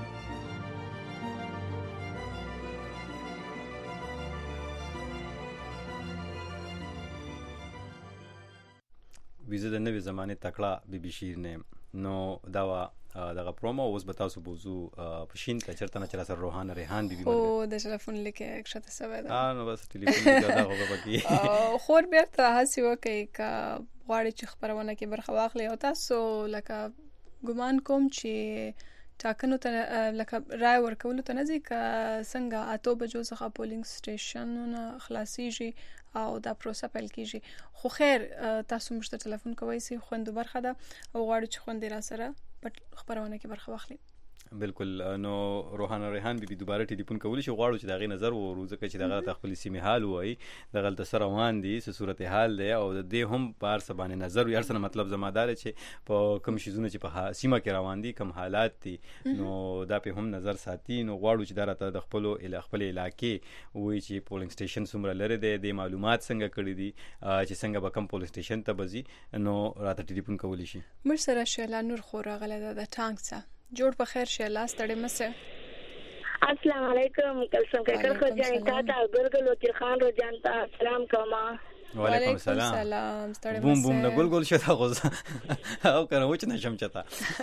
ویزه د نوې زمانې تکړه بیبي شیرینه یم. نو دا دغه پرومو اوس به تاسو بوزو پښین ته چرته نه چر سره روحانه ریحان بیبي او د ټلیفون لیکه اکشته سوي ده. نو بس ټلیفون لیکه دا غوږ پکې خور بیرته هڅه وکړي ک غواړي چې خبرونه کې برخه واخلي او تاسو لکه ګمان کوم چې ټاکنو ته لکه رای ورکول ته نزدیک څنګه اته بجو څخه پولینګ سټیشنونه خلاصيږي او دا پروسه پیل کیږي. خو خیر تاسو موږ ته ټلیفون کوئ سي خوند برخه ده او غواړي چې خوند را سره په خبرونه کې برخه واخلي. بالکل. نو روحانه ریحان بیبي دوباره ټلیفون کولی شي غواړو چې دغه نظر وورو ځکه چې دغه خپل سیمه حال وای دغه د سره روان دي صورت حال دی او د دې هم بار سبانه نظر یې ارسنه مطلب زمادار چې په کوم شیزونه چې په سیمه کې روان دي کوم حالات دي نو دا په هم نظر ساتي. نو غواړو چې درته د خپل علاقې وای چې پولینګ سټیشن څومره لري دی د معلومات څنګه کړی دي چې څنګه به کوم پولینګ سټیشن ته بزي نو راته ټلیفون کولی شي. مر سره شیلا نور خو راغله د ټانک څخه جوړ په خیر شیلا ستړي مسه. السلام علیکم کلسم کاکر خو جان تا ګلګل وکیل خان رو جان تا سلام کوما. وعلیکم السلام. بوم بوم نه ګلګل شته غوځ او کنه وچ نه شم چتا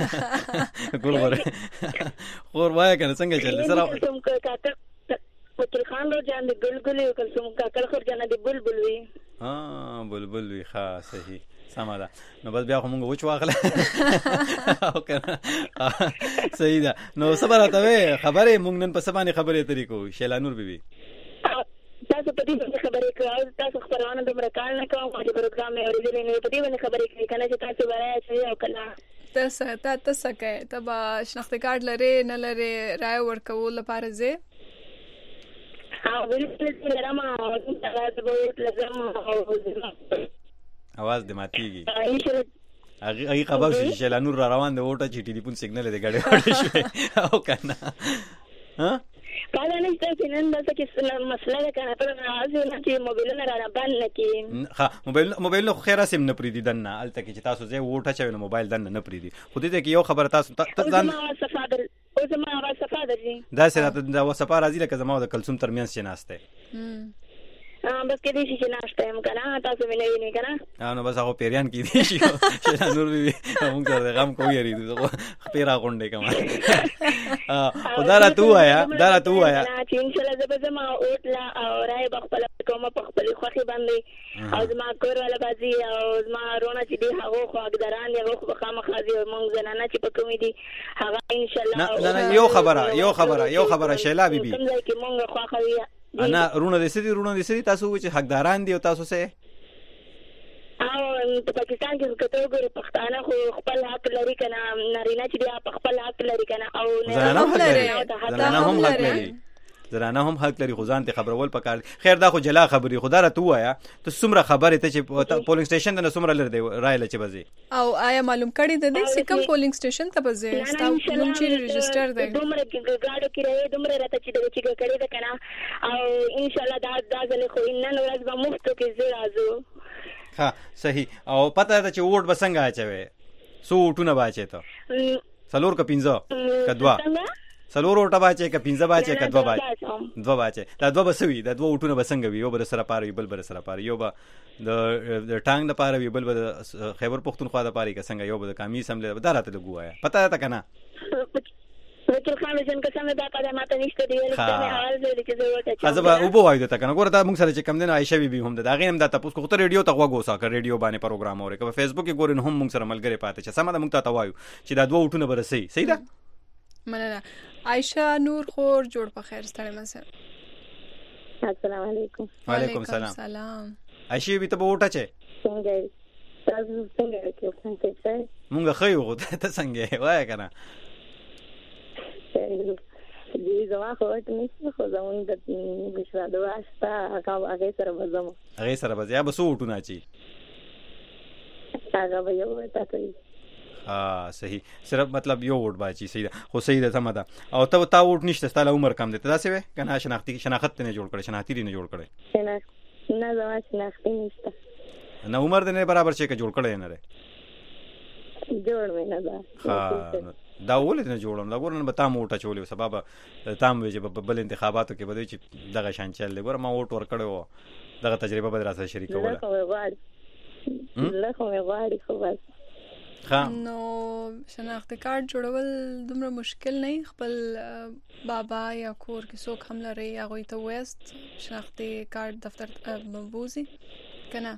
ګل وره خور وای کنه څنګه چل سره کلسم کاکر وکیل خان رو جان د ګلګل کلسم کاکر خو جان د بلبل وی بلبل وی ښه صحیح سم ده. نو بس بیا کومه وچ واخله او کنه صحیح ده. نو صبر راته خبره مونږ نن په سبانه خبره طریقو شیلا نور بیبي تاسو په دې خبرې کوي تاسو خبرونه د مرکان نه کوم چې پروګرام مې اورېدلې نه په دې باندې خبرې کوي کنه چې تاسو ورای شي او کنه تاسو کې تبا شناخته کارت لري نه لري رای ورکول لپاره زه بالکل لرم او تاسو به لازم आवाज د ماتيږي هغه خبر شي چې لانور را روان دی وټه چې ټلیفون سیګنل دی غړې وړې شي او کنه ها کله نه ستاسو نن دا چې مسله ده کنه پر راځي نه چې موبایل نه را باندې کی ها موبایل نو خیره سم نه پریدي دنه الته کې چې تاسو زه وټه چوي نو موبایل دنه نه پریدي خو دې کې یو خبر تاسو ځان او زما आवाज صفه ده دا سره دا وسپا راځي لکه زما د کلثوم ترمنځ چې ناشته بس کې دې شي ناشته هم کنه تاسو مې نه ویني کنه نو بس هغه پیریان کې دي شي چې نور به موږ سره غم کوی یری دغه پیرا غونډه کما خدا را تو آیا چې ان شاء الله زما اوټلا او راي بخپل کوم په خپل خوخي باندې او زما کور ولا بازي او زما رونه چې دی هغه خو اقداران دی هغه بخامه خازي موږ زنانه چې په کومې دي هغه ان شاء الله نه یو خبره شیلا بیبي کوم ځای کې موږ خوخوي انا رونه دې سړي تاسو چې حقداران دي او تاسو سه او په پاکستان کې کته وګورئ پښتانه خو خپل حق لري کنه نارینه چې دی خپل حق لري کنه او زنانه هم حق لري خو ځان ته خبرول پکار. خیر دا خو جلا خبري خدا را تو آیا ته څومره خبره ته چې پولینګ سټیشن د څومره لر دی رای لچ بزي او آیا معلوم کړی د دې کوم پولینګ سټیشن ته بزي تاسو کوم چې ريجستره دی دومره ګاډو کې راځي دومره راته چې د چې کړی ده کنه او ان شاء الله دا ځل خو نن ورځ به مفتو کې زه راځو. ها صحیح. او پته ده چې ووټ بسنګ اچوي سو وټونه باچې ته سلور ک 15 کدوا سلور وټه باچې ک 15 باچې ک دوا باچې دا دوا بسوي دا دوا وټونه بسنګ وي یو بر سره پاره بل بر سره پاره یو به د ټانګ د پاره وی بل بل خیبر پختونخوا د پاره ک څنګه یو به کمی سمله دا راته لګوایا پته ده کنه وکیل خان جن که څنګه دا کړه ماته نشته دی ولې چې حال دې چې زه ورته ازبا او بو وایو ته کنه ګوره دا موږ سره چې کم دین عائشه بیبي هم دا غیم دا تاسو کو ته ریډیو ته وګوسا کړ ریډیو باندې پروګرام اوري که فیسبوک کې ګورین هم موږ سره ملګری پاتې چې سم دا موږ ته وایو چې دا دوه وټونه برسي صحیح ده مننه. عائشه نور خور جوړ په خیر ستړي مسه. السلام علیکم. وعلیکم السلام. عائشه بیبي ته وټه چه څنګه تاسو څنګه کې موږ خیو ته څنګه وای کنه دې زما خو ټنه خو زمون د بشرا د واسطه هغه سره وزم هغه سره بس یا بس وټونه چی هغه به یو تاسو صحیح صرف مطلب یو ووټ باچی صحیح ده خو صحیح ده سم ده او ته ووټ نشته ستاله عمر کم دی ته داسې وې کنه شناخت نه جوړ کړي شناختی نه جوړ کړي نه زما شناختی نشته نه عمر دې نه برابر چې جوړ کړي نه لري جوړ مې نه ده دا ولې نه جوړم دا ګورن به تام وټه چولې سبب تام وې چې بل انتخاباتو کې بده چې دغه شان چل دی ګور ما ووټ ور کړو دغه تجربه به دراسه شریکوله له کومه غواړي خو بس نو شناختی کارت جوړول دومره مشکل نه خپل بابا یا کور کې څوک هم لري هغه ته وست شناختی کارت دفتر بوزي کنه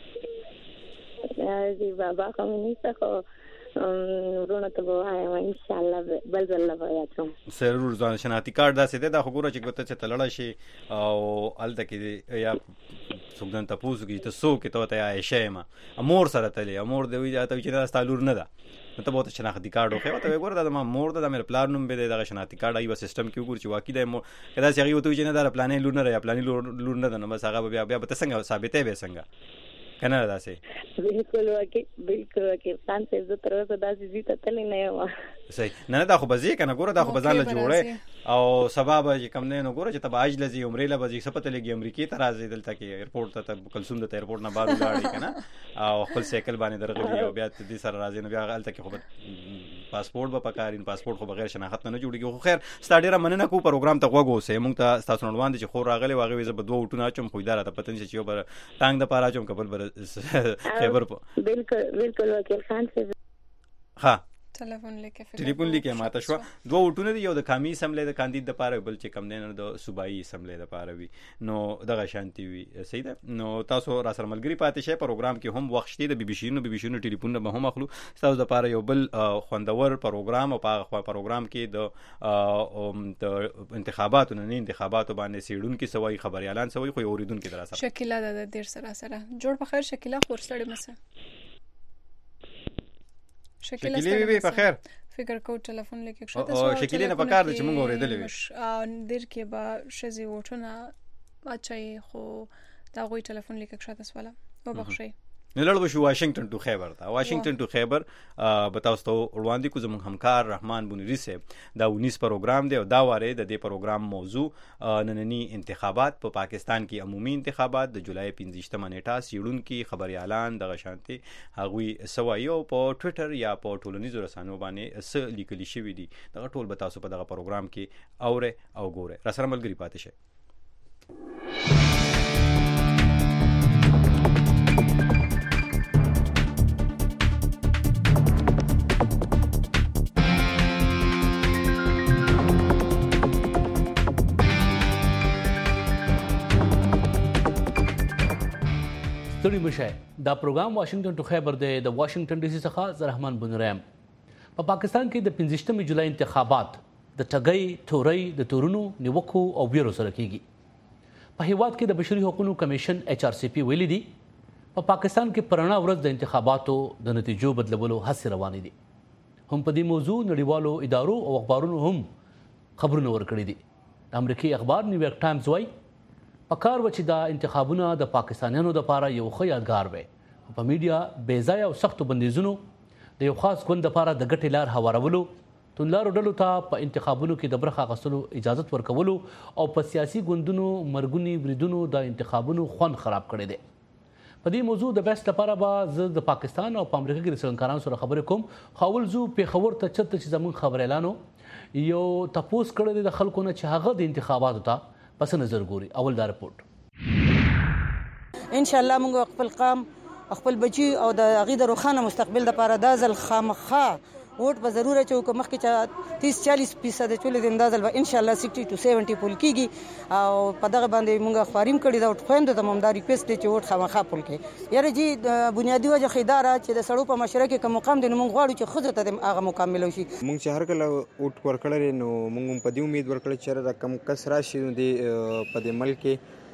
دی بابا کوم نه خو ورونه ته وایي ان شاء الله بل ځل بیا کوم ضرور ځان شناختی کارت دا سده د خبره چې ګوته چې تلړ شي او الته کې یا څنګه تاسو کې ته سو کې ته عائشه ما امور سره تلې امور دی وی ته چې دا ستالور نه ده ته به شناختی کارت خو ته وګوره دا ما مور ده مې پلان نوم به دا شناختی کارت ایو سیستم کې وګور چې واقعي دا کدا چې هغه وته چې نه دا پلانې لور نه یا پلانې لور نه ده نو بس هغه بیا به څنګه ثابتې به څنګه کنه داسې بالکل واکي خان ته زه تر اوسه داسې زی ته تللی نه یم صحیح نه دا خو بزی کنه ګوره دا خو بزان له جوړه او سبب چې کم نه نو ګوره چې تباج لذي عمرې له بزی سپته لګي امریکای ته راځي دلته کې ایرپورټ ته کلثوم د ایرپورټ نه بار ولاړی کنه او خپل سایکل باندې درغلی او بیا دې سره راځي نو بیا غلطه کې خو پاسپورت به پکارین پاسپورت خو بغیر شناخت نه جوړیږي خو خیر ستاډیره مننه کو پروګرام ته غوږ اوسه مونږ ته تاسو نړوان دي چې خو راغلی واغې زه به دوه وټونه اچوم خو اداره ته پتن چې یو بر ټانګ د پاره اچوم قبل بر خبر بالکل وکیل خان سے ها ټلیفون لیکه ماته شو دوه وټونه دی یو د قومي اسمبلی د کاندید د پاره بل چې کم نه د صوبایي اسمبلی د پاره وي نو دغه شانتي وي صحیح ده نو تاسو را سره ملګری پاتې شئ پروګرام کې هم وخت شته د بي بي سي نو ټلیفون به هم اخلو تاسو د پاره یو بل خوندور پروګرام او په پروګرام کې د انتخاباتو نه انتخاباتو باندې سیډون کې سوي خبري اعلان سوي خو اوریدون کې دراسه شکیلا د دیر سره جوړ په خیر شکیلا خورسړې مسه شکیلې به په خیر فکر کو ټلیفون لیکه شته او شکیلې نه پکار دي چې موږ اوریدلې وي دیر کې به شزي وټونه اچي خو دا غوي ټلیفون لیکه شته سواله او بخښي نلړ شو واشنگټن ټو خیبر دا واشنگټن ټو خیبر بتاوس ته وړاندې کو زموږ همکار رحمان بونری صاحب دا 19 پروګرام دی او دا واره د دې پروګرام موضوع نننی انتخابات په پاکستان کې عمومي انتخابات د جولای 15 نیټه سیډون کې خبري اعلان د غشانتي هغوی سوایو په ټوئیټر یا په ټولنیزو رسنیو باندې اس لیکلي شوی دي دا ټول بتاوس په دغه پروګرام کې اوره او ګوره را سره ملګری پاتې شي ستړي مشه دا پروګرام واشنگټن ټو خیبر د واشنگټن ډي سي څخه زرحمان بنرام په پاکستان کې د 15 جولای انتخابات د ټګۍ توري د تورونو نیوکو او بیرو سره کیږي په هیواد کې د بشري حقوقو کمیشن HRCP ویلي دي په پاکستان کې پرانا ورځ د انتخاباتو د نتیجو بدلولو هڅې روانې دي هم په دې موضوع نړیوالو ادارو او اخبارونو هم خبرونه ورکړي دي د امریکایي اخبار نیویارک ټایمز وايي پکار و چې دا انتخابونه د پاکستانیانو لپاره یو ښه یادګار وي په میډیا بې ځایه او سختو بندیزونو د یو خاص ګوند لپاره د ګټې لار هوارولو توندلارو ډلو ته په انتخابونو کې د برخه اخیستلو اجازه ورکولو او په سیاسي ګوندونو مرګونی بریدونو د انتخابونو خوند خراب کړي دي په دې موضوع د بحث لپاره به زه د پاکستان او په امریکا کې رسنکارانو سره خبرې کوم خاول زو پیښور ته چرته چې زمون خبر اعلانو یو تپوس کړی د خلکو نه چې هغه د انتخاباتو ته پس نظر ګوري اول دا رپورټ ان شاء الله موږ خپل قام خپل بچي او د غي د روخانه مستقبل لپاره د ځل خامخه ووټ به ضروره چې کوم مخکې 30-40% چولې د اندازل به ان شاء الله 60 to 70 پول کیږي او په دغه باندې موږ خبریم کړی دا وټ خويند ته ممدار ریکوست چې ووټ خامخه پول کې یاره جی بنیادی وجه خیداره چې د سړو په مشره کې کوم مقام دی موږ غواړو چې خود ته هغه مکمل شي موږ چې هر کله ووټ ورکړل نو موږ په دې امید ورکړل چې رقم کس راشي د په دې ملک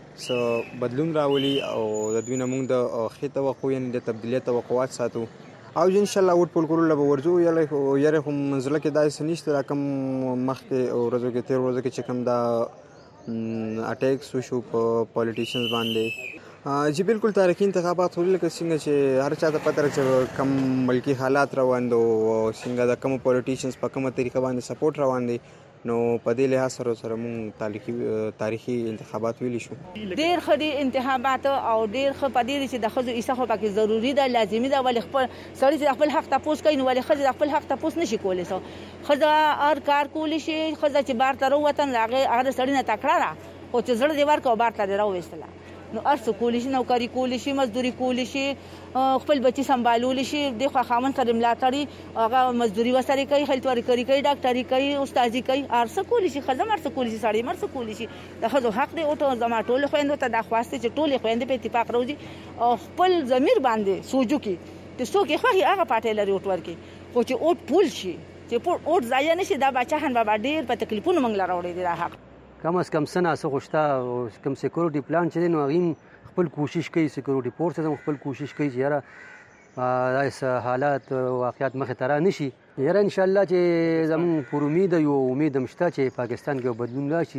بدلون راولي او د دوی نه موږ د خې توقع یعنی د تبدیلیت توقعات ساتو او ان شاء الله وټ پول کولو به ورځو یاره هم منځله کې داسې نشته کم مخکې ورځو کې تیر ورځو کې چې کم دا اٹیکس وشو په پولیټیشنز باندې چې بالکل تاریخي انتخابات ولې لکه څنګه چې هر چا ته پته چې کم ملکی حالات روان دي او څنګه د کم پولیټیشنز په کومه طریقه باندې سپورټ روان دي نو په دې لحاظ سره مونږ تاریخي انتخابات ویلی شو ډیر خدي انتخابات او ډیر خ په دې چې د خزو ایسه خو پکې ضروری ده لازمي ده ولې خپل سړی چې خپل حق تاسو کوي نو ولې خزه خپل حق تاسو نشي کولای سو خزه هر کار کولی شي خزه چې بار تر وطن هغه سړی نه تکړه را او چې زړه دی ورکو بار تر راوېستله نو ارڅ کولی شي نوکری کولی شي مزدوري کولی شي خپل بچي سمبالول شي د خو خامن سره ملاتړي هغه مزدوري وسره کوي هیلث ورکري کوي ډاکټري کوي استادي کوي ارڅ کولی شي خزم ارڅ کولی شي سړی مرڅ کولی شي د خزو حق دی او ته زما ټول خويندو ته د خواسته چې ټول خويندې په اتفاق راوځي او خپل ضمیر باندې سوچو کې د څوک خو هغه پټه لري اوټ ورکی خو چې اوټ پول شي چې اوټ ځای نه شي دا بچهان بابا ډیر په تکلیفونو منګل راوړي دي حق کم از کم سنه څه غوښتا کم سکیورټي پلان چې نو غیم خپل کوشش کوي سکیورټي فورسز هم خپل کوشش کوي چې یاره داسې حالات واقعیت مخې ته را نشي یاره ان شاء الله چې زموږ پر امید یو امید مشته چې پاکستان کې بدلون راشي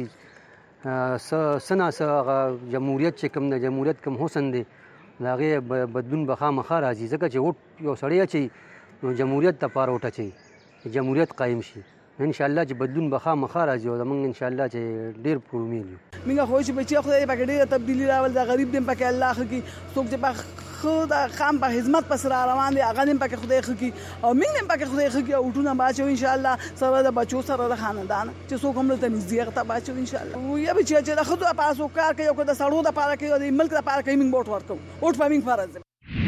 سنه جمهوریت چې کوم د جمهوریت کوم حسن دی د هغې بدلون به خامخا راځي ځکه چې وټ یو سړی اچوي نو جمهوریت دپاره وټ اچوي جمهوریت قایم شي ان شاء الله چې بدلون به خامخا راځي او زموږ ان شاء الله چې ډېر پر امید یو موږ خو چې بچي خدای پاک ډېره تبدیلي راول د غریب دې پکې الله خو کې څوک چې په خود خام په خدمت پس را روان دي هغه دې پکې خدای خو کې او موږ دې پکې خدای خو کې او ټونه باچو ان شاء الله سره د بچو سره د خاندان چې څوک هم ته نږدې ته باچو ان شاء الله یا بچي چې د خود په اسو کار کوي او د سړو د پاره کوي او د ملک د پاره کوي موږ ووټ ورکو ووټ فارمینګ فرض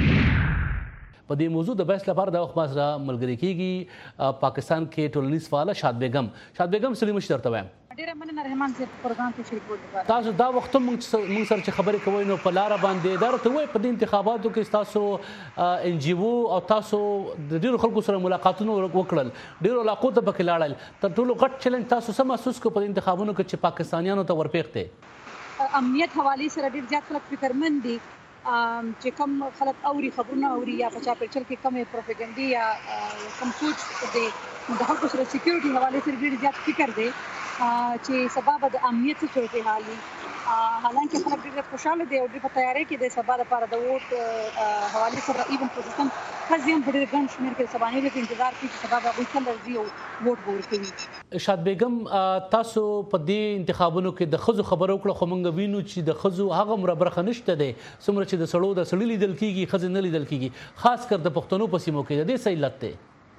په دې موضوع د بحث لپاره د وخت ما سره ملګری کیږي پاکستان کې ټولنیز فعال شاد بیگم سلیم شرط وایم ډیره مننه رحمان صاحب پروګرام کې شریک ول تاسو دا وخت موږ سره چې خبرې کوي نو په لار باندې دا ته وای په دې انتخاباتو کې تاسو ان جی او او تاسو د ډیرو خلکو سره ملاقاتونه وکړل ډیرو علاقو ته پکې لاړل تر ټولو غټ چیلنج تاسو سم محسوس کو په انتخابونو کې چې پاکستانیانو ته ورپېخته امنیت حواله سره ډیر زیات خلک فکرمند دي چې کم خلک اوري خبرونه اوري یا په چاپېچل کې کم پروپاګاندا یا کم سوچ دي د خلکو سره سکیورټي حواله سره ډیر زیات فکر دي چې سبب د امنیت صورت حالي حالانکه خلک ډیر خوشاله دي او ډیر په تیاری کې د سبا لپاره د ووټ حواله سره ایون پوزیشن خزیم په ډیر ګڼ شمېر کې سبانه د انتظار کې چې سبا به وکړل راځي او ووټ ورکوي شاد بیگم تاسو په دې انتخابونو کې د خزو خبرو کړه خو مونږ وینو چې د خزو هغه مربرخه نشته دی څومره چې د سړو د سړی لیدل کیږي خزې نه لیدل کیږي خاص کر د پښتنو په سیمو کې د دې څه علت دی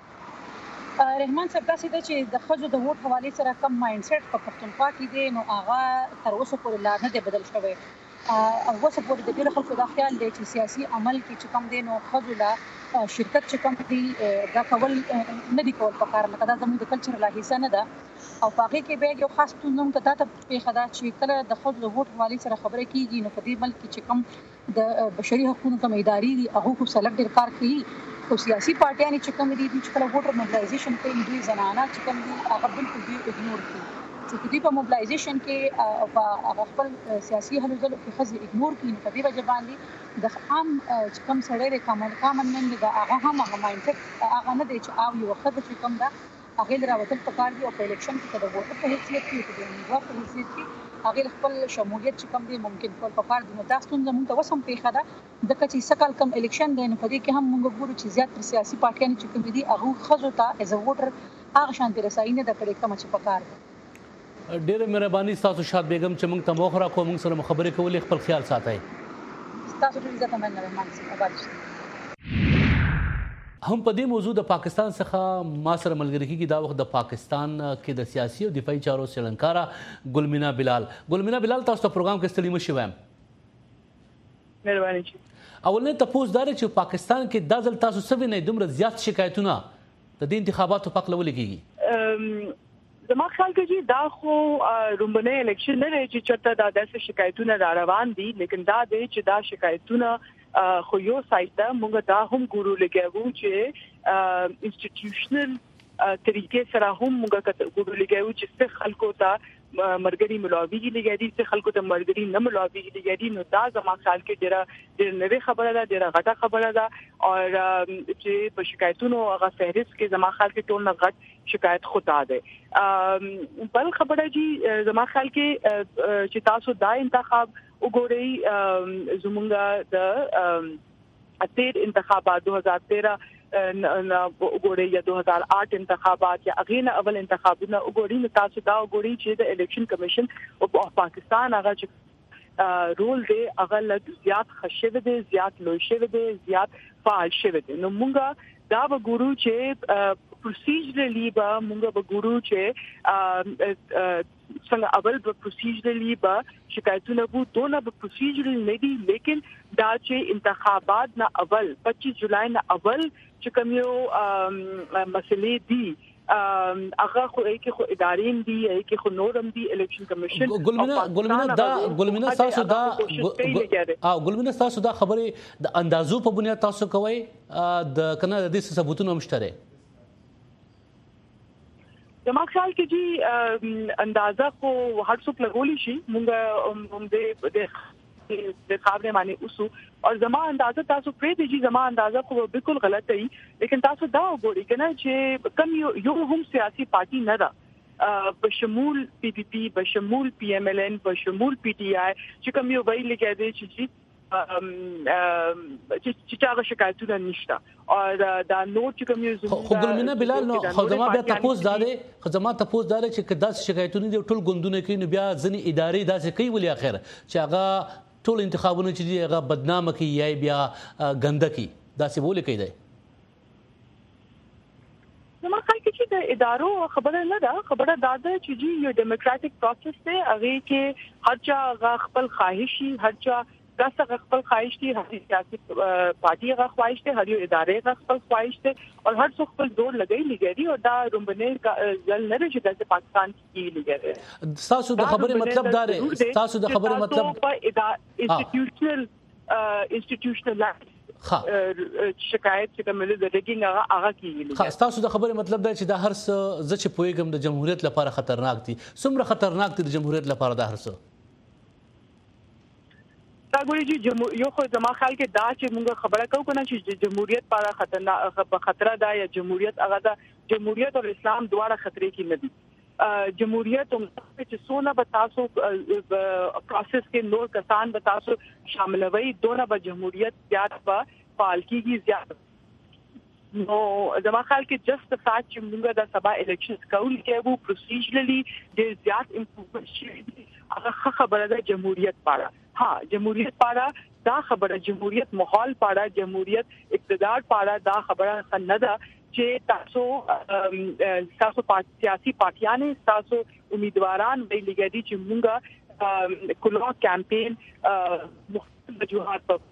رحمان صاحب تاسو ته چې د خزو د ووټ حواله سره کم مایند سیټ په پښتونخوا کې دی نو هغه تر اوسه پورې لا نه دی بدل شوی او اوسه پورې د ډیرو خلکو دا خیال دی چې سیاسي عمل کې چې کم دی نو خزو لا شرکت چې کم دی دا کول نه دی کول په کار لکه دا زموږ د کلچر لا حصہ نه ده او په هغه کې به یو خاص ټونوم ته تاسو په خدا چې کله د خزو د ووټ حواله سره خبرې کیږي نو په دې ملک کې چې کم د بشري حقوقو کوم ادارې دي هغه خو سلګ ډیر کار کوي او سیاسي پارټیان چې کوم دي چې کله ووټر موبلایزیشن کوي دوی زنانه چې کوم دي هغه بالکل دوی اګنور کوي چې دوی په موبلایزیشن کې او په خپل سیاسي هلو ځلو کې خزي اګنور کوي په دې وجه باندې د عام چې کوم سړی د کامن مین دا هغه هم هغه مایندسیټ هغه نه دی چې او یو خزه چې کوم دا هغه راوتل په کار دی او په الیکشن کې د ووټر په حیثیت کې د امیدوار په حیثیت کې هغه خپل شمولیت چې کوم دی ممکن کول په کار دی نو تاسو زموږ ته وسم پیښه ده د کچې سکل کم الیکشن دی نو په دې کې هم موږ ګورو چې زیات سیاسي پارټیان چې کوم دي هغه خزو ته از ووټر هغه شان رسائی نه د کړې کوم چې په کار دی ډېر مهرباني تاسو شاد بیگم چې موږ ته موخره کوم سره خبرې کولې خپل خیال ساتئ تاسو ډېر زیات مننه رحمان صاحب آباد هم په دې موضوع د پاکستان څخه ما سره ملګری کیږي دا وخت د پاکستان کې د سیاسي او دفاعي چارو څېړنکاره ګلمینا بلال تاسو ته پروګرام کې ستړي مشي وایم مهرباني اولنې تاسو دا چې پاکستان کې د ځل تاسو سوي نه دومره زیات شکایتونه د دې انتخاباتو په اړه ولګي زما خیال کې دا خو رومبنه الیکشن نه دی چې چرته دا داسې شکایتونه را روان دي لیکن دا دی چې دا شکایتونه خو یو سایت ته موږ دا هم ګورو لګیو چې انسټیټیوشنل طریقې سره هم موږ ګورو لګیو چې څه خلکو ته مرګري ملاويږي لګیدي چې خلکو ته مرګري نه ملاويږي لګیدي نو دا زما خیال کې ډېر نوې خبره ده ډېر غټه خبره ده او چې په شکایتونو هغه فهرست کې زما خیال کې ټول نه غټ شکایت خدا ده بل خبره جی زما خیال کې چې تاسو دا انتخاب وګورئ زمونږ د تیر انتخابات 2013 وګورئ یا 2008 انتخابات یا اغینه اول انتخابونه وګورئ نو تاسو دا وګورئ چې د الیکشن کمیشن او پاکستان هغه چې رول دی هغه لږ زیات خشوه دی زیات لوی شوی دی زیات فعال شوی دی نو مونږه دا وګورو چې پروسیجرلی به مونږ وګورو چې څنګه اول به پروسیجرلی به شکایتونه وو دونه به پروسیجرل نه دي لیکن دا چې انتخابات نه اول 25 جولای نه اول چې کوم یو مسلې دي هغه خو کې خو ادارې دي کې خو نورم دي الیکشن کمیشن ګلمینا تاسو دا ګلمینا تاسو دا خبره د اندازو په بنیاد تاسو کوي د کنه د دې ثبوتونو مشتره زما خیال کې جی اندازه خو هر څوک لګولی شي مونږ د خبرې معنی اوسو او زما اندازه تاسو پرې دی جی زما اندازه خو بالکل غلط دی لیکن تاسو دا وګورئ کنه چې کم یو هم سیاسي پارټي نه ده بشمول پی پی پی بشمول پی ایم ایل ان بشمول پی ټی آی چې کوم یو ویل کې دی چې چې هغه شکایتونه نشته او دا نوٹ چې کوم یو خو ګلمینا بلال نو خو زما بیا تاسو داده چې کدا شکایتونه دی ټول ګوندونه کې نو بیا ځنی ادارې داسې کوي ولې اخر چې هغه ټول انتخابونه چې دی هغه بدنامه کوي یا بیا ګندکی داسې ولې کوي دی زما خیال کې چې د ادارو خبره نه ده خبره دا ده چې جی یو ډیموکراټک پروسس دی هغه کې هر چا خپل خواهشي هر چا داسې خپل خواهش دي هر سیاسي پارټي غو خواهش دي هر یو ادارې خپل خواهش دي او هر څوک خپل زور لګي او دا رومبنه ځل نه لري چې د پاکستان کې لګي تاسو د خبرې مطلب دا دی تاسو د خبرې مطلب انسټیټیوشنل شکایت چې کومه د ریګینګ هغه کیږي تاسو د خبرې مطلب دا چې دا هر څه ز چې پویګم د جمهوریت لپاره خطرناک دي څومره خطرناک دي د جمهوریت لپاره دا هر څه دا ګوري چې یو خو زما خیال کې دا چې موږ خبره کوو کنه چې جمهوریت لپاره خطر ده یا جمهوریت هغه د جمهوریت او اسلام دواړه خطرې کې نه دي جمهوریت هم چې سونه به تاسو پروسس کې نور کسان به تاسو شاملوي دونه به جمهوریت زیات په فعال کیږي زیات نو زما خیال کې جست د فاکت چې موږ د سبا الیکشنز کول کېږو پروسیجرلی د زیات امپروومنت شي هغه خبره ده جمهوریت لپاره ها جمهوریت پاره دا خبره جمهوریت ماحول پاره جمهوریت اقتدار پاره دا خبره نه ده چې تاسو سیاسي پارټیانه تاسو امیدواران به لګیدي چې مونږه کلو کمپاین مختلف وجوهات په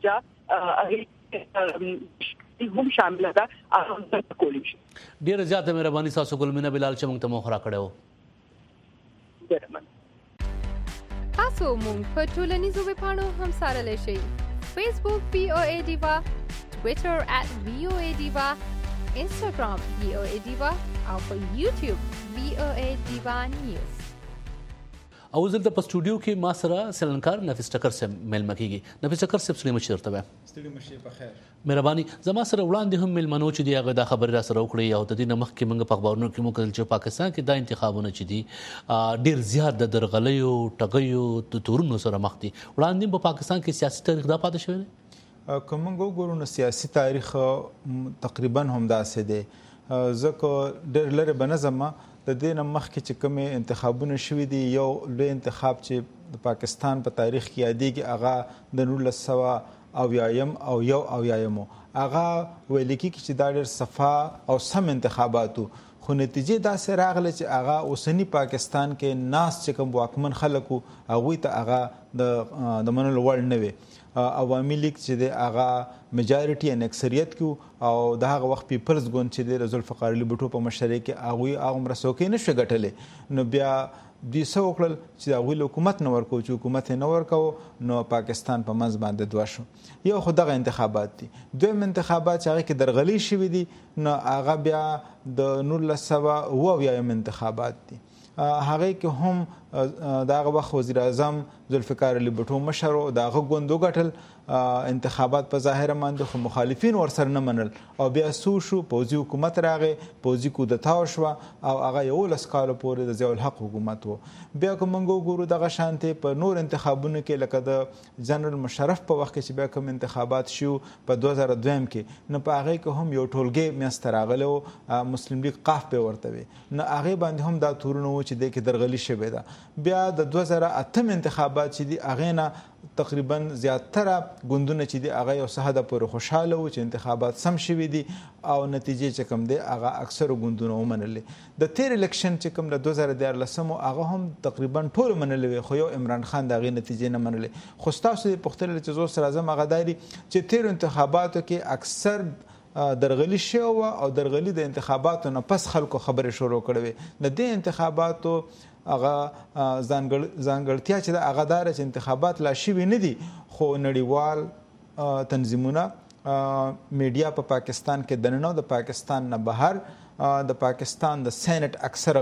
وجه هم شامل ده هغه کولی شي ډیره زیاته مهرباني تاسو ګلمینا بلال چې موږ ته مخ را کړو ډیره تاسو مونږ په ټولنیزو ویبپاڼو هم سره شئ فیسبوک VOA Diva ټویټر @VOA Diva انستګرام VOA Diva او په یوټیوب VOA Diva News او زلته په سټوډیو کې ما سره سلنکار نفیس ټکر سره ملمه کیږي نفیس ټکر سره سلیم شرطه وي ستړي مشه په خیر مهرباني زما سره وړاندې هم ملمنو چې دی هغه د خبر را سره وکړي او د دې نمخ کې موږ په خبرونو کې موږ چې پاکستان کې دا انتخابونه چې دي ډیر زیات د درغلیو ټګیو د تورونو سره مخ دي وړاندې په پاکستان کې سیاسي تاریخ دا پاتې شوی دی کوم ګورو نو سیاسي تاریخ تقریبا هم داسې دی ځکه ډېر لري بنظم د دې مخ کې چې کوم انتخابونه شوي دي یو لوی انتخاب چې د پاکستان په تاریخ کې یادېږي هغه د 1900 او یو هغه ویل کېږي چې دا ډېر صفا او سم انتخاباتو خو نتیجې داسې راغله چې هغه اوسنی پاکستان کې ناس چې کوم واکمن خلکو هغوی ته هغه د منلو وړ نه وي عوامي لیگ چې د هغه میجارټي ان اکثریت کې او د هغه وخت پیپلز ګوند چې د ذوالفقار علي بټو په مشرۍ کې هغه مرسوکې نشو ګټلې نو بیا د څوکل چې هغه حکومت نه ورکو چې حکومت نه ورکو نو پاکستان په منځ باندې دوه شو یو خو دغه انتخابات دي دویم انتخابات چې هغه کې درغلي شوي دي نو هغه بیا د 1900 انتخابات دي هغه کې هم دغه وخت وزیر اعظم ذوالفقار علي بټو مشر او دغه ګوند وګټل انتخابات په ظاهر باندې خو مخالفین ورسره نه منل او بیا سو شو پوځي حکومت راغی پوځي کودتا وشوه او هغه 11 کال پورې د ضیاء الحق حکومت و. بیا کوم موږ ګورو دغه شانتي په نور انتخابونو کې لکه د جنرال مشرف په وخت کې چې بیا کوم انتخابات شو په 2002 کې نه په هغه کې هم یو ټولګي میاست راغلو مسلم لیگ قاف په ورته وي نه هغه باندې هم دا تورونه و چې د کې درغلي شوه ده. بیا د 2008 انتخابات چې دی هغه نه تقریبا زیاتره ګوندونه چې دی هغه یو سهده پر خوشاله و چې انتخابات سم شوي دي او نتیجې چې کوم دی هغه اکثر ګوندونه ومنلې. د تیر الیکشن چې کوم د 2014 هغه هم تقریبا ټول منلې خو یو عمران خان دغه نتیجې نه منلې. خو تاسو په پختل چې زو سره اعظم هغه دایي چې تیر انتخاباتو کې اکثر درغلي شو او درغلي د انتخاباتو نه پس خلکو خبرې شروع کړې. د دې انتخاباتو هغه ځانګړتیا چې د هغه دار چې انتخابات لا شوي نه دي خو نړیوال تنظیمونه میډیا په پاکستان کې دننه د پاکستان نه بهر د پاکستان د سېنات اکثر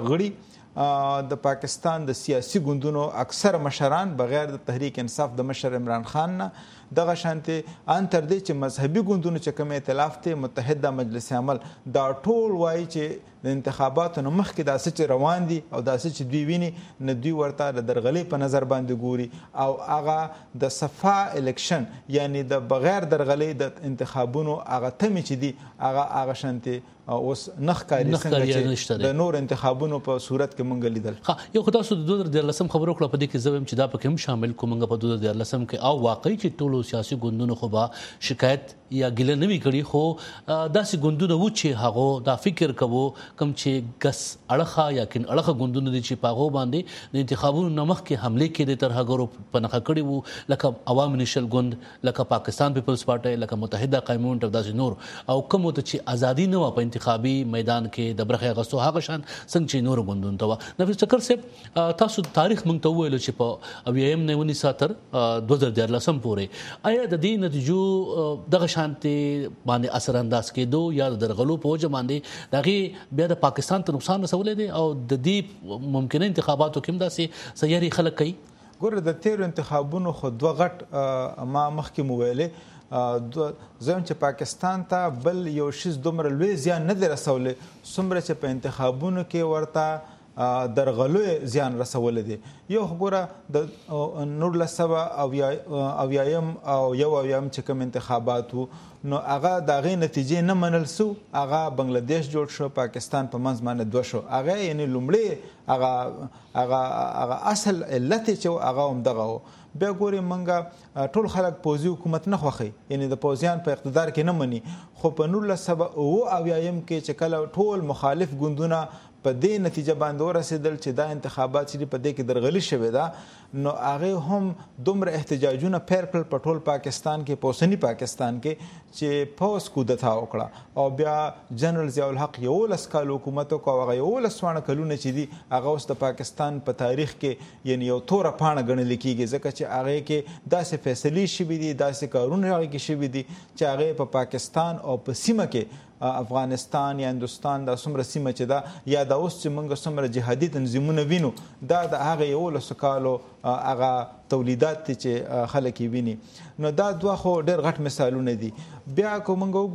غړي د پاکستان د سیاسي ګوندونو اکثر مشران بغیر د تحریک انصاف د مشر عمران خان نه دغه شانتي ان تر دې چې مذهبي ګوندونو چې کوم ائتلاف ته متحده مجلس عمل دا ټول وایي چې د انتخاباتو نه مخکې دا څه روان دي او دا څه چې دوی ویني نه دوی ورته د درغلي په نظر باندې ګوري او هغه د صفا الیکشن یعنی د بغیر درغلي د انتخابونو هغه تم چې دي هغه شانتي اوس نخکاری څنګه چې د نور انتخابونو په صورت کې مونږ لیدل. یو خدای سود 2013 خبرو کړه په دې کې زویم چې دا پکې هم شامل کومنګ په 2013 کې او واقعي چې ټولو سیاسي ګوندونو خو با شکایت یا ګیله نه وی کړی خو داسې ګوندونه و چې هغه دا فکر کوو کوم چې ګس اړخه یا کین اړخه ګوندونه دي چې پاغو باندې د انتخابونو نمخ کې حمله کې د ترهګرو په نخښه کړی وو لکه عوام نشل ګوند لکه پاکستان پیپلز پارټي لکه متحده قومونو ته داسې نور او کوم ته چې ازادي نه و په انتخابي میدان کې د برخه غسو هغه شان څنګه چې نور ګوندونه ته نفس چکر صاحب تاسو تاریخ مونږ ته ویل چې په اویم نه ونی ساتر 2013 پورې آیا د دې نتیجو دغه شانتي باندې اثر انداز کېدو یا د درغلو په وجه باندې دغه بیا د پاکستان ته نقصان رسولې دي او د دې ممکنه انتخاباتو کې هم داسې سیاري خلک کوي. ګوره د تیر انتخابونو خو دوه غټ ما مخکې مویلې زم چې پاکستان ته بل یو شیز دومره لوی زیان نه دی رسولې څومره چې په انتخابونو کې ورته درغلو زیان رسول دي. یو خبره د 1900 او یایم چې کوم انتخابات نو هغه دغه نتیجې نه منل سو هغه بنگلاديش جوړ شو پاکستان په منځ باندې دوه شو هغه یعنی لومړی هغه اصل علت چې هغه هم دغه بیا ګوري منګه ټول خلک پوزي حکومت نه خوخي یعنی د پوزیان په اقتدار کې نه مني خو په 1900 کې چې کله ټول مخالف ګوندونه په دې نتیجه باندې ورسېدل چې دا انتخابات چې په دې کې درغلي شوه دا نو هغه هم دومره احتجاجونه پیر په ټول پاکستان کې پوسنی پاکستان کې چې پوس کودتا وکړه او بیا جنرال ضیاء الحق یو لسکال حکومت کو هغه یو لسوانه کلونه چې دي هغه اوس د پاکستان په تاریخ کې یعنی یو توره پاڼه ګڼل کیږي ځکه چې هغه کې داسې فیصلې شوي دي داسې کارونه هغه کې شوي دي چې هغه په پاکستان او په سیمه کې افغانستان یا هندوستان دا څومره سیمه چې دا یا دا اوس چې موږ څومره جهادي تنظیمونه وینو دا د هغه یو لسکالو هغه تولیدات چې خلک ویني نو دا دوه خو ډېر غټ مثالونه دي. بیا کوم موږ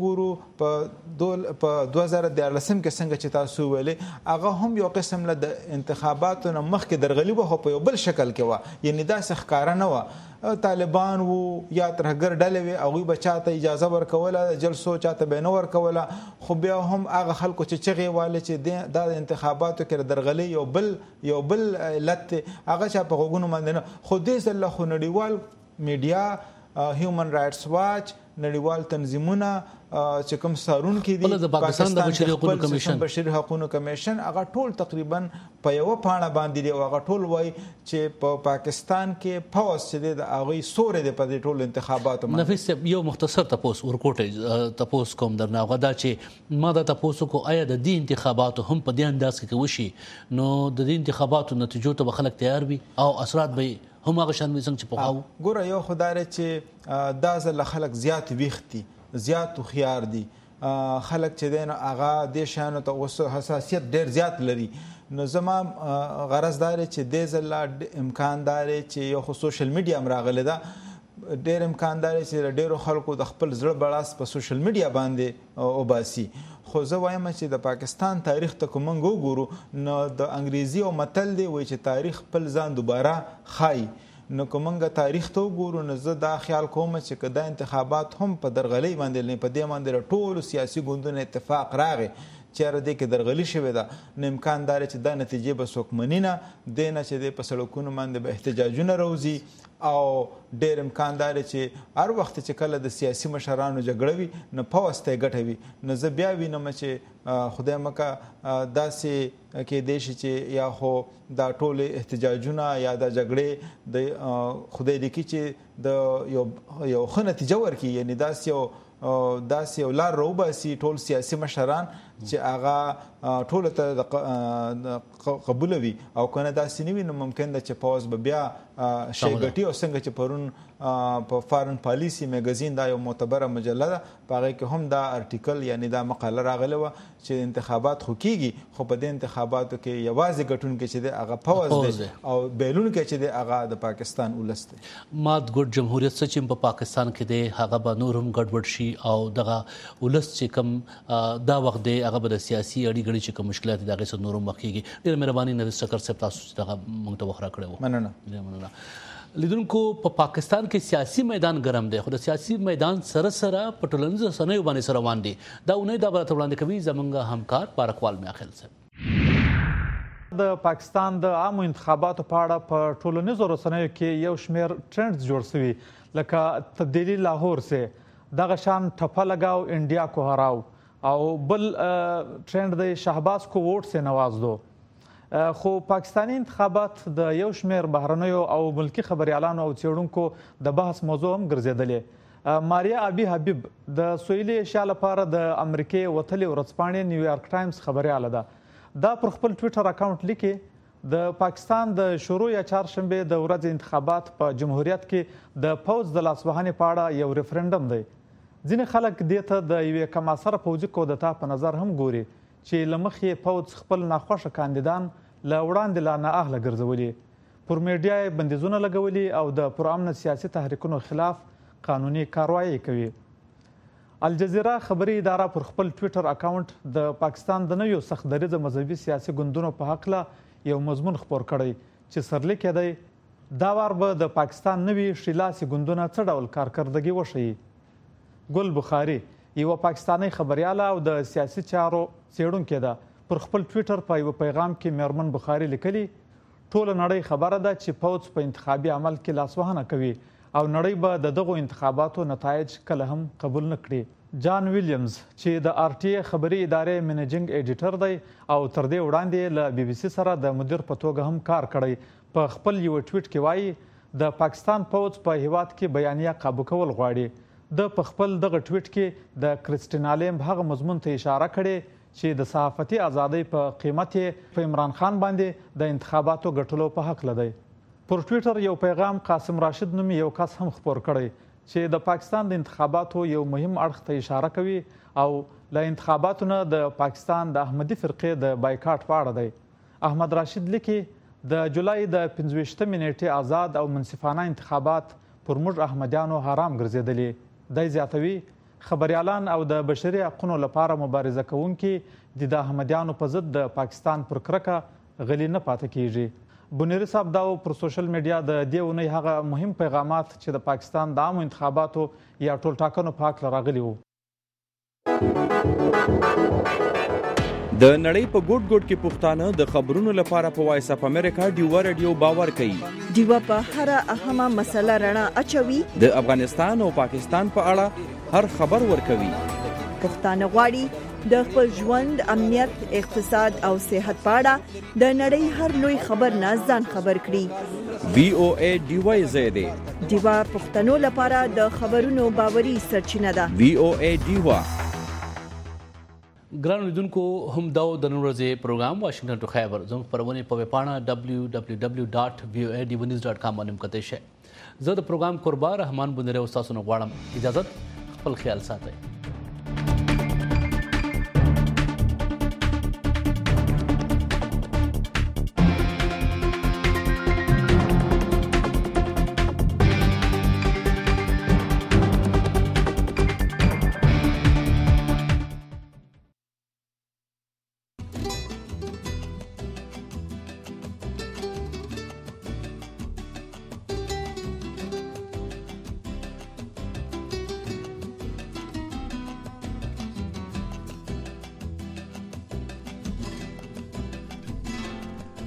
وګورو په 2013 کې څنګه چې تاسو ویلې هغه هم یو قسم له د انتخاباتو نه مخکې درغلي وه په یو بل شکل کې وه یعنی داسې ښکاره نه وه طالبان وو یا ترهګر ډلې وې هغوی به چاته اجازه ورکوله جلسو چاته به نه ورکوله خو بیا هم هغه خلکو چې چغې والې چې دا انتخاباتو کې درغلي یو بل علت هغه چا په غوږونو باندې نه خو دې ځل خو نړیوال میډیا هیومن رائټس واچ نړیوال تنظیمونه چې کوم سارون کې دي د پاکستان د بشري حقوقو کمیشن هغه ټول تقریبا په یو پاڼه باندې دی هغه ټول وای چې په پاکستان کې پوس چې د هغه سورې د په ټول انتخاباتو نفیس یو مختصر تاسو ورکوټه تاسو کوم درنه غدا چې ما د تاسو کو آیا د دې انتخاباتو هم په دې انداز کې وشي نو د دې انتخاباتو نتیجو ته خلک تیار وي او اثرات به هم هغه شان څنګه چې پخاو ګوره یو خدای چې دا ځل خلک زیات ویختي زیات خيار دي خلک چې دین هغه د شانو ته اوس حساسیت ډیر زیات لري نو زما غرض دا دی چې دې ځل امکان دا دی چې یو خو سوشل میډیا هم راغلی ده، ډېر امکان دا دی چې ډېرو خلکو د خپل زړه بړاس په سوشل میډیا باندې وباسي. خو زه وایم چې د پاکستان تاریخ ته که موږ وګورو نو د انګریزي او متل دی وایي چې تاریخ خپل ځان دوباره ښایي. نو که موږ تاریخ ته وګورو نو زه دا خیال کوم چې که دا انتخابات هم په درغلۍ باندې په دې باندې ټولو سیاسي ګوندونو اتفاق راغی چېرې دې کې درغلي شوې ده، نو امکان دا چې دا نتیجې به څوک مني نه، دې نه چې دې په سړکونو باندې به احتجاجونه راوځي او ډېر امکان دا چې هر وخت چې کله د سیاسي مشرانو جګړه وي نو پوځ ته یې ګټه وي. نو زه بیا وینم چې خدای مکه داسې کیدای شي چې یا خو دا ټول احتجاجونه یا دا جګړې د خدای دې کړي چې د یو ښه نتیجه ورکړي، یعنی داسې یو لار راوباسي ټول سیاسي مشران چې هغه ټولو ته قبولوي، او که نه داسې نه وي نو ممکن ده چې پوځ به بیا شی ګټي. او څنګه چې پرون په فارن پالیسي میګزین دا یو معتبره مجله ده په هغې کې هم دا ارټیکل یعنی دا مقاله راغلی وه چې انتخابات خو کیږي خو په دې انتخاباتو کې یوازې ګټونکی چې دی هغه پوځ دی او بیلونکی چې دی هغه د پاکستان ولس دی. مات ګډ جمهوریت څه چې په پاکستان کې دی هغه به نور هم ګډوډ شي او دغه ولس چې کوم دا وخت دی هغه به د سیاسي اړې ګړې چې کوم مشکلات دي هغې سره نور هم مخ کېږي. ډېره مهرباني نوید سکر صاحب تاسو چې دغه موږ ته وخت راکړی و. مننه. لیدونکو په پاکستان کې سیاسي میدان ګرم دی خو د سیاسي میدان سره سره په ټولنیزو رسنیو باندې سره روان دي. دا اونۍ دا به راته وړاندې کوي زموږ همکار پارکوال میاخیل صاحب. د پاکستان د عامو انتخاباتو په اړه په ټولنیزو رسنیو کې یو شمېر ټرینډز جوړ شوي لکه تبدیلي لاهور سه دغه شان ټپه لګاو انډیا کو هراو او بل ټرینډ دی شهباز کو ووټ سے نواز دو. خو پاکستانی انتخابات د یو شمېر بهرنیو او ملکی خبریالانو او څېړونکو د بحث موضوع هم ګرځېدلې. ماریا ابي حبیب د سویلي ایشیا لپاره د امریکې وتلې ورځپاڼې نیویارک ټایمز خبریاله ده. دا پر خپل ټویټر اکاونټ لیکي د پاکستان د شروع یا چهارشنبې د ورځې انتخابات په جمهوریت کې د پوځ د لاسوهنې په اړه یو ریفرنډم دی. ځینې خلک دې ته د یوې کم اثره پوځي کودتا په نظر هم ګوري چې له مخې پوځ خپل ناخوښه کاندیدان له وړاندې لا نااهله ګرځولي، پر میډیا یې بندیزونه لګولي او د پرامنه سیاسي تحریکونو خلاف قانوني کاروایی کوي. الجزیره خبري اداره پر خپل ټویټر اکاونټ د پاکستان د نویو سخت دریځه مذهبي سیاسي ګوندونو په هکله یو مضمون خپور کړی چې سرلیک یې دی دا وار به د پاکستان نوي شیلاسي ګوندونه څه ډول کارکردګي وښیي. ګل بخاري یوه پاکستانی خبریاله او د سیاسي چارو څېړونکې ده. پر خپل ټویټر په یو پیغام کې میرمن بخاري لیکلي ټوله نړۍ خبره ده چې پوځ په انتخابي عمل کې لاسوهنه کوي او نړۍ به د دغو انتخاباتو نتایج کله هم قبول نه کړي. جان ویلیامز چې د آر ټي ای خبري ادارې منیجینګ ایډیټر دی او تر دې وړاندې له بي بي سي سره د مدیر په توګه هم کار کړی په خپل یو ټویټ کې وایي د پاکستان پوځ په هیواد کې بیانیه قابو کول غواړي. د په خپل دغه ټویټ کې د کرسټینالیم هغه مضمون ته اشاره کړې چې د صحافتي ازادۍ په قیمت په عمران خان باندې د انتخاباتو ګټلو په حق لدی. پر ټویټر یو پیغام قاسم راشد نومي یو کس هم خپور کړی چې د پاکستان د انتخاباتو یو مهم اړخ ته اشاره کوي او له انتخاباتو نه د پاکستان د احمدي فرقې د بایکاټ په اړه دی. احمد راشد لیکي د جولای د 25 نیټې آزاد او منصفانه انتخابات پر موږ احمدیانو حرام ګرځېدلي. دی زیاتوي خبریالان او د بشري حقونو لپاره مبارزه کوونکي د احمدیانو په ضد د پاکستان پر کرکه غلي نه پاتې کیږي. بنيري صاحب دا پر سوشل میډیا د دې اونۍ هغه مهم پیغامات چې د پاکستان د عامو انتخاباتو یا ټولټاکنو په حق راغلي وو. د نړۍ په ګوټ ګوټ کې پښتانه د خبرونو لپاره په وایس اف امریکا ډیوا رادیو باور کوي. ډیوا په هر اهمه مسله رڼا اچوي. د افغانستان او پاکستان په اړه هر خبر ورکوي. پښتانه غواړي د خپل ژوند، امنیت، اقتصاد او صحت په اړه د نړۍ هر لوی خبر نه ځان خبر کړي. وی او ای ډیوا زیاده. ډیوا پښتنو لپاره د خبرونو باوري سرچینه ده. وی او ای ډیوا. ګران لیدونکو هم دا د نن ورځې پروګرام واشنگټن ټو خیبر زموږ خپرونې په ویبپاڼه www.voanews.com باندې مکتئ شئ. زه د پروګرام قربا رحمان بنيره استادو نه غواړم اجازه خپل خیال ساتئ.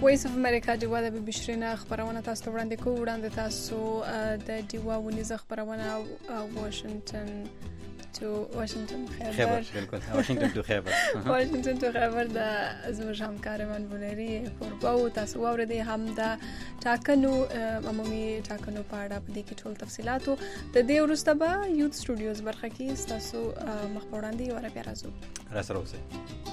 وایس اف امریکا ډیوا د بي بي شرینا خبرونه تاسو ته وړاندې کوو. وړاندې تاسو د ډیوا ونیزه خبرونه واشنگټن خیبر بالکل واشنگټن تو خیبر واشنگټن تو خیبر د زموږ همکار منبولري قربا او تاسو واورئ هم د ټاکنو عمومي ټاکنو په اړه په دې کې ټول تفصيلاتو د دې وروسته به یوت سټوډیوز برخه کې تاسو مخ وړاندې ور بیا راځو را سره اوسئ.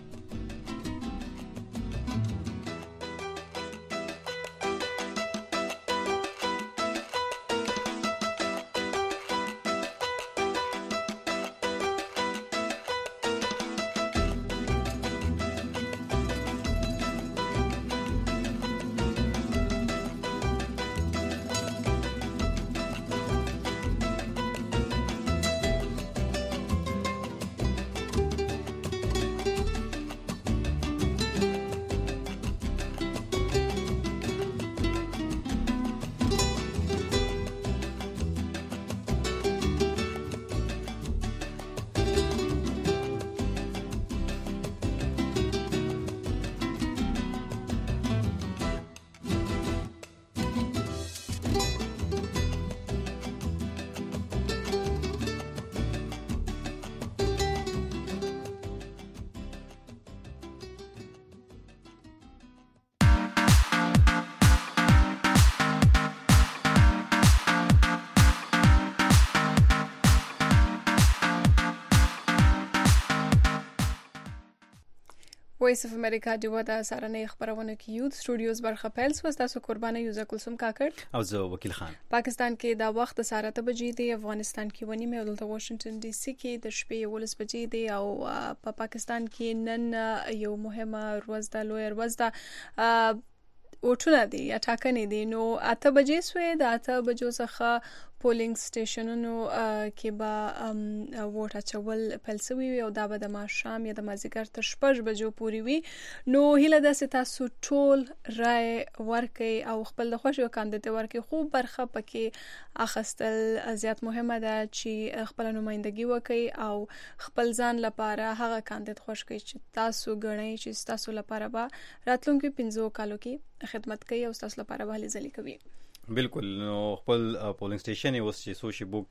وایس اف امریکا ډیوا د سارنې خبرونه کې یوت سټوډیوز برخه پیل سو. تاسو قربانه یوزا کلثوم کاکړ او زه وکیل خان. پاکستان کې دا وخت 7:00 بجې دی، افغانستان کې ونی مې دلته واشنگټن ډي سي کې د شپې 11 بجې دی او په پاکستان کې نن یو مهمه ورځ ده، لوی ورځ ده، وټونه دي یا ټاکنې دي. نو 8 بجې سوې د 8 بجو څخه پولینګ سټیشنونو کې به ووټ اچول پیل شوی وي او دا به د ماښام یا د مازیګر تر 6 بجو پورې وي. نو هیله ده چې تاسو ټول رائے ورکړئ او خپل د خوښ یو کاندید ورکړئ. خو برخه پکې اخستل زیات مهمه ده چې خپل نمائندګي وکړئ او خپل ځان لپاره هغه کاندید خوښ کړئ چې تاسو ګڼئ چې تاسو لپاره به راتلونکي 15 کالو کې خدمت کوي او تاسو لپاره به هلي ځلې کوي. بالکل. نو خپل پولینګ سټیشن اوس چې سوشي بوک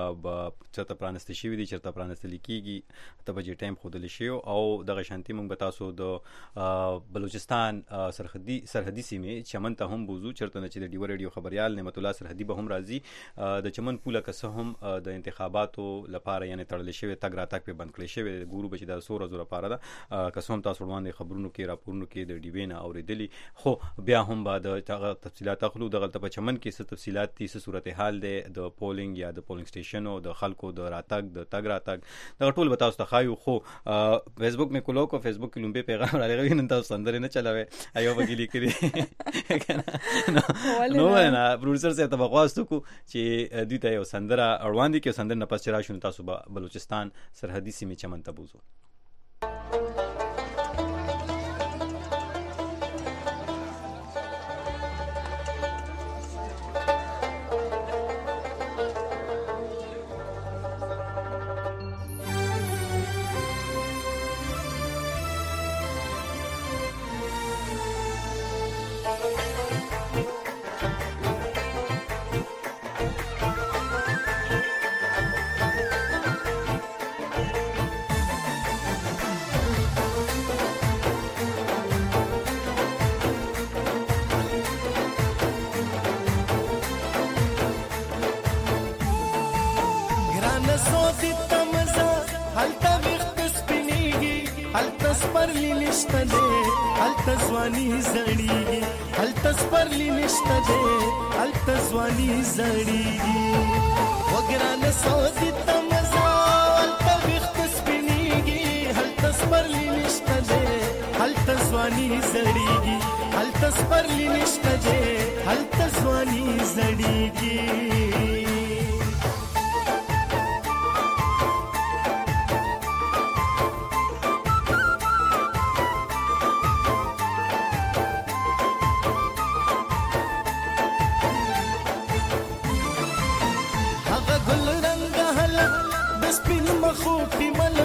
کې چرته پرانستې شوی دي، چرته پرانستل کیږي، ته به ټایم خودل شي او دغه شانتي موږ به تاسو د بلوچستان سرحدي سیمې چمن ته هم بوزو، چرته چې د ډیو ریډیو خبريال نعمت الله سرحدي به هم راځي. د چمن پوله کسه هم د انتخاباتو لپاره یعنی تړل شوی تګ راتګ په بند کړی شوی ګورو بچ د 100 ورځې لپاره ده کسه هم تاسو وړاندې خبرونو کې راپورونو کې د ډیوینه اوریدلی. خو بیا هم بعد تفصيلات اخلو دغه چمن کې څه تفصيلات دي، څه صورتحال ده د پولینګ یا د پولینګ سټیشن او د خلکو د راتګ د تګ راتګ دا ټول به تاسو ته خایو. خو فیسبوک مې کولو کو فیسبوک کې لومبه پیغام راغلی نن تاسو سندره نه چلاوي ایو وګلی کړی نو نه پروډوسر سره تبغواستو کو چې دوی ته یو سندره اړوان دي کې سندره نه پس چرای شون تاسو به بلوچستان سرحدي سیمې چمن ته بوزو.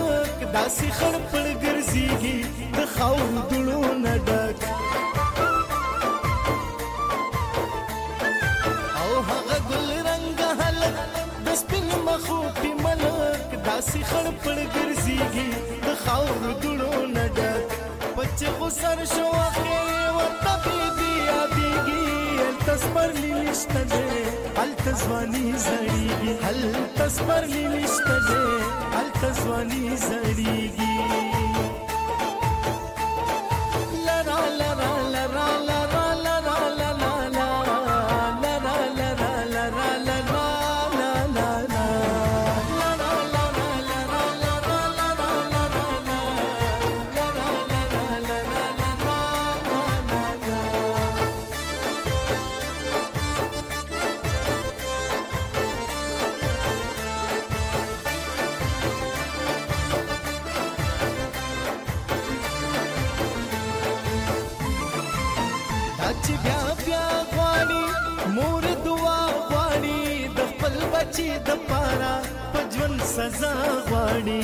داسې خړ پړ ګرځيږي د خاور دړو نه ډک داسې خړ پړ ګرځيږي د خاور دړو نه ډک پچ خو سر شو اخر ورته بي یادېږي تسپرلی نشته دې هلته ځواني زړیږي هلته سپرلی نشته دې هلته ځواني زړیږي لرا لرا لرا لرا لرا لرا چې د پارا پجون سزا غواړي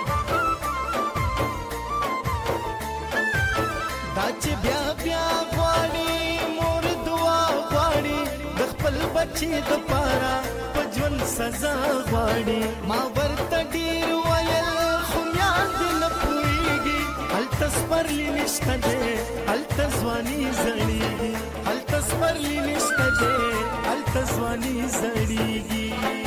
دا چې بیا بیا غواړي مور دعا غواړي د خپل بچي د پارا پجون سزا غواړي ما ورته ډیر ویل خو یاد نه پوهیږي هلته سپرلی نشته دی هلته ځواني زړیږي هلته سپرلی نشته دی هلته ځواني زړیږي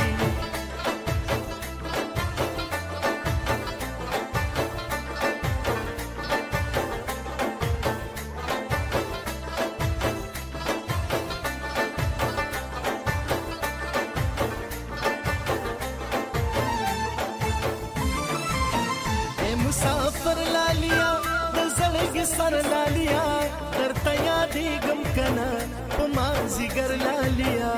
مسافر لالیا د زړګي سر لالیا درته یادېږم کنه په مازیګر لالیا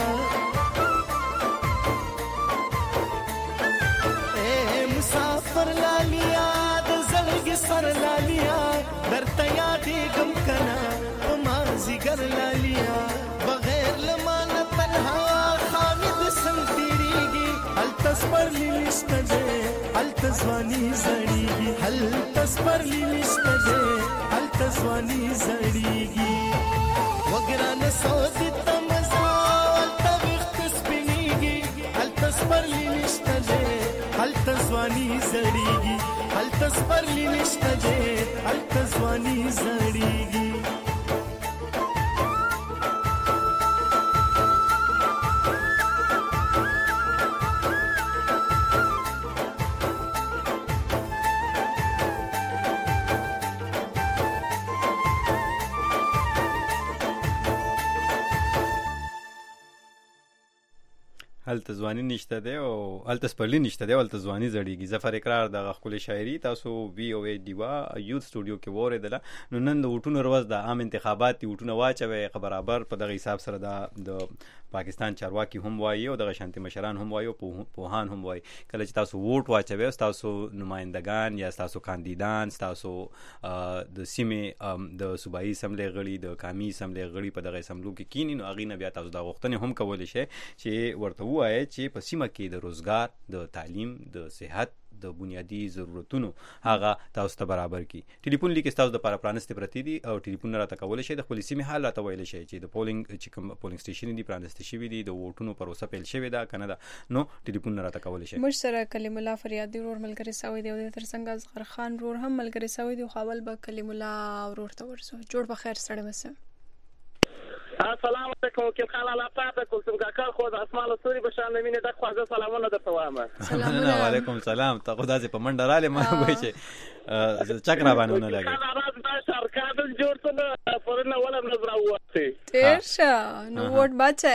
مسافر لالیا د زړګي سر لالیا درته یادېږم کنه په مازیګر لالیا بغیر لمانه تنها خامد څنګه تیریږي هلته سپرلی نشته دی هلته ځواني زړیږي هلته سپرلی نشته دی هلته ځواني زړیږي وګرانه سودې ته مزه هلته ویښت سپینېږي هلته سپرلی نشته دی هلته ځواني زړیږي هلته سپرلی نشته دی هلته ځواني زړیږي هلته ځواني نشته دی او هلته سپرلی نشته دی او هلته ځواني زړیږي ظفر اقرار دغه ښکلې شاعري تاسو VOA ډیوا یوث سټوډیو کې واورېدله نو نن د ووټونو ورځ د عام انتخابات دي ووټونه واچوئ برابر په دغه حساب سره د پاکستان چارواکي هم وایي او دغه شانتي مشران هم وایي او پوهان هم وایي کله چې تاسو ووټ واچوئ ستاسو نمایندګان یا ستاسو کاندیدان ستاسو د سیمې د صوبایي اسمبلۍ غړي د قامي اسمبلۍ غړي په دغه اسمبلو کې کینی نو هغې نه بیا تاسو دا غوښتنې هم کولی شئ چې ورته ووایئ چې په سیمه کې د روزګار د تعلیم د صحت د بنیادی ضرورتونو هغه تاسو ته برابر کی ټلیفون لیک تاسو د لپاره پرانستې پرتی دي او ټلیفون راته کولای شئ د خپل سیمې حال راته ویل شئ چې د پولینګ چې کوم پولینګ سټیشن دي پرانستې شوی دي د ووټونو پروسه پیل شوی دا کنه دا نو ټلیفون راته کولای شئ مش سره کلیم الله فریادي ورور ملګری سوي دی او تر څنګه اصغر خان ورور هم ملګری سوي دی خو اول به کلیم الله ورور ته ورسو جوړ بخیر سره مسه السلام علیکم وکیل خان الله پاته کوم کاکا خو د اسمان سوري بشان مینه د خواجه سلامونه درته وایم سلام علیکم سلام ته خدای په منډه رااله ما وای چې چکر باندې نه لګي سرکار جوړ ته پرنه ولا نظر وته تیرشه نو ووټ بچه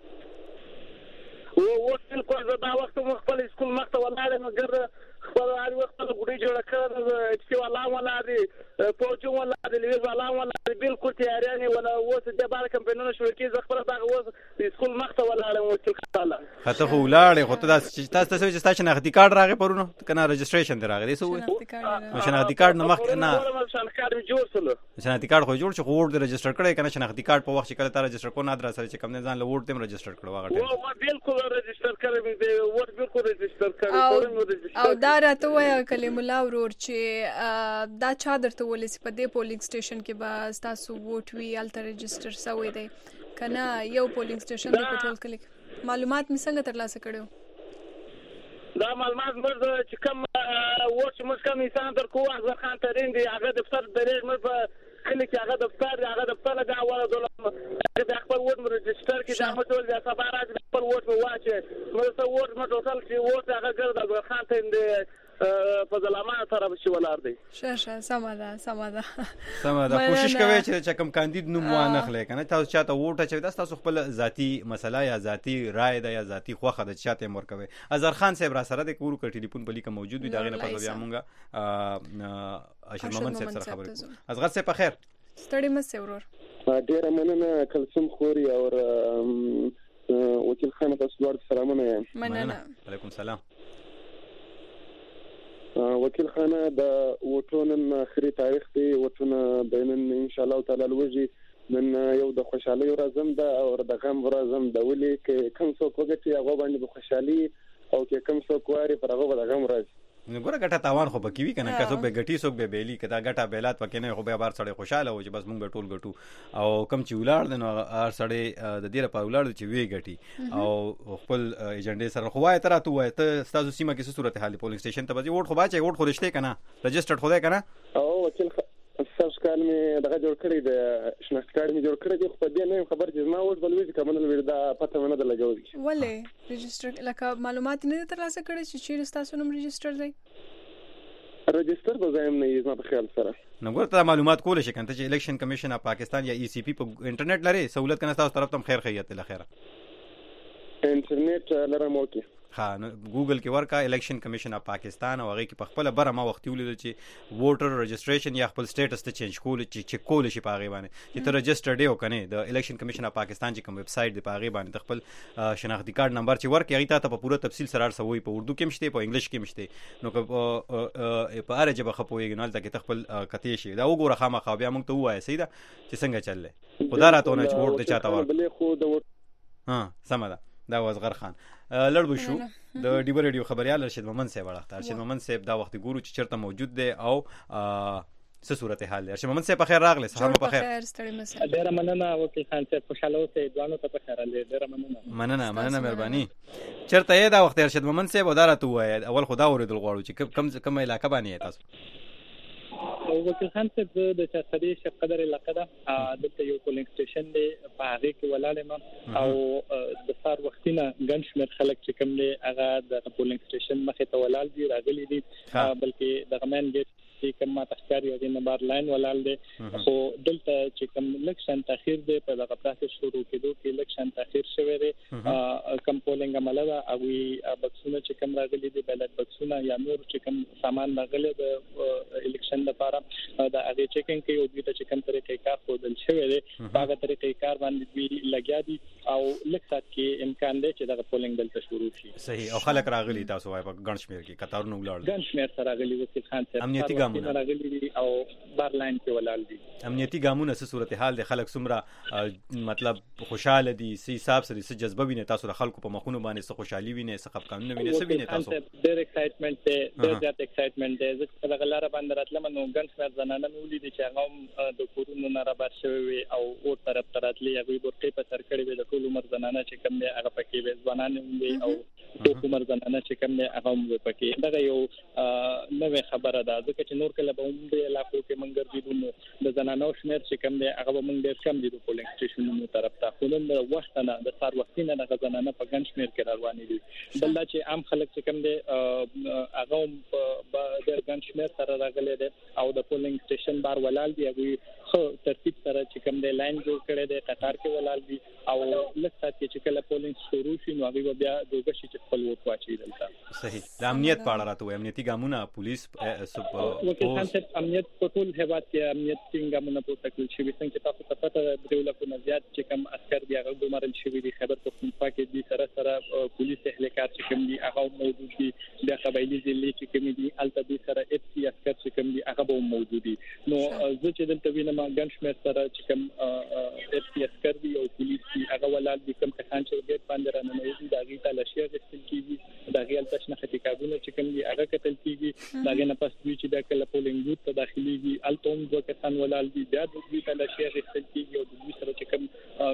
ووټ کو دا وخت مخبل اسکول مخته ولاله مګر خپل هر وخت له ګډي جوړ کړل چې والله ولا دي پوجو ولا دي لوي والله ولا بالکل تیارانه ولا وته د بار کمپینونو شو کې زخبره دا وځ اسکول مخته ولاله وته خاله خاطه خو ولاړې خو ته تاسو چې تاسو شناختی کارت راغی پرونه کنه رجسټریشن دی راغی سو شناختی کارت نه مخ نه شناختی کارت جوړ سره شناختی کارت خو جوړ چې ووټ رجسټر کړی کنه شناختی کارت په وخت کې کله تا رجسټر کو نه درسره چې کوم نه ځان له ووټ تم رجسټر کړو هغه ټیم بالکل رجسټر کړی دی ووټ بالکل رجسټر کړی او دا راته وای کلیم الله ورور چې دا چا درته ولې په دې پولینګ سټیشن کې به تاسو ووټ وی الته رجسټر سوی دی کنه یو پولینګ سټیشن د پټول کلیک معلومات می څنګه ترلاسه کړو دا معلومات موږ چې کوم ووټ چې موږ کوم انسان تر کوه اکبر خان ترين دی هغه دفتر درېږ موږ په کله چې هغه دفتر لګا وره دولم د خپل ووټ مې رجستر کې دا مسول د سبا راځي خپل ووټ مې واچي موږ ته ووټ مې ټوټل چې ووټ هغه ګرځي اکبر خان ته دی په ځلامه سره به شي ولار دی شه سماده کوشش کوي چې کوم کاندید نوم وانه خلې کنه تاسو چاته ووټ اچوي تاسو خپل ذاتی مسله یا ذاتی رائے ده یا ذاتی خوخه د چاته مور کوي اظهر خان صاحب را سره د کورو ک ټلیفون په لیکه موجود وي داغه نه پاتو بیا مونږه اشر محمد صاحب سره خبرې کوو اصغر صاحب په خیر ستړي مې ورور ډیر مننه کلثوم خوري او وکیل خان تاسو ورته سلامونه مننه علیکم السلام وکیل خانه د وټونن اخري تاریخ دی وټونه بینن ان شاء الله تعالی لوجي من یو د خوشحالي ورځم ده او د غم ورځم ده ولي ک کوم څوک وګټي هغه باندې د خوشحالي او ک کوم څوک واري پر هغه د غم ورځ ګوره ګټه تاوان خو بکی وی کنه که څوک به ګټي څوک به بیلی کدا ګټه بیلات پکې نه خو به بار سړی خوشاله و چې بس مونږ به ټول ګټو او کم چې ولار دنو ار سړی د دې لپاره ولار چې وی ګټي او خپل ایجنډې سره خو وای تر ته وای ته تاسو سیمه کې څه صورت حال پولیس سټیشن ته بځي ووټ خو باچې ووټ خو رښتې کنه رجسټرډ خو ده کنه او وکیل سبس کال می دغه جوړ کړی د شناخت کارت می جوړ کړی خو په دې نه خبر چې ما اوس بلوي چې کومه وردا پته ونه د لګوي ولې رجسټر لکه معلومات نه ترلاسه کړی چې چیرې تاسو نوم رجسټر دی رجسټر به زایم نه یې په خیال سره نو ګورته معلومات کول شي کنه چې الیکشن کمیشن اف پاکستان یا ای سی پی په انټرنیټ لري سہولت کنه تاسو طرف تم خیر خیریت لخيره انټرنیټ لرم اوکي ها ګوګل کې ورکا الیکشن کمیشن اف پاکستان او هغه کې په خپل بره ما وخت ولید چې ووټر رجسټریشن یا خپل سټیټس ته چینج کول چې کول شي په هغه باندې چې ته رجسټرډ یو کنه د الیکشن کمیشن اف پاکستان چې کوم ویب سټ دی په هغه باندې خپل شناختی کارت نمبر چې ورکې هغه ته په پوره تفصیل سره سوي په اردو کې مشته په انګلیش کې مشته نو په هر جبه خپويږي نو تل کې خپل کتی شي دا وګوره خامخا بیا موږ ته وایي سیدا چې څنګه چللې خدا راتونه چې ووټ د چاته ورک ها سمدا دا وزغر خان لړ بشو د ډیبر ریډیو خبريال رشید محمد صاحب راغتار رشید محمد صاحب دا وخت ګورو چې چرته موجود دی او څه صورت حال دی رشید محمد صاحب په خیر راغله سلام په خیر ډیر مننه وکیل خان صاحب خوشاله اوسئ دوانو ته په خیر راغله ډیر مننه مهرباني چرته یې دا وخت رشید محمد صاحب ودارته وای اول خدا اوریدل غواړو چې کم علاقه باندې تاسو وکیل خان صاحب د چارسدي شپ قدر علاقه ده دلته یو پولینګ سټیشن دی په هغه کې ولاله او د سار وختینه ګڼ شمېر خلک چې کوم دی هغه د پولینګ سټیشن مخې ته ولال دي راغلي دي بلکې د غمن ګیټ چې کوم تخکاری او د نمبر لاین ولال دي خو دلته چې کوم الیکشن تاخير دی په دغه پروسس شروع کېدو کې الیکشن تاخير شوی دی کوم پولینګ عمله دا او بکسونه چې کوم راغلي دي بیلټ بکسونه یا نور چې کوم سامان راغلي د الیکشن لپاره دا هغه چیکینګ کوي او د چې کوم طریقې کار خودل شوی دی هغه طریقې کار باندې وی لګیا دي او لکسات کې امکان دی چې دا پولینګ دلته شروع شي صحیح او خلک راغلي تاسو وای په ګڼ شمېر کې قطارونه ولاړ ګڼ شمېر سره راغلي وکیل خان صاحب امنیتي ګامونه راغلي او بار لاین کې ولال دي امنیتي ګامونه څه صورتحال دي خلک څومره مطلب خوشاله دي سي حساب سره څه جذبه ویني تاسو د خلکو په مخونو باندې څه خوشحالي ویني څه خفقانونه ویني څه ویني تاسو ډېر ایکسایټمنټ دی ډېر زیات ایکسایټمنټ دی ځکه دا غلاره باندې راتلم نو ګڼ شمېر زنانه مې ولیدې چې هغه د کورونو نه رابار شوی وي او اور طرف تراتلې هغه ورته په سر کړی وي د ټول عمر زنانه چې کوم دی هغه پکې وي ځوانان وي او ټول عمر زنانه چې کوم دی هغه هم پکې دا یو نوې خبره ده ځکه چې نور کله به هم د علاقو کې منګر دي نو د زنانو شمیر چې کوم دی هغه به موږ ډېر کم دي د پولینګ سټیشنونو طرف ته خو نن د وخت نه د سار وختینه د زنانه په ګڼ شمیر کې روانې دي بل دا چې عام خلک چې کوم دی هغه په ډېر ګڼ شمیر سره راغلي دي او د پولینګ سټیشن بار ولال دي هغه خو ترتیب سره چې کوم دی لاین جوړ کړي دي قطار کې ولال دي او لکه چې کله پولینګ شروع شي نو هغه بیا دوه شي چې خپل ووټ واچي دلته صحیح د امنیت په اړه راته امنیتي ګامونه پولیس وکیل خان صاحب امنیت په ټول هیواد کې امنیت څنګه پورته کول شي څنګه چې تاسو ته پته د دولتونو زیات چې کوم عسكر دی هغه ګمارل شوی دي خبر پختونخوا کې دي سره پولیس اهلکار چې کوم دي هغه موجود دي د قبایلی ضلع چې کوم دي الته دي سره اف سي عسكر چې کوم دي هغه به موجود دي نو زه چې دلته وینم ګڼ شمېر سره چې کوم اف سي عسكر دي او پولیس دي هغه ولال دي کوم ځان چې ګټ باندې رانه دا غي ته لشي غوښتل کیږي دا غي الته شنه خټیکابونه چې کوم دي هغه کتل کیږي دا غي نه پس وی چې دا کله پولینګ بوت ته داخليږي الته هم دوه کسان ولال دي بیا د دې ته لشي غوښتل کیږي او د دې سره چې کوم کاغذونه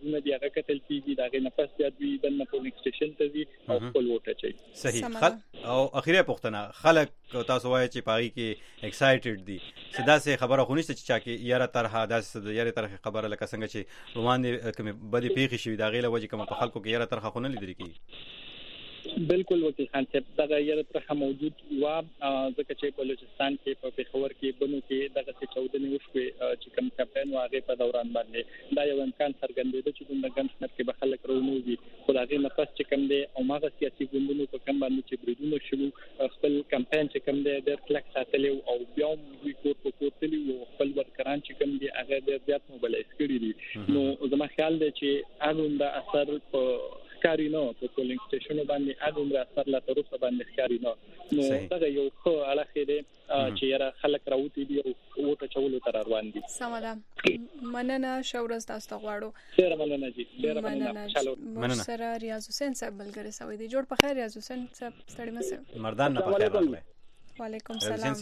کارونه دی هغه کتل کیږي دا غي نفس زیات وي د پولینګ سټیشن ته وي او خپل ووټ اچي. صحیح. او اخیری پوښتنه خلک تاسو وایي چې پاغي کې ایکسایټډ دي صدا سه خبره خونیشته چې چا کې یاره طرحه داسې یاره طرحه خبره لکه څنګه چې روان دي کوم بدی پیښې شوی دا غیله وجه کوم په خلکو کې یاره طرحه خونه لیدل کی. بالکل وکیل خان صاحب دا یاره طرحه موجود و ځکه چې بلوچستان کې په پیښور کې بنو کې دغه څه 14 وشوي چې کوم کمپاین واغې په دوران باندې دا یو امکان څرګندېده چې د ګنشنر کې به خلک رونوږي خو هغه نفس چې کوم دی او ماغه سیاسي ګوندونو په کوم باندې چې بریدونه شروع خپل کمپاین چې کوم دی د کلک ساتلی او بیا دوی کوتلی او خپل ورکران چې کوم دی هغه د زیات موبلایز کړی دي. نو زما خیال دی چې هغه د اثر په کاری نه په پولینګ سټیشن باندې هغه د اثر لا تر اوسه باندې کاری نه. نو دا یو خو علاقه دی چې یاره خلک راوتی دي او وټه چولو تر روان دي. سماده مننه شورز تاسو ته غواړو. ډیر مننه جی ډیر مننه. سره ریاض حسین صاحب بلګری سوي دي جوړ په خیر ریاض حسین صاحب ستړي مسه مردان نه په خیر راغله. وعلیکم السلام.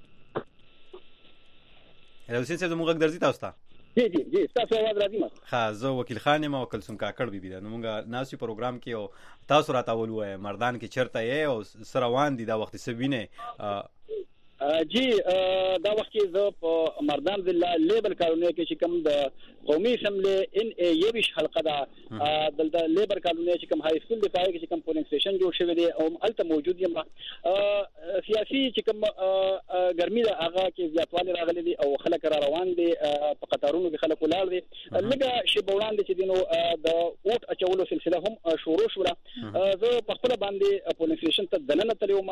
ریاض حسین صاحب موږ درځي تاسو ته. جی تاسو आवाज راځي ما. ها زه وکیل خان ما کلثوم کاکړ بي بي نو موږ ناسي پروګرام کې او تاسو راته ولوي مردان کې چرته یې او سروان دي دا وخت سبینه جی دا وخت کې زه په مردان ضلع لیبر کالونی کې چې کوم د قومي اسمبلی ان ای یوش حلقه دا د لیبر کالونی چې کوم های سکول دی پای کې چې کوم پولینګ سټیشن جوړ شوی دی او الته موجود یم. سیاسي چې کوم ګرمي دا هغه کې زیاتوالی راغلي دي او خلک را روان دي په قطارونو کې خلک ولاړ دي لږه شی بولان دي چې دینو د اوټ اچولو سلسله هم شروع شوه. زه په خپل باندې پولینګ سټیشن ته دننه تلم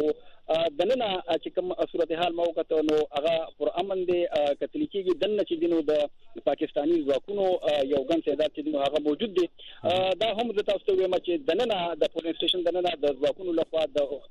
او دننه چې کوم صورتحال ما وکړه نو هغه پر امن دي کتل کېږي دنه چې دینو د پاکستاني ځواکونو یو ګن سیدات چې دینو هغه موجود دي. دا هم د تاسو ته وایم چې دننه د پولینګ سټیشن دننه د ځواکونو لخوا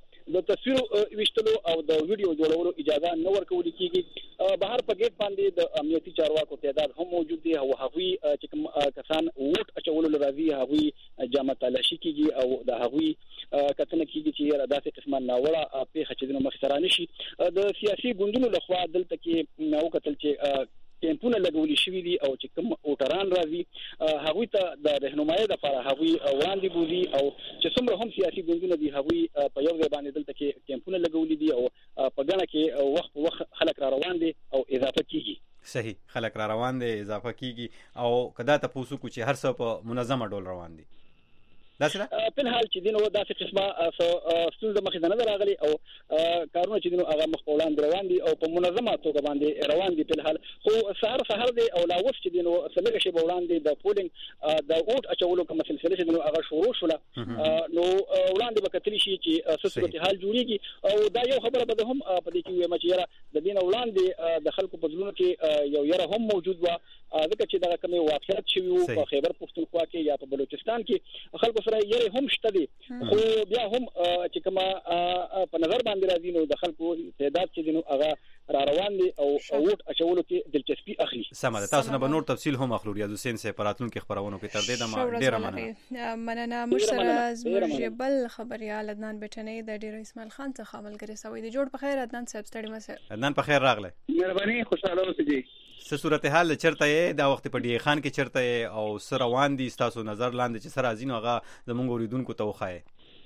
د تصویر وشتلو او د ویډیو جوړولو اجازه نه ورکول کېږي. بهر په گیټ باندې د امنیتي چارواکو تعداد هم موجود دي او هغوی چې کوم کسان ووټ اچولو لري هغوی جامه تلاشي کېږي او د هغوی کتنه کېږي چې داسې قسمه ناوړه پیښه چې د مخسرانه شي. د سیاسي ګوندونو لخوا دلته کې نو کتل چې کیمپونه لګولي شوی دي او چې کوم اوټران راځي هغوی ته د رهنمایي لپاره هغوی وړاندې بوزي او چې څومره هم سیاسي ګوندونه دي هغوی په یو ځای باندې دلته کې کیمپونه لګولي دي او په ګڼه کې وخت په وخت خلک را روان دي او اضافه کیږي. صحیح خلک را روان دي اضافه کیږي او کدا ته پوسو کو چې هر څه په منظمه ډول روان دي. دا څه په حال چې دینو داسې قسمه ستونزه مخې نه راغلي او کارونه چې دینو هغه مخ په وړاندې روان دي او په منظمه توګه باندې روان دي. په حال خو سهار دی او لا وخت چې دینو سلګه شی وړاندې د پولینګ د اوټ اچولو کوم سلسله چې دینو هغه شروع شوله نو وړاندې به کتلی شي چې صورت حال جوړیږي او دا یو خبره به هم په دې کې وایم چې یاره د دین وړاندې د خلکو په ځلونو کې یو یاره هم موجود و ځکه چې دا کومه واقعیت شوی وو په خیبر پختونخوا کې یا په بلوچستان کې خلکو سره یې هم شته دي خو بیا هم چې کومه په نظر باندې راځي نو د خلکو تعداد چې دینو هغه را روان دي او ووټ اچولو کې دلچسپي اخلي. سمه تاسو نه به نور تفصیل هم اخلو. ریاض حسین صاحب پراتلون کې خبرونه کې تر دې د ډیره مننه مشترک بل خبريال عدنان بټنی د ډیر اسماعیل خان څخه عملګری سوي دي. جوړ په خیر عدنان صاحب ستړي مسه. عدنان په خیر راغله. مهرباني خوشاله اوسئ جی. څه صورتحال چرته یې دا وخت په ډی خان کې چرته او سره روان دي تاسو نظر لاندې چې سره ازینو هغه زمونږ اوریدونکو ته وخایي.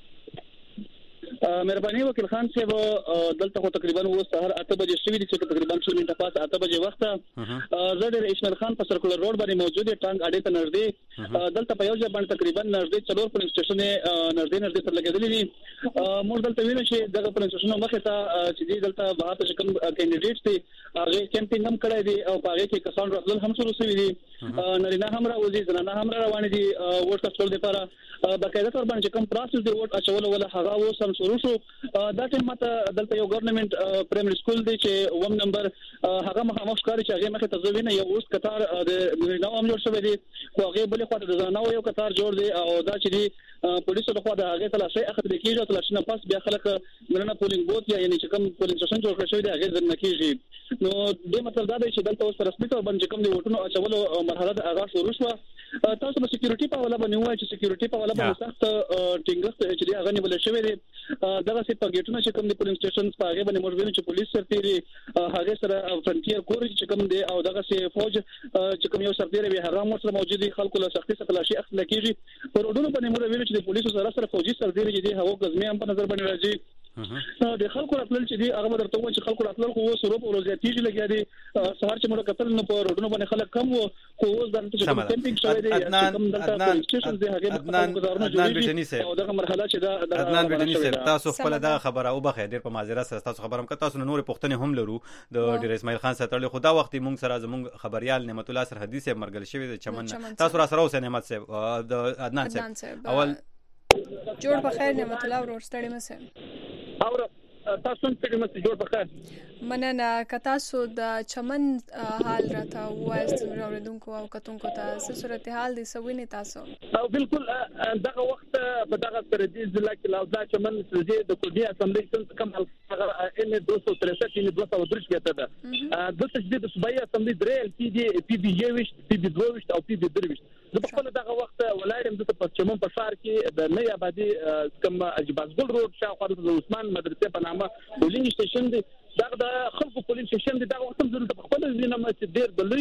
مهرباني وکیل خان صاحب دلته خو تقریبا و سحر 8 بجې شوې دي چې تقریبا 2 منټه پاس 8 بجې وخت زه د اسماعیل خان په سرکولر روډ باندې موجود یم ټانګ اډې ته نږدې دلته په یو ځای باندې تقریبا نږدې 4 پولینګ سټیشن نږدې تر لګېدلې دي. موږ دلته وینو چې دغه پولینګ سټیشن مخې ته چې دلته بهر ته کوم کینډیډیټس دي هغه کیمپینګ هم کړی دي او هغه کې کسان راغلل هم شروع شوي دي نارینه هم راوځي زنانه هم روان دي ووټ اچولو لپاره باقاعده تور باندې کوم پروسس دی ووټ اچولو ولا هغه اوس هم شروع شو. دا ټیم ماته دلته یو ګورنمنت پرایمري سکول دی چې وم نمبر هغه مخامخ ښکاري چې هغه مخې ته ځوینه یو اوس قطار د نارینه هم جوړ شوی دی خو هغه بل خو د زنانه یو قطار جوړ دی او دا چې دی پولیسو لخوا د هغه تلاشي اخیستل کیږي او تلاشي نه پاس بیا خلک مننه پولینګ بوت یا یعنی چې کوم پولینګ سټیشن جوړ کړی شوی دی هغه ځنه کیږي. نو د مطلب دا دی چې دلته اوس رسمي تور باندې کوم دی وټونو اچولو مرحله د هغه شروع شو تاسو په سکیورټي په حواله باندې وایي چې سکیورټي په حواله باندې سخت ټینګښت چې هغه نیول شوی دی دغه څه په ګیټونو چې کوم د پولینګ سټیشن په هغه باندې موږ وینو چې پولیس سرتیري هغه سره فرنټیر کور چې کوم دی او دغه څه فوج چې کوم یو سرتیري به هغه مو سره موجود دي خلکو له سختي څخه لاشي اخلي کیږي پر وډونو باندې موږ وینو چې د پولیسو سره فوجي سرتیري چې دی هغه غزمه هم په نظر باندې راځي د خلکو راتلل چې دی هغه درته وایي چې خلکو راتلل خو سره په ورځيږي لګیا دي سهار چې موږ قتل نه په روډونو باندې خلک کم وو خو اوس د کمپینګ شوی دی عدنان بټنی سره او دغه مرحله چې دا عدنان بټنی سره تاسو خپل دا خبره او بخیر ډیر په معذرت سره تاسو خبرم که تاسو نور پښتنه هم لرو د ډیر اسماعیل خان سره تړل خدا وخت مونږ سره زمونږ خبريال نعمت الله سر حدیث مرګل شوی د چمن تاسو را سره اوسه نعمت صاحب د عدنان صاحب اول جوړ بخیر نعمت الله ورور ستړي مشه اور تاسو څنګه مست جوړ بخیر مننه کتاسو د چمن حال راته وایست اوریدونکو او کتونکو ته څه صورتحال دي سوینه تاسو او بالکل دغه وخت په دغه سردي ضلع کې لاودا چمن د کوډي اسمبلی څخه کم هغه ان 263 ان 203 کې ده د تجدید صوبایي اسمبلی درې ال پی دي پی بي یوش پی بي 2 او پی بي 3 د په خپل دغه وخت ولایم د په چمن په شهر کې د نه آبادی کم اجبازګل روډ شاوخوا د عثمان مدرسې په نامه پولینګ سټیشن دی دا خلکو پولینګ سټیشن دی دا وخت هم زړه په خپل ځینې چې ډېر د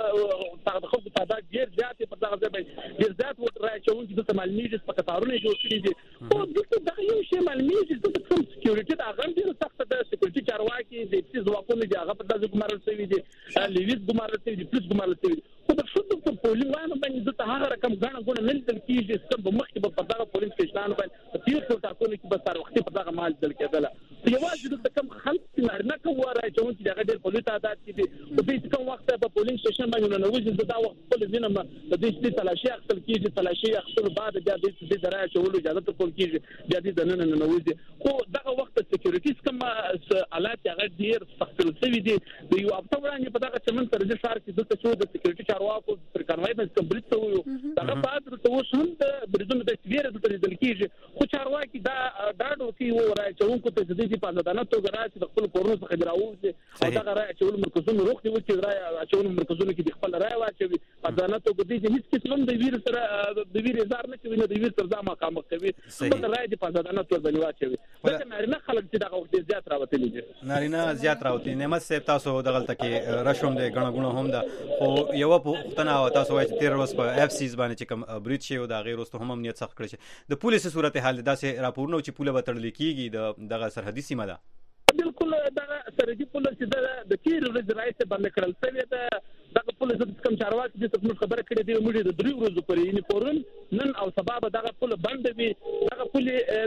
لوی خلکو تعداد ډېر زیات په دغه ځای باندې ډېر زیات وټ راځي چې د معلوماتي په کتارونه جوړ کړي دي او دغه یو شی معلوماتي د کوم سکیورټي د هغه ډېر سخت د سکیورټي چارواکي د څه ځواکونه دي هغه په دغه ګمارل شوی دي لیویز ګمارل شوی دي پولیس ګمارل شوی دي خو د شوت په پولینګ باندې د هغه رقم غاڼه نه ملتل کیږي چې په مخ کې په دغه پولینګ سټیشن باندې تیر څو تاسو کې به سره وخت په دغه مال دل کېدل یوازې د کم خلک نه کوم راځي چې هغه ډېر پولیس تعداد دي په دې کوم وخت په پولینګ سټیشن باندې نه وځي دا وخت په دې نه د دې تلاشي اخلي کیږي تلاشي اخلو بعد بیا د درای چولو اجازه ته کول کیږي بیا دې نه وځي خو دغه وخت سکیورټیز کوم حالات هغه ډېر سخت شوي دي د یو هفته وړاندې په دغه چمن سره د شهر کې د څو د سکیورټي چارواکو پر کاروای باندې کمپلیټ شوی دا بعد د اوس هم د بریدونو د سویره د تدل کیږي خو چارواکي دا ډاډو کې و راځي چې کو ته د دې په ځدانه توګه راځي د خپل کورونو څخه دراوځي او دا راځي چې مرکزونو روغتي و چې راځي چې مرکزونو کې د خپل راځي واچوي په ځدانه توګه د هیڅ قسم د ویر سره د ویر هزار نه کوي نه د ویر سره ځما کام کوي په راځي په ځدانه توګه واچوي دا نارینه خلک چې دا وخت زیات راوتلي دي نارینه زیات راوتلي نعمت صاحب تاسو دغلت کې رشوم دي غنغونه هم ده خو یو په ختنه او تاسو وایي چې 13 ورځې په اف سیز باندې چې کوم بریټ شي او دا غیر واستو هم امنیت سخت کړی شي د پولیسو صورتحال داسې راپورونه چې پوله به تړل کیږي دغه سرحدي سیمه ده بالکل دا سرحدي پولیس د تیر ورځې راځي باندې کړل شوی ده دغه پولیس د کوم چارواکي د تاسو خبره کړې دی موږ د 3 ورځې پورې یعنی پورن نن او سبب دغه پوله بند وي دغه پوله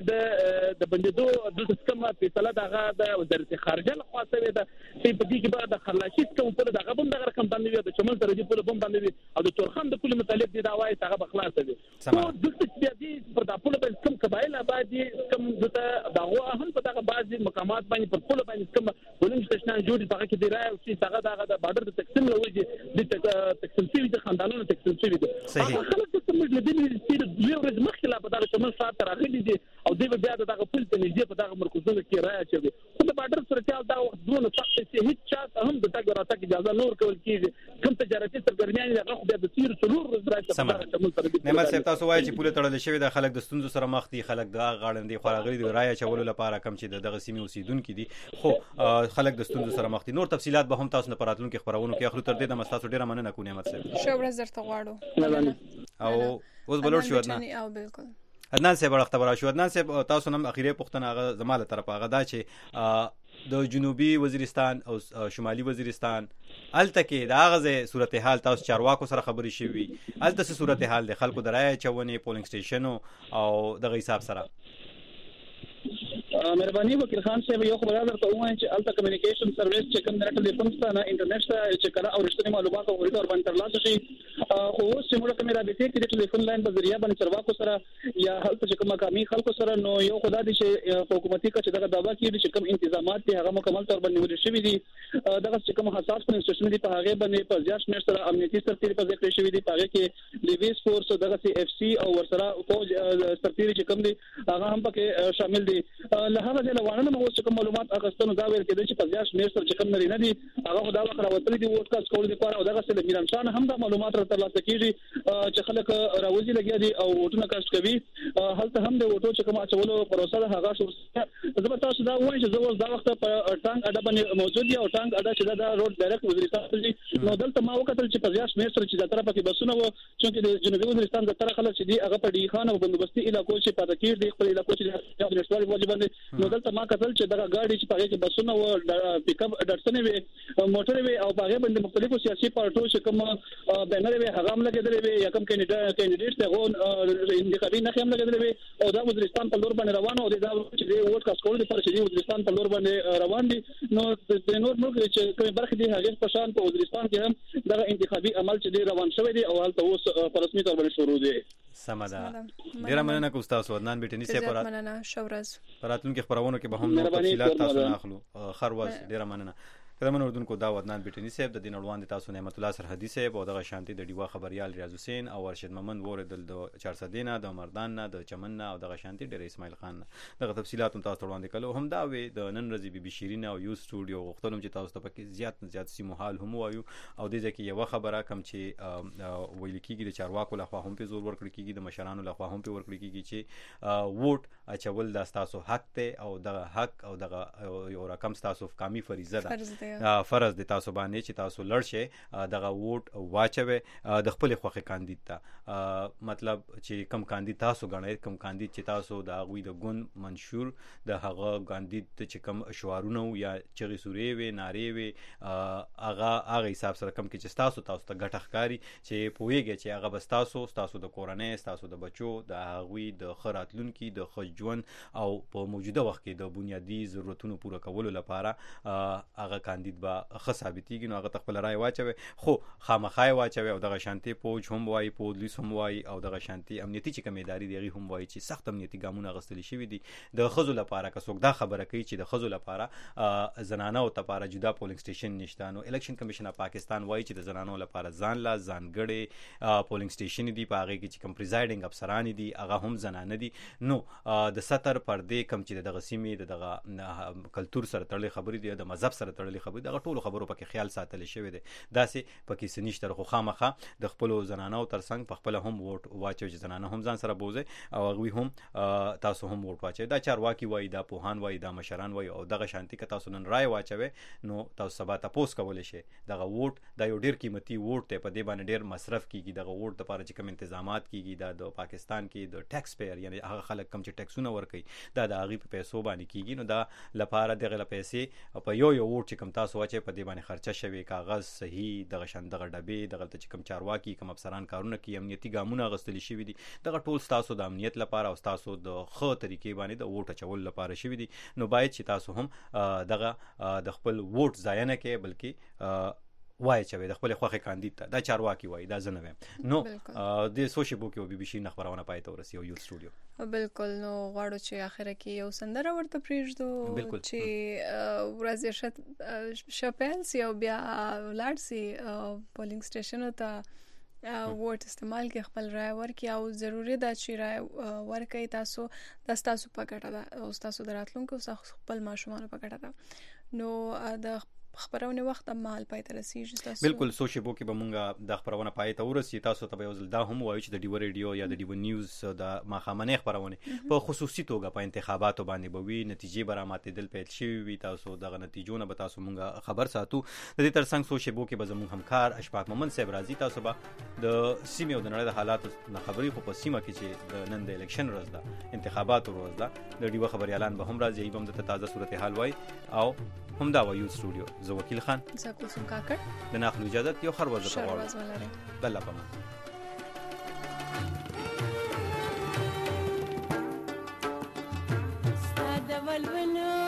د بندیدو د کومه فیصله دغه د وزارت خارجه لخوا شوی ده چې په دې کې به د خلاشي کوم پوله دغه بم دغه رقم باندې وي د چمن سرحدي پوله بم باندې وي او د تورخم د پوله متعلق دي دا وایي هغه بخلاص دي نو د دې پر د پوله باندې کوم قبایل آبادی کوم دغه هم په دغه بعضي مقامات باندې پر پوله باندې کوم ولنګ سټیشن جوړ په کې دی راځي چې دغه د بارډر د تقسیم لوي د تقسیم شوی د خاندانونو تقسیم شوی دي خلک چې موږ د دې چې د یو ورځ مخکې لا په دغه چمن سات راغلي دي او دوی بیا دغه پول ته نږدې په دغه مرکزونو کې راځي خو د بارډر سره چې دا وخت دونه سخت چې هیڅ چا هم د تګ راتګ اجازه نور کول کیږي کوم تجارتي سرګرمیان هغه خو د تیر څلور ورځې راځي نعمت صاحب تاسو وایي چې پوله تړل شوی د خلک د ستونزو سره مخ دي خلک د غاړندې خورغړي د رایه چولو لپاره کم چې دغه سیمې اوسیدونکو دي خو خلک د ستونزو سره مخ دي نور تفصيلات به هم تاسو نه پراتلونکو خبرونو کې اخلو تر دې د مستاسو ډیره مننه کوم نعمت صاحب شو ورځ درته غواړو او اوس بلور شو عدنان او بالکل عدنان صاحب خبره شو عدنان صاحب تاسو نن اخیری پښتنه هغه زماله طرف هغه دا چې د جنوبي وزیرستان او شمالي وزیرستان الته کې دا غزه صورتحال تاسو چارواکو سره خبري شوي الته څه صورتحال د خلکو درای چونه پولینګ سټیشن او دغه حساب سره مهرباني وکړئ خان صاحب یو خبره درته وایم چې الته کمیونیکیشن سرویس چې کوم د ټلیفون ستانه انټرنیټ ته چې کله او رښتینی معلومات او ورته باندې ترلاسه شي خو چې موږ کومه رابطه کې د ټلیفون لاین په ذریعہ باندې چارواکو سره یا هلته چې کوم مقامي خلکو سره نو یو خدای دې چې حکومتي کچ دغه دعوا کوي چې کوم انتظامات دي هغه مکمل تور باندې ورشي شوی دي دغه چې کوم حساس پولیسټیشن دي په هغه باندې په ځاش نر سره امنیتي سرتیري په ذکر شوی دي په هغه کې لیویس فورس دغه سي اف سي او ورسره فوج سرتیري چې کوم دي هغه هم پکې شامل دي له هغه د لوانه مو څه معلومات اخستنو دا ویل کېدل چې په ځاش مېر سره چې کوم نری نه دي هغه دا وکړه وتل دي ووټ کاست کول دي لپاره او دغه سره میران شان هم دا معلومات ترلاسه کیږي چې خلک راوځي لګیا دي او ووټونه کاست کوي هلته هم د ووټو چې کوم اچولو پروسه ده هغه شروع زه تاسو دا وایم چې زه دا وخت په ټانګ اډه باندې موجود یم او ټانګ اډه چې دا روډ ډایرکټ وزیرستان ته نو دلته ما وکتل چې په ځاش مېر سره چې دا طرفه کې بسونه و چې د جنوبي وزیرستان د طرف خلک چې دی هغه په ډی خان او بندوبستي علاقو چې پاتې کېږي د خپل علاقو چې د نشوالي وجه باندې نو دلته ما کتل چې دا گاډي چې په کې بسونه و پیک اپ ډټسنې وي موټر وي او په هغه باندې مختلفو سیاسي پارټو چې کوم بینر وي هغه هم لګیدل وي یا کوم کینډیډیټ ته غو انتخابي نه هم لګیدل وي او دا وزیرستان په لور باندې روان او دا چې د ووټ کاست کول لپاره چې وزیرستان په لور باندې روان دي نو د نور ملک چې کوم برخه دي هغه په شان په وزیرستان کې هم دا انتخابي عمل چې دی روان شوی دی او هلته اوس په رسمي تور باندې شروع دی. سمدا ډیر مننه کوم تاسو ودنان بیٹنی سي پر مننه شورز راتلونکي خبرونو کې به هم نور تفصيلات تاسو نه اخلو خروز ډیر مننه کله اردوونکو دا ودنان بیٹنی صاحب د دین اړوند تاسو نعمت الله سرحدي صاحب او دغه شانتي د ډیوا خبريال ریاض حسین او ارشد محمد وردل د 400 دینه د مردان نه د چمن نه او دغه شانتي ډیر اسماعیل خان دغه تفصيلات هم تاسو وړاندې کړو هم دا وی د نن ورځې بي بي شيرین او یو سټوډیو غوښتلم چې تاسو ته پکې زیات سیمو حال هم وایو او د ځکه یو خبره کم چې ویل کیږي د چارواکو لخوا هم په زور ورکړي کیږي د مشرانو لخوا هم په ورکړي کیږي چې ووټ اچول د تاسو حق ته او دغه حق او دغه یو رقم تاسو قومي فریضه ده فرض د تاسو باندې چې تاسو لړ شئ دغه ووټ واچوي د خپل خوخه کاندید ته مطلب چې کم کاندید تاسو غنئ کم کاندید چې تاسو د غوي د ګون منشور د هغه کاندید چې کم شعارونه یا چغې سورې وي نارې وي هغه حساب سره کم کې چې تاسو ته ګټه ښکاری چې پوهیږي چې هغه بس تاسو د کورنۍ تاسو د بچو د غوي د خراتلونکو د خجون او په موجوده وخت کې د بنیادی ضرورتونو پوره کولو لپاره هغه کاندید به ثابتېږي نو هغه خپل رائے واچوي خو خامخای واچوي او دغه شانتي پوج هم وای پولیس هم وای او دغه شانتي امنیتي چې کومې ادارې دی هم وای چې سخت امنیتي ګامونه غستل شوی دي د خزو لپاره که څوک دا خبره کوي چې د خزو لپاره زنانه او لپاره جدا پولینګ سټیشن نشته نو الیکشن کمیشن اف پاکستان وای چې د زنانو لپاره ځانګړي پولینګ سټیشن دي په هغه کې چې کوم پریزایډینګ افسران دي هغه هم زنانه دي نو د 70 پردې کم چې دغه سیمې دغه کلچر سره تړلې خبرې دي د مذهب سره تړلې خبرې دغه ټولو خبرو پکې خیال ساتل شوی دی داسې پکې سنشتر خو خامخه د خپل زنانو ترڅنګ په خپل هم ووټ واچو چې زنانه هم ځان سره بوزي او هغه هم تاسو هم ووټ واچي دا چارواکي وای دا پوهان وای دا مشران وای او دغه شانتي که تاسو نن رائے واچوي نو تاسو سبا تاسو کولای شئ دغه ووټ دا یو ډیر قیمتي ووټ ته په دې باندې ډیر مصرف کیږي دغه ووټ لپاره چې کوم تنظیمات کیږي د پاکستان کې د ټیکس پیئر یعنی هغه خلک کم چې ټیکسونه ورکوي دا د هغه په پیسو باندې کیږي نو دا لپاره دغه پیسې په یو ووټ چې کوم تاسو واچي په دې باندې خرچه شوی کاغذ صحیح دغه شندغه ډبې دغه چې کوم چارواکي کوم افسران کارونه کوي امنیتي ګامونه غستلی شوی دي دغه ټول تاسو د امنیت لپاره او تاسو د خو طریقې باندې د ووټ چول لپاره شوی دي نو باید چې تاسو هم دغه د خپل ووټ ضایع نه کړئ بلکې وای چې د خپل خوخه کاندید ته دا چارواکي وای دا زنه ویم نو د سوشي بو کې بي بي شي خبرونه پای ته ورسي او یو سټوډیو بالکل نو غواړو چې اخره کې یو سندره ورته پریږدو چې ورځ شپل سی او بیا ولر سي پولینګ سټیشن ته ووټ استعمال کې خپل رائے ورکړي او ضروری ده چې رائے ورکړي تاسو د تاسو په ګټه ده او تاسو دراتلونکو خپل ماشومان په ګټه ده نو د خبرونه وخت مال پای ته رسیږي تاسو بالکل سوشي بو کې به مونږه د خبرونه پای ته ورسي تاسو ته یو ځل دا هم وایو چې د ډیو ریډیو یا د ډیو نیوز د ماخامنه خبرونه په خصوصي توګه په انتخاباتو باندې به وي نتیجې برامات دل پیل شي وي تاسو دغه نتیجونه به تاسو مونږه خبر ساتو د دې ترڅنګ سوشي بو کې به زموږ همکار اشفاق محمد صاحب راځي تاسو به د سیمې او د نړۍ د حالاتو نه خبري خو په سیمه کې چې د نن د الیکشن ورځ ده انتخاباتو ورځ ده د ډیو خبريالان به هم راځي به د تازه صورتحال وای او هم دا وایو سټوډیو زه وکیل خان زه کوم کاکړ د ناخلو اجازه یو خروزه غواړم بل پما ستاد ولولو